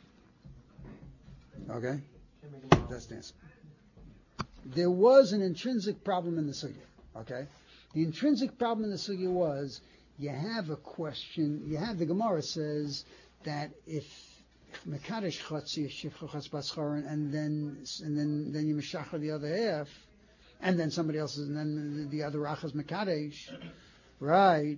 Okay, that's the answer. There was an intrinsic problem in the sugya. Okay, the intrinsic problem in the sugya was you have a question. The Gemara says that if Mekadosh Chatzi Shivchas Bascharen and then you Meshachar the other half, and then somebody else and then the other Achas Mekadosh, right?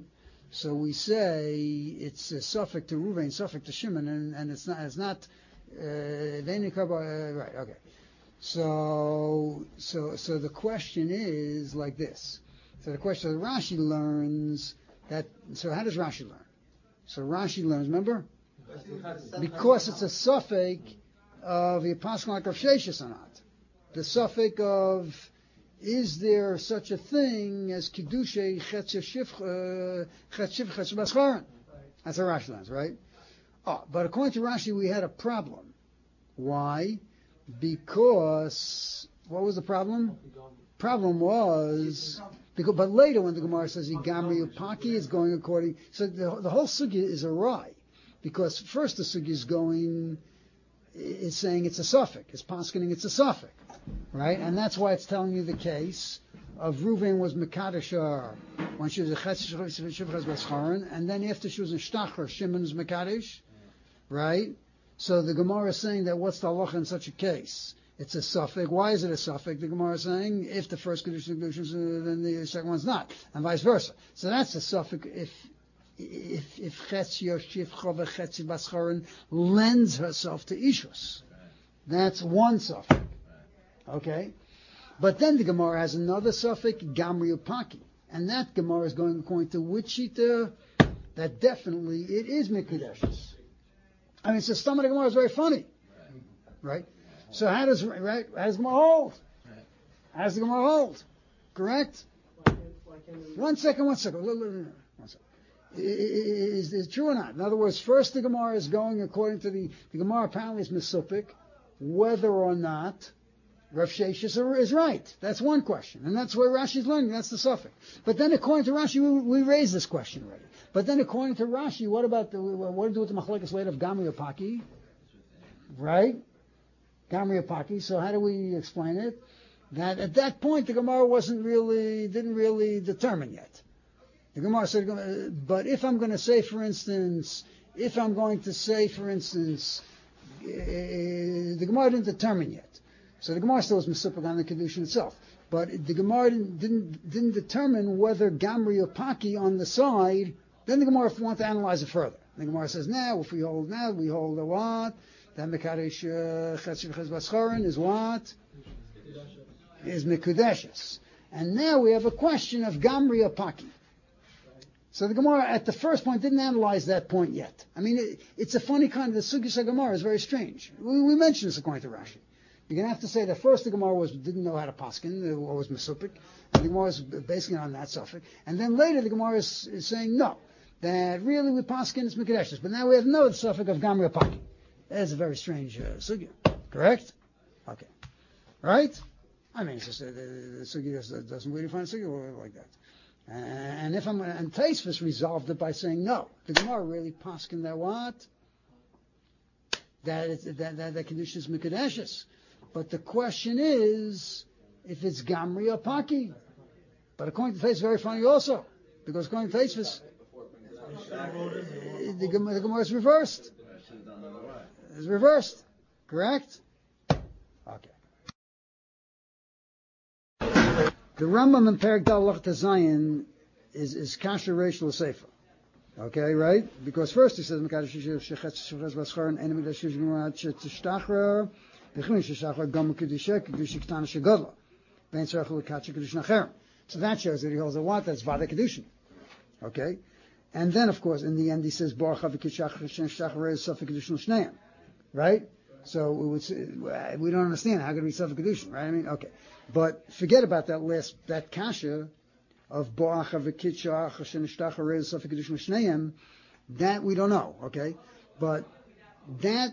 So we say it's a suffix to Ruvain, suffix to Shimon, and it's not. Right. Okay. So the question is like this. So the question that Rashi learns that. So how does Rashi learn? So Rashi learns. Remember, because it's a suffix of the apostle like Rav Sheshes or not. The suffix of is there such a thing as Kiddushay Chetz Shivcha Bascharon? That's how Rashi learns, right? Oh, but according to Rashi, we had a problem. Why? Because, what was the problem? Problem was, but later when the Gemara says Gamri Upaki is going according, so the whole sugya is awry. Because first the sugya is saying it's a suffix, it's paskening it's a suffix. Right? And that's why it's telling you the case of Reuven was Mekadosh when she was a Chetz Shivchas Bascharon, and then after she was in Shtachar, Shimon was Mekadosh. Right? So the Gemara is saying that what's the halacha in such a case? It's a suffix. Why is it a suffix? The Gemara is saying if the first condition is then the second one's not, and vice versa. So that's a suffix if Chetz Shivcha v'Chetz Bascharon lends herself to Ishus. That's one suffix. Okay, but then the Gemara has another suffix, Gamri Upaki, and that Gemara is going according to which shita that definitely it is Mikudeshes. I mean, so some of the Gemara is very funny, right? So how does the Gemara hold? How does the Gemara hold? Correct? One second. Is it true or not? In other words, first the Gemara is going according to the Gemara apparently is Mesupik, whether or not Rav Sheshes is right. That's one question. And that's where Rashi is learning. That's the suffix. But then according to Rashi, we raised this question already. But then according to Rashi, what do we do with the machlekes later of Gamri Upaki? Right? Gamri Upaki. So how do we explain it? That at that point the Gemara didn't really determine yet. The Gemara said, but if I'm going to say, for instance, the Gemara didn't determine yet. So the Gemara still was Mesupik on the Kedushin itself. But the Gemara didn't determine whether Gamri or Paki on the side, then the Gemara want to analyze it further. The Gemara says, if we hold a what? Then Mekadosh Chetz Shivchas Bascharon is what? Is Mekudeshes. And now we have a question of Gamri or Paki. So the Gemara at the first point didn't analyze that point yet. I mean, it's a funny kind of, the Sugya Gemara is very strange. We mentioned this according to Rashi. You're going to have to say that first the Gemara didn't know how to paskin, or was Mesupik, and the Gemara was basing it on that suffix. And then later the Gemara is saying no, that really we paskin is Mekudeshes. But now we have another suffix of Gamri Paki. That's a very strange sugya. Correct? Okay. Right? I mean, it's just the sugya doesn't really find a sugya like that. And Taisvis resolved it by saying no. The Gemara really paskin that what? That condition is Mekudeshes. But the question is, if it's Gamri or Paki. But according to Taisvis, very funny also. Because according to Taisvis, the Gemara is reversed. It's reversed. Correct? Okay. The Rambam in Perek Dal Lach Zayin is Kasher Reish L'Sefer. Okay, right? Because first he says, Mekadosh Shechetz Shivchas Bascharon Ein Mekadosh Shivchas Bascharon so that shows that he holds a what? That's Vada Kedushin. Okay? And then, of course, in the end he says, Baruch HaVikishach Safek Kedushin Shneim. Right? So we don't understand how could it be Safek Kedushin, right? I mean, okay. But forget about that kasha of Baruch HaVikishach Safek Kedushin Shneim. That we don't know, okay? But that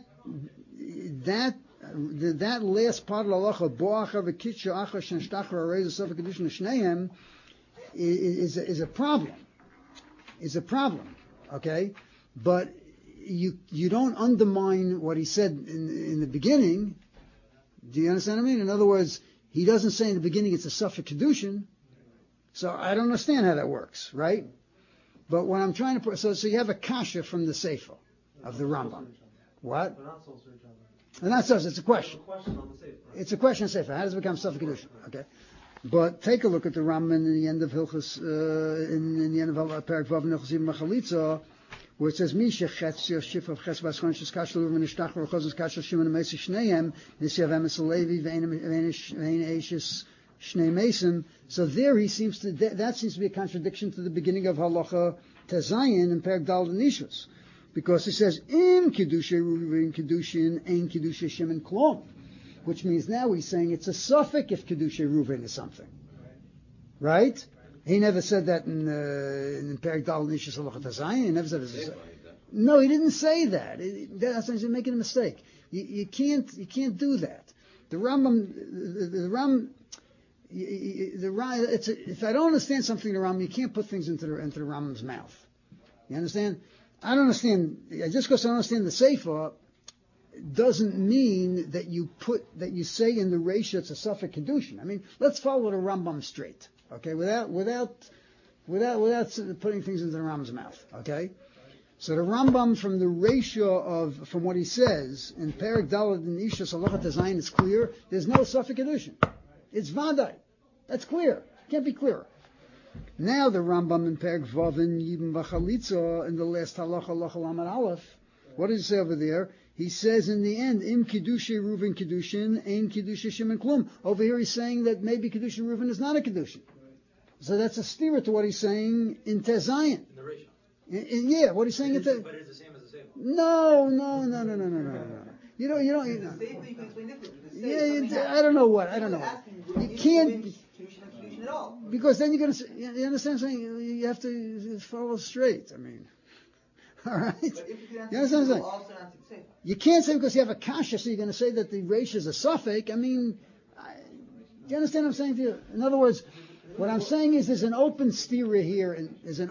last part of the halacha, Boacha v'kitcha achash and shtachar arei z'sofek kedushin shneim, is a problem. Is a problem, okay? But you don't undermine what he said in the beginning. Do you understand what I mean? In other words, he doesn't say in the beginning it's a sofek kedushin. So I don't understand how that works, right? But what I'm trying to put, so you have a kasha from the Sefer of the Rambam. What? And that's us. It's a question. It's a question on the Sefer. How does it become Safek Kedushin? Okay. But take a look at the Rambam in the end of Hilchos, in the end of Perek Vav Hilchos Yibam B'Chalitza, where it says, Misha Chetz Yoshif of Ches Baschon Shes Kashel Ruven Nishtach Rochos Kashel Shimon Meisi Shneim Nisyav Emes Levi Vein Eishis Shnei Mason. So there he seems to, that seems to be a contradiction to the beginning of Halacha Tezayin in Perek Dal Nishus, because he says Im Kedusha Ruven Kedushin Ein Kedusha Shimon Klom, which means now he's saying it's a suffix if Kedusha Ruven is something, right? He never said that in Perek Dal Nishus Halacha Tezayin. He never said it. No, he didn't say that. That's he's making a mistake. You can't do that. The Rambam. If I don't understand something in the Rambam, you can't put things into the Rambam's mouth. You understand? I don't understand. Just because I don't understand the Sefer doesn't mean that you say in the ratio it's a suffix kedushin. I mean, let's follow the Rambam straight, okay? Without putting things into the Rambam's mouth, okay? So the Rambam from the ratio from what he says in Perek Daled and Ishus Halacha Tezayin is clear. There's no suffix kedushin. It's Vadai. That's clear. Can't be clearer. Now the Rambam in Perek Vav and Yibam B'Chalitza in the last Halacha Lamed Aleph, what does he say over there? He says in the end, Im Kedusha Reuven Kedushin, Ein Kedusha Shimon Klum. Over here he's saying that maybe Kedusha Reuven is not a Kedushin. So that's a stira to what he's saying in Tezayin. In the ratio. Yeah, what he's saying in Tezayin. But it's the same as the same. No. You don't. I don't know what. You can't. Because then you're going to say, you understand what I'm saying? You have to follow straight. I mean, all right? You understand what I'm saying? You can't say because you have a kasha, so you're going to say that the ratio is a suffix. I mean, do you understand what I'm saying to you? In other words, what I'm saying is there's an open stira here, in the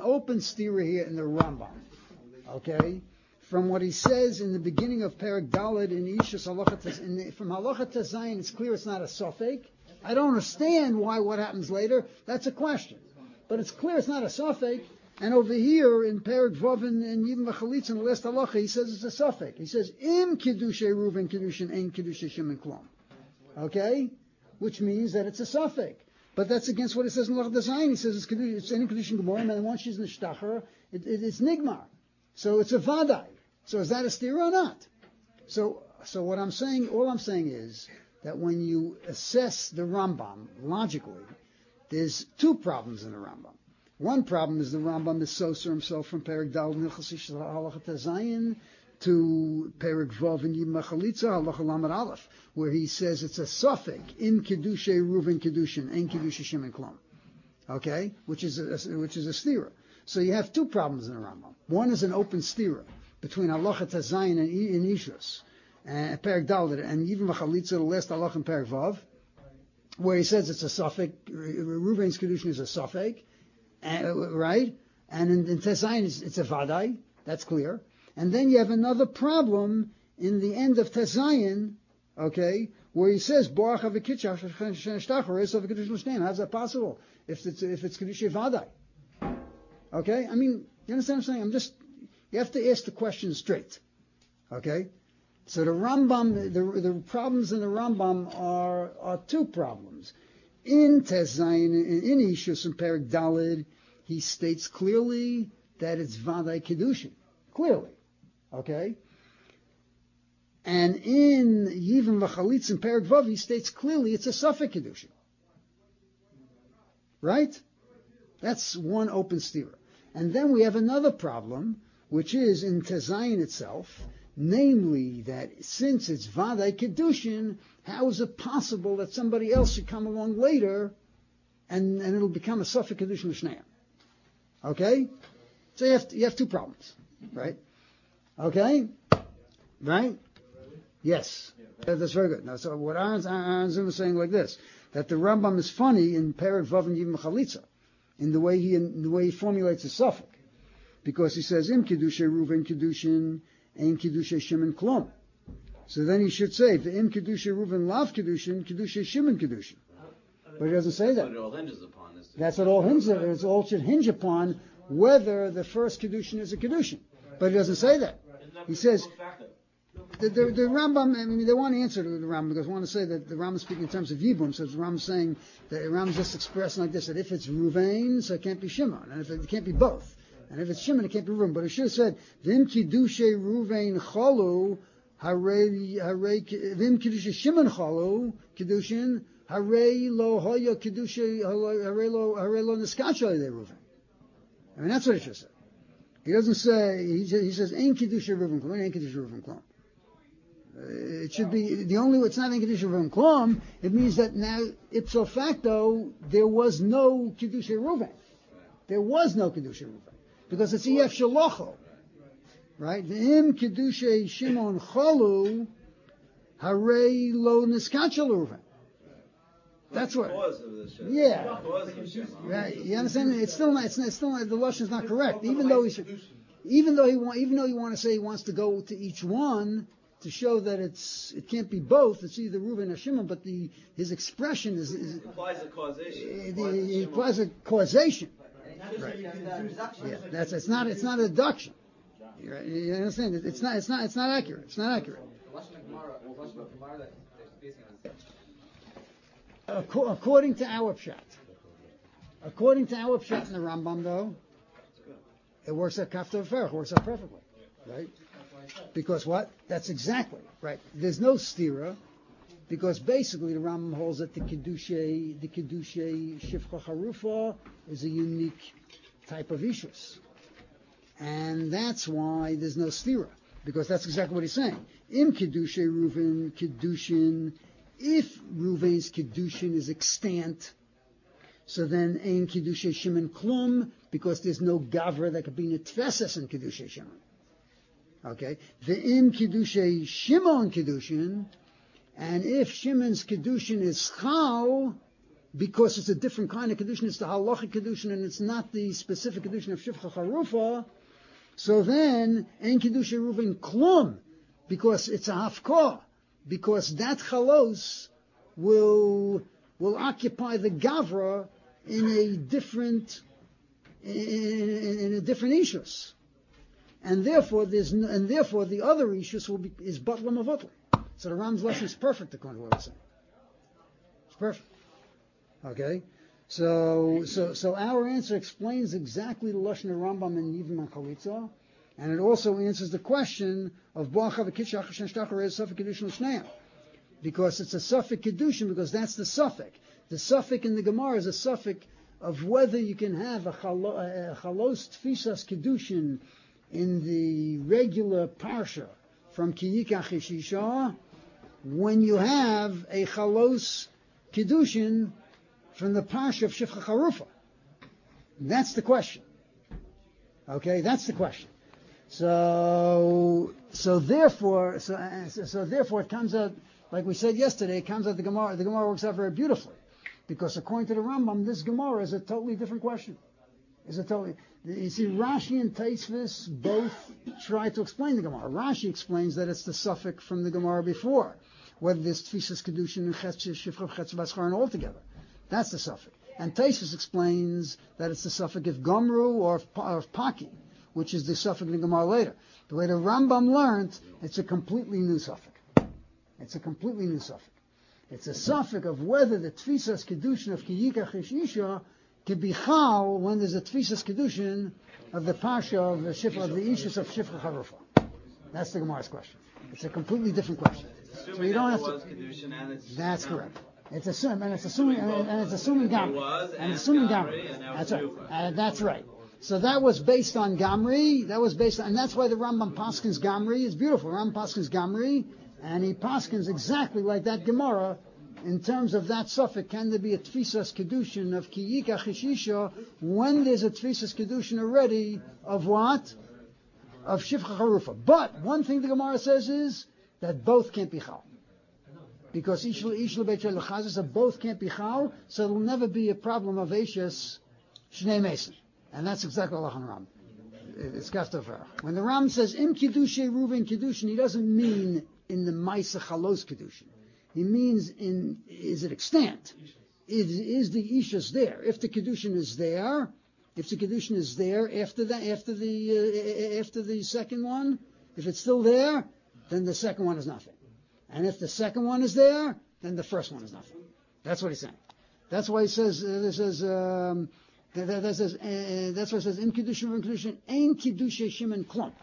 Rambam, okay? From what he says in the beginning of Perek Daled in Ishus Halacha, from Halacha Tezayin, it's clear it's not a suffix. I don't understand what happens later. That's a question. But it's clear it's not a suffix. And over here in Perek Vav and Yibam B'Chalitza in the last Halacha, he says it's a suffix. He says, Im Kedusha Reuven Kedushin Ein Kedusha Shimon Klom. Okay? Which means that it's a suffix. But that's against what it says in Halacha Tezayin. He says it's any Kedushin Gemara, and then once she's in the Shtacher, it's Nigmar. So it's a Vadai. So is that a steer or not? So what I'm saying, all I'm saying is that when you assess the Rambam logically, there's two problems in the Rambam. One problem is the Rambam is soser himself from Perek Dal Hilchos Halacha Tezayin to Perek Vav and Yibam B'Chalitza Halacha Lamed Aleph, where he says it's a suffix in Kedusha Reuven Kedushin and Kedusha Shimon Klom, okay, which is a stira. So you have two problems in the Rambam. One is an open stira between Halacha Tezayin and Ishus, and Perek Daled, and Yibam B'Chalitza, the last Halacha in Perek Vav, where he says it's a suffix. Reuven's Kedushin is a suffix, right? And in Tezayin it's a Vadai. That's clear. And then you have another problem in the end of Tezayin, okay, where he says Borach Havikitcha Shtachar is of Kedushin L'Shneim. How's that possible? If it's Kedushin Vadai, okay? I mean, you understand what I'm saying? You have to ask the question straight, okay? So the Rambam, the problems in the Rambam are two problems. In Tezayin, in Ishus and Perek Daled, he states clearly that it's Vadai Kedushin. Clearly. Okay? And in Yibam B'Chalitza and Perek Vav, he states clearly it's a suffix Kedushin. Right? That's one open stira. And then we have another problem, which is in Tezayin itself, namely that since it's Vadai Kedushin, how is it possible that somebody else should come along later and it'll become a suffix Kedushin L'Shneim? Okay? So you have two problems, right? Okay? Right? Yes. That's very good. Now, so what Aaron Zim is saying like this, that the Rambam is funny in Perek Vav and Yibam B'Chalitza, in the way he formulates a suffix. Because he says, Im Kedusha Reuven Kedushin, Ein Kedusha Shimon Klom. So then he should say, Im Kedusha Reuven Lav Kedushin, Kedusha Shimon Kedushin. But he doesn't say that. What it all hinges upon is that's what all hinges upon. It all should hinge upon whether the first Kedushin is a Kedushin. But he doesn't say that. He says, the Rambam, I mean, they want to answer to the Rambam because they want to say that the Rambam is speaking in terms of Yibum, so the Rambam is saying that the Rambam is just expressing like this, that if it's Ruvain, so it can't be Shimon, and if it can't be both. And if it's Shimon, it can't be Ruvain. But it should have said, Vim Kiddushe Ruvain Cholu, Vim Kiddushe Shimon Cholu, Kiddushin, Hare Lo Hoya Kiddushe, Hare Lo Niskacha Le Ruvain. I mean, that's what it should say. He doesn't say, he says, Ein Kiddushe Ruvain Klum, Ein Kiddushe Ruvain Klum. It should be, it's not Ein Kiddushe Ruvain Klum, it means that now, ipso facto, there was no Kiddushe Ruvain. There was no Kiddushe Ruvain. Because it's EF Shalocho. Right? V'im Kiddushe Shimon Cholu, Hare Lo Niskacha Ruvain. That's what. Yeah. Right. You understand? It's still not, the lashon is not correct. Even though he want to say he wants to go to each one to show that it can't be both. It's either Reuven or Shimon, but his expression is implies a causation. It implies a causation. Right. Yeah. It's not a deduction. Right. You understand? It's not accurate. It's not accurate. According to our pshat in the Rambam, though, it works out kafta v'ferach, works out perfectly, right? Because what? That's exactly right. There's no stira, because basically the Rambam holds that the kedusha shifcha charufa is a unique type of ishus, and that's why there's no stira, because that's exactly what he's saying. Im kedusha Reuven kedushin. If Reuven's Kiddushin is extant, so then Ein Kiddushay Shimon Klum, because there's no Gavra that could be Nitveses in Kiddushay Shimon. Okay? Ve'im Kiddushay Shimon Kiddushin, and if Shimon's Kiddushin is Chal, because it's a different kind of Kiddushin, it's the Halachic Kiddushin, and it's not the specific Kiddushin of Shifcha Charufa, so then Ein Kiddushay Reuven Klum, because it's a Hafkah. Because that chalos will occupy the gavra in a different ishus, and therefore the other ishus is batlam avotl. So the Ram's lesson is perfect according to what we're saying. It's perfect. Okay, so our answer explains exactly the lashon of Rambam and Yivim and Chalitza. And it also answers the question of because it's a suffix kedushin, because that's the suffix. The suffix in the Gemara is a suffix of whether you can have a chalos tfisas kedushin in the regular parsha from Kiyika Chishisha when you have a chalos kedushin from the parsha of Shifcha Charufa. That's the question. Okay, that's the question. So therefore it comes out, like we said yesterday, it comes out the Gemara works out very beautifully. Because according to the Rambam, this Gemara is a totally different question. You see, Rashi and Taisvis both try to explain the Gemara. Rashi explains that it's the suffix from the Gemara before, whether there's Tfisas Kedushin and Shifra Chetz Baschar all together. That's the suffix. And Taisvis explains that it's the suffix of Gomru or of Paki, which is the suffix in the Gemara later. The way the Rambam learned, it's a completely new suffix. It's a completely new suffix. It's a suffix of whether the Tfisas Kedushin of Kiyika Chishisha can be Chal when there's a Tfisas Kedushin of the Pasha of the Shifra, of the Ishus of Shifra Charufa. That's the Gemara's question. It's a completely different question. So you don't have to. That's correct. It's assuming Gamri. And it's assuming Gamri. That's right. That's right. So that was based on Gamri. And that's why the Rambam Paskins Gamri is beautiful. Rambam Paskins Gamri, and he Paskins exactly like that Gemara in terms of that suffix. Can there be a Tfisas Kedushin of Kiyika Chishisha when there's a Tfisas Kedushin already of what? Of Shifcha Charufa. But one thing the Gemara says is that both can't be Chal. Because Ishla Beit Shel Chazis both can't be Chal, so it'll never be a problem of Ashes Shnei Mason. And that's exactly what Allah Ram. It's Kaftofer. When the Ram says Im Kiddushay Reuven Kiddushin, he doesn't mean in the Maisa Chalos Kiddushin. He means is it extant? Is the Ishus there? If the Kiddushin is there after the second one, if it's still there, then the second one is nothing. And if the second one is there, then the first one is nothing. That's what he's saying. That's why he says, that's why it says, in Kiddushin, Ein Kiddushay Shimon Klum.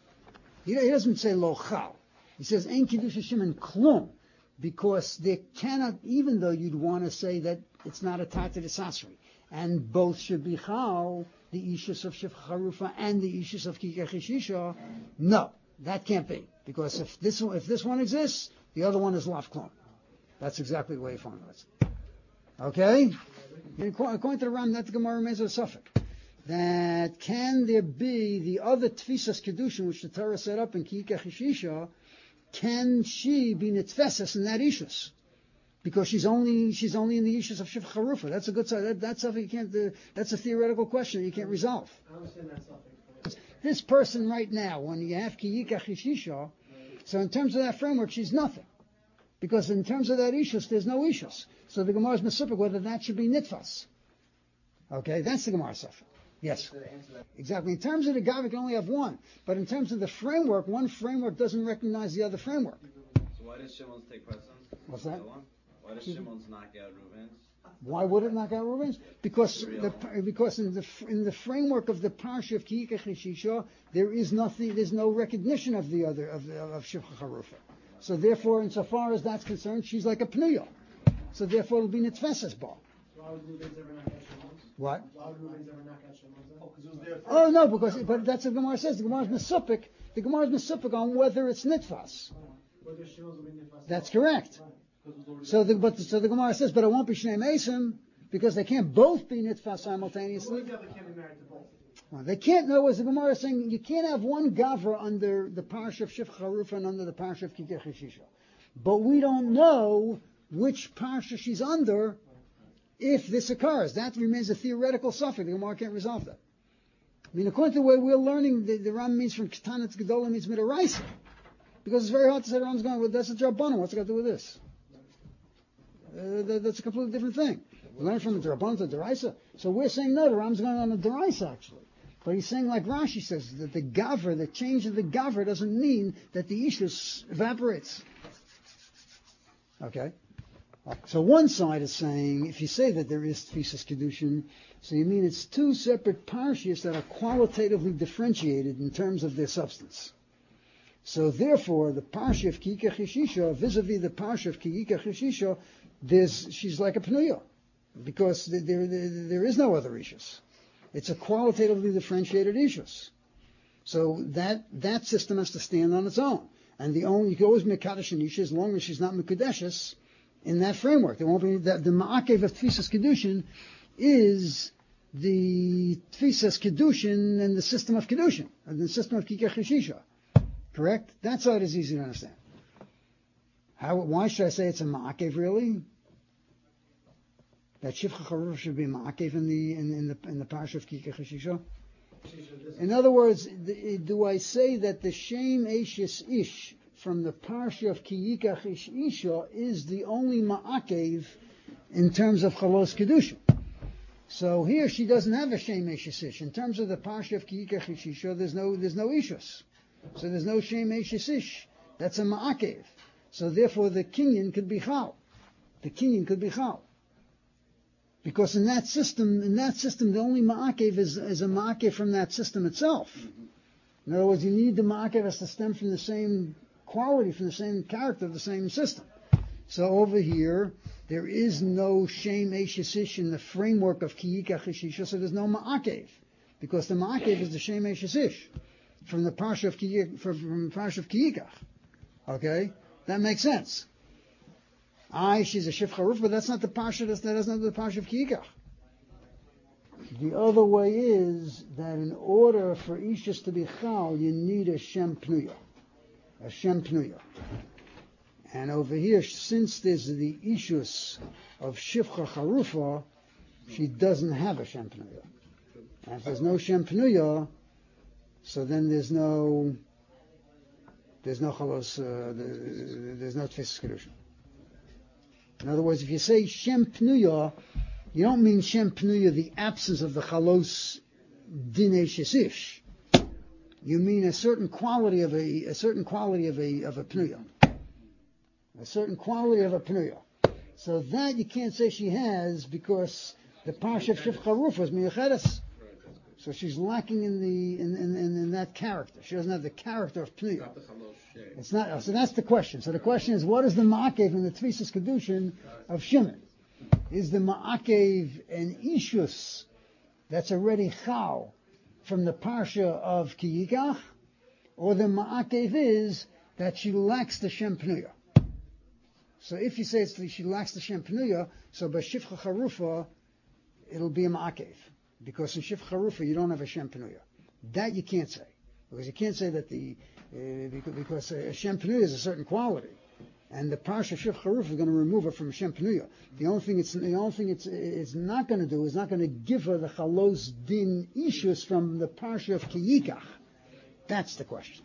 He doesn't say Lo Chal. He says, Ein Kiddushay Shimon Klum. Because there cannot, even though you'd want to say that it's not a Tata de Sasri, and both should be Chal, the Ishus of Shifcha Charufa and the Ishus of Kikach Shisha, no, that can't be. Because if this one exists, the other one is Lav Klum. That's exactly the way he formulates it. Okay? According to the Ram, that the Gemara remains a suffix. That can there be the other Tfisas Kedushin, which the Torah set up in Kikach Shisha, can she be nitfeses in that ishus? Because she's only in the ishus of Shifcha Charufa. That's a good side. That's something you can't. That's a theoretical question that you can't resolve. I understand that suffix. This person right now, when you have Kiyika Chishisha, so in terms of that framework, she's nothing. Because in terms of that ishus, there's no ishus. So the Gemara is mesupik whether that should be nitfas. Okay, that's the Gemara suffix. Yes, exactly. In terms of the Gav, you can only have one. But in terms of the framework, one framework doesn't recognize the other framework. So why does Shimon's take precedence? What's that? Why does Shimon's knock out Reuven's? Why would it knock out Reuven's? Because in the framework of the parsha of Kiyika Chishisha, there is nothing. There's no recognition of the other of Shifcha Charufa. So therefore, insofar as that's concerned, she's like a pneuya. So therefore, it'll be nitfeses bar. Why would Reuven's ever knock out Shimon's? What? Why would Reuven's ever knock out Shimon's? Oh no, but that's what the Gemara says. The Gemara is mesupik. The Gemara is mesupik on whether it's nitfas. Whether Shimon's will be nitfas. That's correct. So the Gemara says, but it won't be Shnei Mesim because they can't both be nitfas simultaneously. They can't be married to both. Well, they can't. In other words, the Gemara is saying you can't have one gavra under the parsha of Shifcha Charufa and under the parsha of Kikach Shisha. But we don't know which parsha she's under if this occurs. That remains a theoretical suffix. The Gemara can't resolve that. I mean, according to the way we're learning, the Ram means from Ketana to Gedola means Midaraisa. Because it's very hard to say the Ram's going, well, that's a Drabanan. What's it got to do with this? That's a completely different thing. We learn from the Drabanan to Deraisa. So we're saying, no, the Ram's going on the Deraisa, actually. But he's saying, like Rashi says, that the Gavra, the change of the Gavra doesn't mean that the Ishus evaporates. Okay? So one side is saying, if you say that there is Tfisas Kedushin, so you mean it's two separate parshias that are qualitatively differentiated in terms of their substance. So therefore, the parsha of Kiyika Chishisha, vis-a-vis the parsha of Kiyika Chishisha, she's like a pneuya, because there is no other ishus. It's a qualitatively differentiated ishus. So that system has to stand on its own. And you can always make Kaddish an isha as long as she's not Mekudeshes in that framework. There won't be the Ma'akev of Tfisas Kedushin is the Tfisas Kedushin and the system of Kedushin, and the system of Kikach Shisha. Correct? That side is easy to understand. Why should I say it's a Ma'akev really? That Shifcha Charufa should be Ma'akev in the parsha of Kikach Shisha? In other words, do I say that the Shem Eishis Ish from the parsha of Kiyika Isha is the only Ma'akev in terms of Chalos Kedushin? So here she doesn't have a Shem Eishis Ish. In terms of the parsha of Kiyika Isha, there's no Ishus. So there's no Shem Eishis Ish. That's a Ma'akev. So therefore the Kinyan could be Chal. The Kinyan could be Chal. Because in that system, the only ma'akev is a ma'akev from that system itself. In other words, you need the ma'akev has to stem from the same quality, from the same character of the same system. So over here, there is no Shem Eishis Ish in the framework of Kiyika Chishisha, so there's no ma'akev. Because the ma'akev is the Shem Eishis Ish from the parsha of Kiyika. Okay? That makes sense. She's a Shifcha Charufa, but that's not the parsha. That's not the parsha of Kiyikach. The other way is that in order for Ishus to be Chal, you need a Shem Pnuya. A Shem Pnuya. And over here, since there's the Ishus of Shifcha Charufa, she doesn't have a Shem Pnuya. And if there's no Shem Pnuya, so then there's no Chalos, there's no Tfisas Kedushin. In other words, if you say Shem Pnuya, you don't mean Shem Pnuya, the absence of the Chalos Dinei Shesish. you mean a certain quality of a pnuya. A certain quality of a pnuya. So that you can't say she has because the parsha of Shifcha Rufa is miyuchedes. So she's lacking in that character. She doesn't have the character of pnuya. It's not. So that's the question. So the question is, what is the ma'akev in the Tvisas Kedushin of Shimon? Is the ma'akev an ishus that's already chal from the parsha of Kiyikach, or the ma'akev is that she lacks the Shem Pnuya? So if you say she lacks the Shem Pnuya, so by Shifcha Charufa, it'll be a ma'akev. Because in Shifcha Charufa, you don't have a Shem Pnuya. That you can't say. Because you can't say that because a Shem Pnuya is a certain quality. And the Parsha Shifcha Charufa is going to remove it from Shem Pnuya. The only thing it's not going to do is not going to give her the Chalos Din Ishus from the Parsha of Kiyikach. That's the question.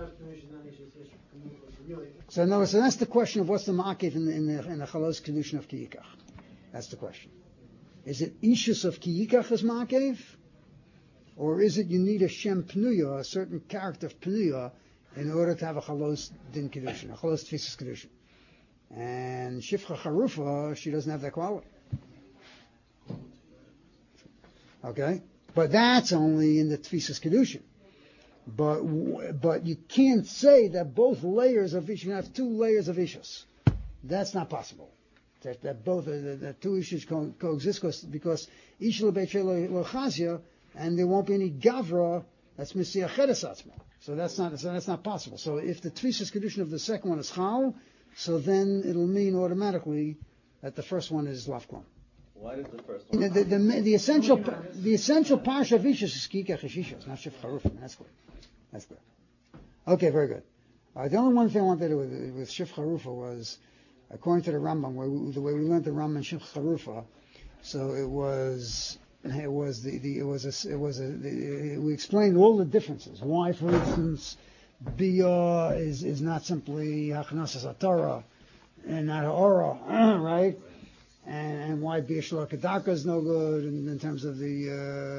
So that's the question of what's the ma'akev in the Chalos Kedushin of Kiyikach. That's the question. Is it Ishus of Kiyikach as ma'akev? Or is it you need a Shem Pnuya, a certain character of Pnuya, in order to have a Chalos Din Kedushin, a Chalos Tfisas Kedushin? And Shifcha Charufa, she doesn't have that quality. Okay? But that's only in the Tfisas Kedushin. But you can't say that both layers of Ishus, you have two layers of Ishus. That's not possible. That both the two Ishus coexist because Ish Lebeit Lo Chazia, and there won't be any Gavra that's Messiah Chedes Atzma. So that's not possible. So if the Tfisas Kedushin of the second one is Chal, so then it'll mean automatically that the first one is Lafklon. Why did the first one? The essential parsha of Ishus is Kiyikach Ishus, not Shif Charufim. That's good. That's good. Okay, very good. The only one thing I wanted to do with Shif Charufa was, according to the Rambam, the way we learned the Rambam Shif Charufa. So we explained all the differences. Why, for instance, Bia is not simply Hachnasas Atara and not Ha'ora, right? And why Bia Shalak Kedarka is no good in terms of the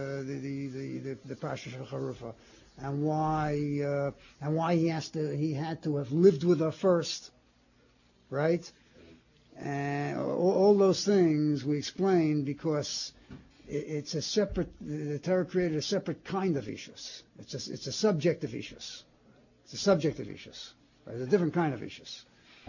Parsha Shif Charufa. And why he had to have lived with her first, right? And all those things we explained because it's a separate. The Torah created a separate kind of ishus. It's a subjective ishus. It's a subjective ishus. Right? It's a different kind of ishus.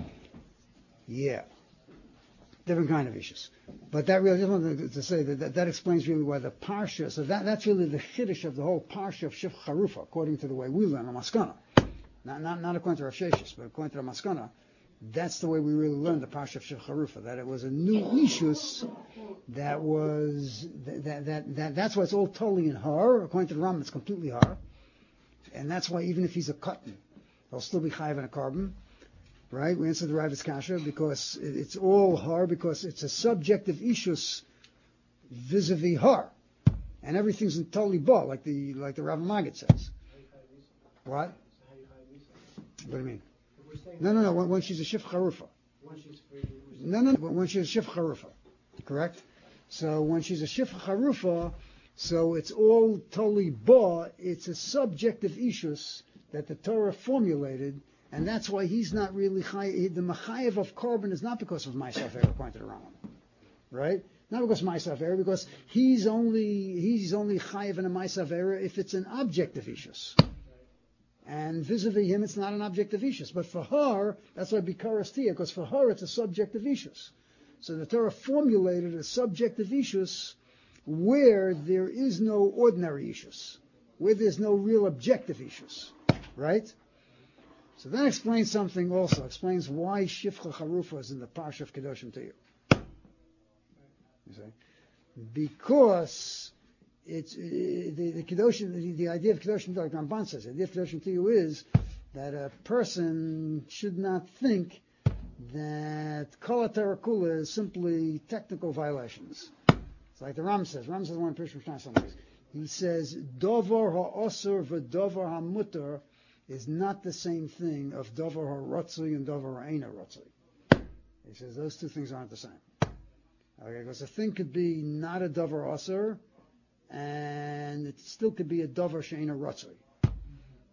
Yeah. Different kind of issues. But that really, I just wanted to say that explains really why the Parsha, so that's really the Chiddush of the whole Parsha of Shif Charufa, according to the way we learn, the Maskana. Not according to Rav Sheshis, but according to the Maskana. That's the way we really learned the Parsha of Shif Charufa, that it was a new Ishus that was, that's why it's all totally in her. According to the Ram, it's completely her. And that's why even if he's a cotton, he'll still be chayav in a carbon. Right? We answered the Ravid's Kasha because it's all her, because it's a subjective ishus vis-a-vis her. And everything's in totally ba, like the Rav Maggid says. What? What do you mean? No. When she's a Shif Charufa. No. When she's a Shif Charufa. Correct? So when she's a Shif Charufa, so it's all totally ba, it's a subjective ishus that the Torah formulated. And that's why he's not really chayiv. The machayev of korban is not because of Ma'aseh Avera, according to the Rambam, right? Not because of Ma'aseh Avera, because he's only chayiv in a Ma'aseh Avera if it's an objective ishus. And vis-a-vis him, it's not an objective ishus. But for her, that's why bikaras tiyah, because for her it's a subjective ishus. So the Torah formulated a subjective ishus where there is no ordinary ishus, where there's no real objective ishus, right? So that explains something also. Explains why Shifcha Charufa is in the Parsha of Kedoshim to you. You see? Because it's the Kedoshim, the idea of Kedoshim, like Ramban says, the idea of Kedoshim to you is that a person should not think that Kol HaTorah is simply technical violations. It's like the Ram says. Ram says one in Pishma Shnai. He says, Dovar ha'osur v'dovar ha'mutar is not the same thing of Dover HaRotzli and Dover HaEina Rotzli. He says those two things aren't the same. Okay, because a thing could be not a Dover Aser, and it still could be a Dover She'eina Rotzli.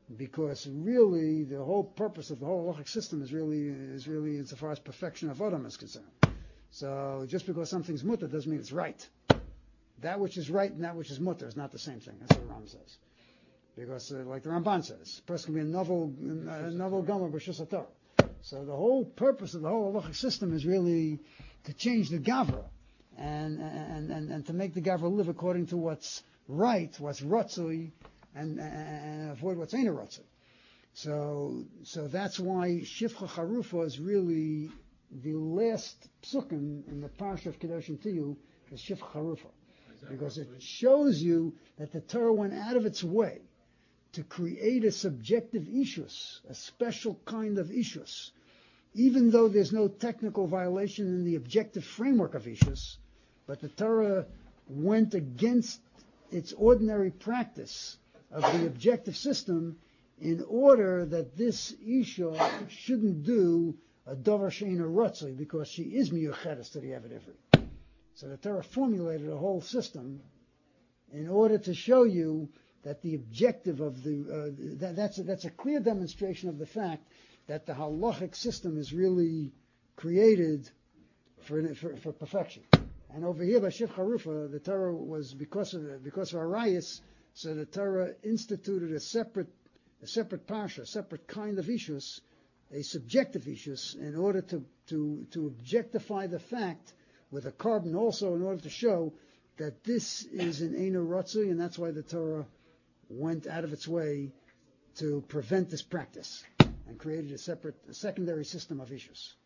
because really the whole purpose of the whole halachic system is really insofar as perfection of Adam is concerned. So just because something's mutter doesn't mean it's right. That which is right and that which is mutter is not the same thing. That's what the Ram says. Because like the Ramban says, a person can be a novel gomer b'shus Torah. So the whole purpose of the whole halachic system is really to change the gavra and to make the gavra live according to what's right, what's rotzui, and avoid what's ain't a rotzui. So that's why Shifcha Charufa is really the last psukim in the parsha of Kedoshim Tiyu is Shifcha Charufa, because it shows you that the Torah went out of its way to create a subjective ishus, a special kind of ishus, even though there's no technical violation in the objective framework of ishus, but the Torah went against its ordinary practice of the objective system in order that this isha shouldn't do a davar she'ein rotzei, because she is miyuchedes to the Eved Ivri. So the Torah formulated a whole system in order to show you that the objective of that's a clear demonstration of the fact that the halachic system is really created for perfection. And over here by Shif Charufa, the Torah was because of Arayis, so the Torah instituted a separate parsha, a separate kind of ishus, a subjective ishus, in order to objectify the fact with a carbon, also in order to show that this is an Eino Ratzui, and that's why the Torah went out of its way to prevent this practice and created a secondary system of ishus.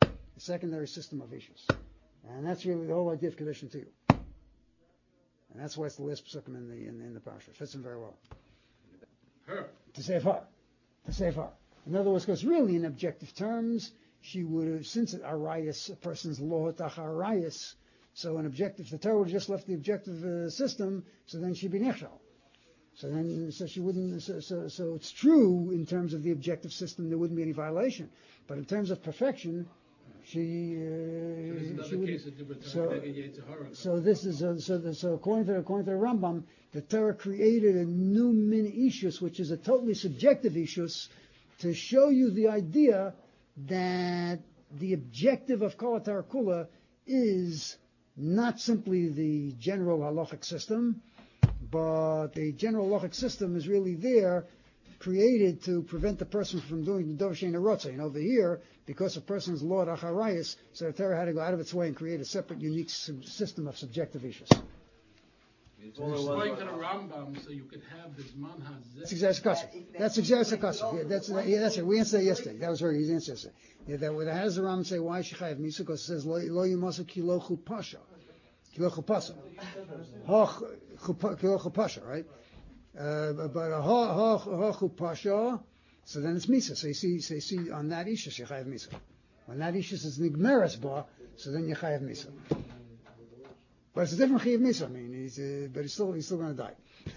And that's really the whole idea of Kedoshim Tiyu. And that's why it's the last psukim in the parsha. Fits him very well. To save her. In other words, because really in objective terms, she would have, since Arayas, a person's law tach Arayas, so an objective, the Torah would have just left the objective system, so then she'd be nechal. So she wouldn't. So it's true in terms of the objective system, there wouldn't be any violation. But in terms of perfection, she would. So this is so according to the Rambam, the Torah created a new min ishus, which is a totally subjective ishus, to show you the idea that the objective of Kol HaTorah Kula is not simply the general halachic system, but the general halachic system is really there, created to prevent the person from doing the Dov Shein Arotza. And over here, because a person's law at Acharayas, so the Torah had to go out of its way and create a separate, unique system of subjective issues. Going to the Rambam, so you could have this manhaj. That's exactly Kasha. That's it. We answered that yesterday. That was very easy answer yesterday. How does the Rambam say why Shechayev Misa? Because it says Lo Yimasa Kilochu Pasha. Kilochu Pasha. Kilochu Pasha, right? But Hachu Pasha, so then it's Misa. So you see on that Isha Shechayev Misa. When that Isha is Nigmeres Ba, so then you Chayev Misa. But it's a different Chayev Misa. I mean, but he's still going to die.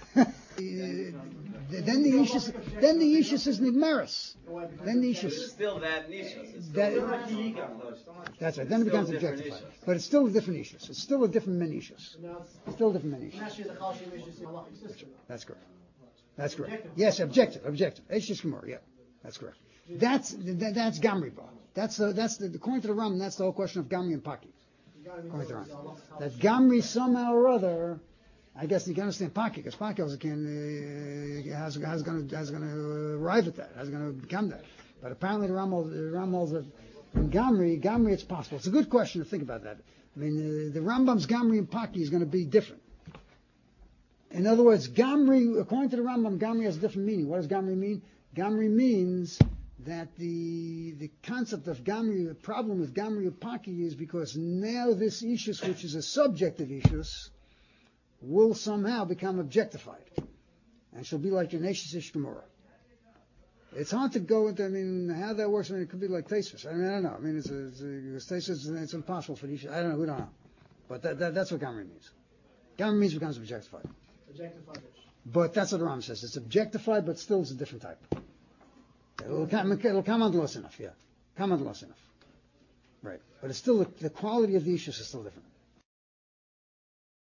Then the Ishus is Nigmeres. Then the Ishus. It's still that Nishus. That's right. Then it becomes objectified. But it's still a different Ishus. It's still a different min Ishus. It's still a different min Ishus. That's correct. That's correct. Yes, objective. Eishus Gemara. Yeah, that's correct. That's Gamri Ba. That's according to the Ram. That's the whole question of Gamri and Paki. According to the Ram, that Gamri somehow or other. I guess you can understand Paki, because Paki also has going to arrive at that, has going to become that. But apparently the Ramals in Gamri it's possible. It's a good question to think about that. I mean, the Rambam's Gamri and Paki is going to be different. In other words, Gamri, according to the Rambam, Gamri has a different meaning. What does Gamri mean? Gamri means that the concept of Gamri, the problem with Gamri and Paki is because now this Ishus, which is a subjective Ishus, will somehow become objectified, and she'll be like your Neshis Ish Gemara. It's hard to go into, how that works. It could be like Tesis. I don't know. It's Tesis, it's impossible for Ish. I don't know. We don't know. But that's what Gamri means. Gamri means becomes objectified. But that's what the Ram says. It's objectified, but still it's a different type. It'll come on loss enough, yeah. Come on loss enough. Right. But it's still, the quality of the Ishus is still different.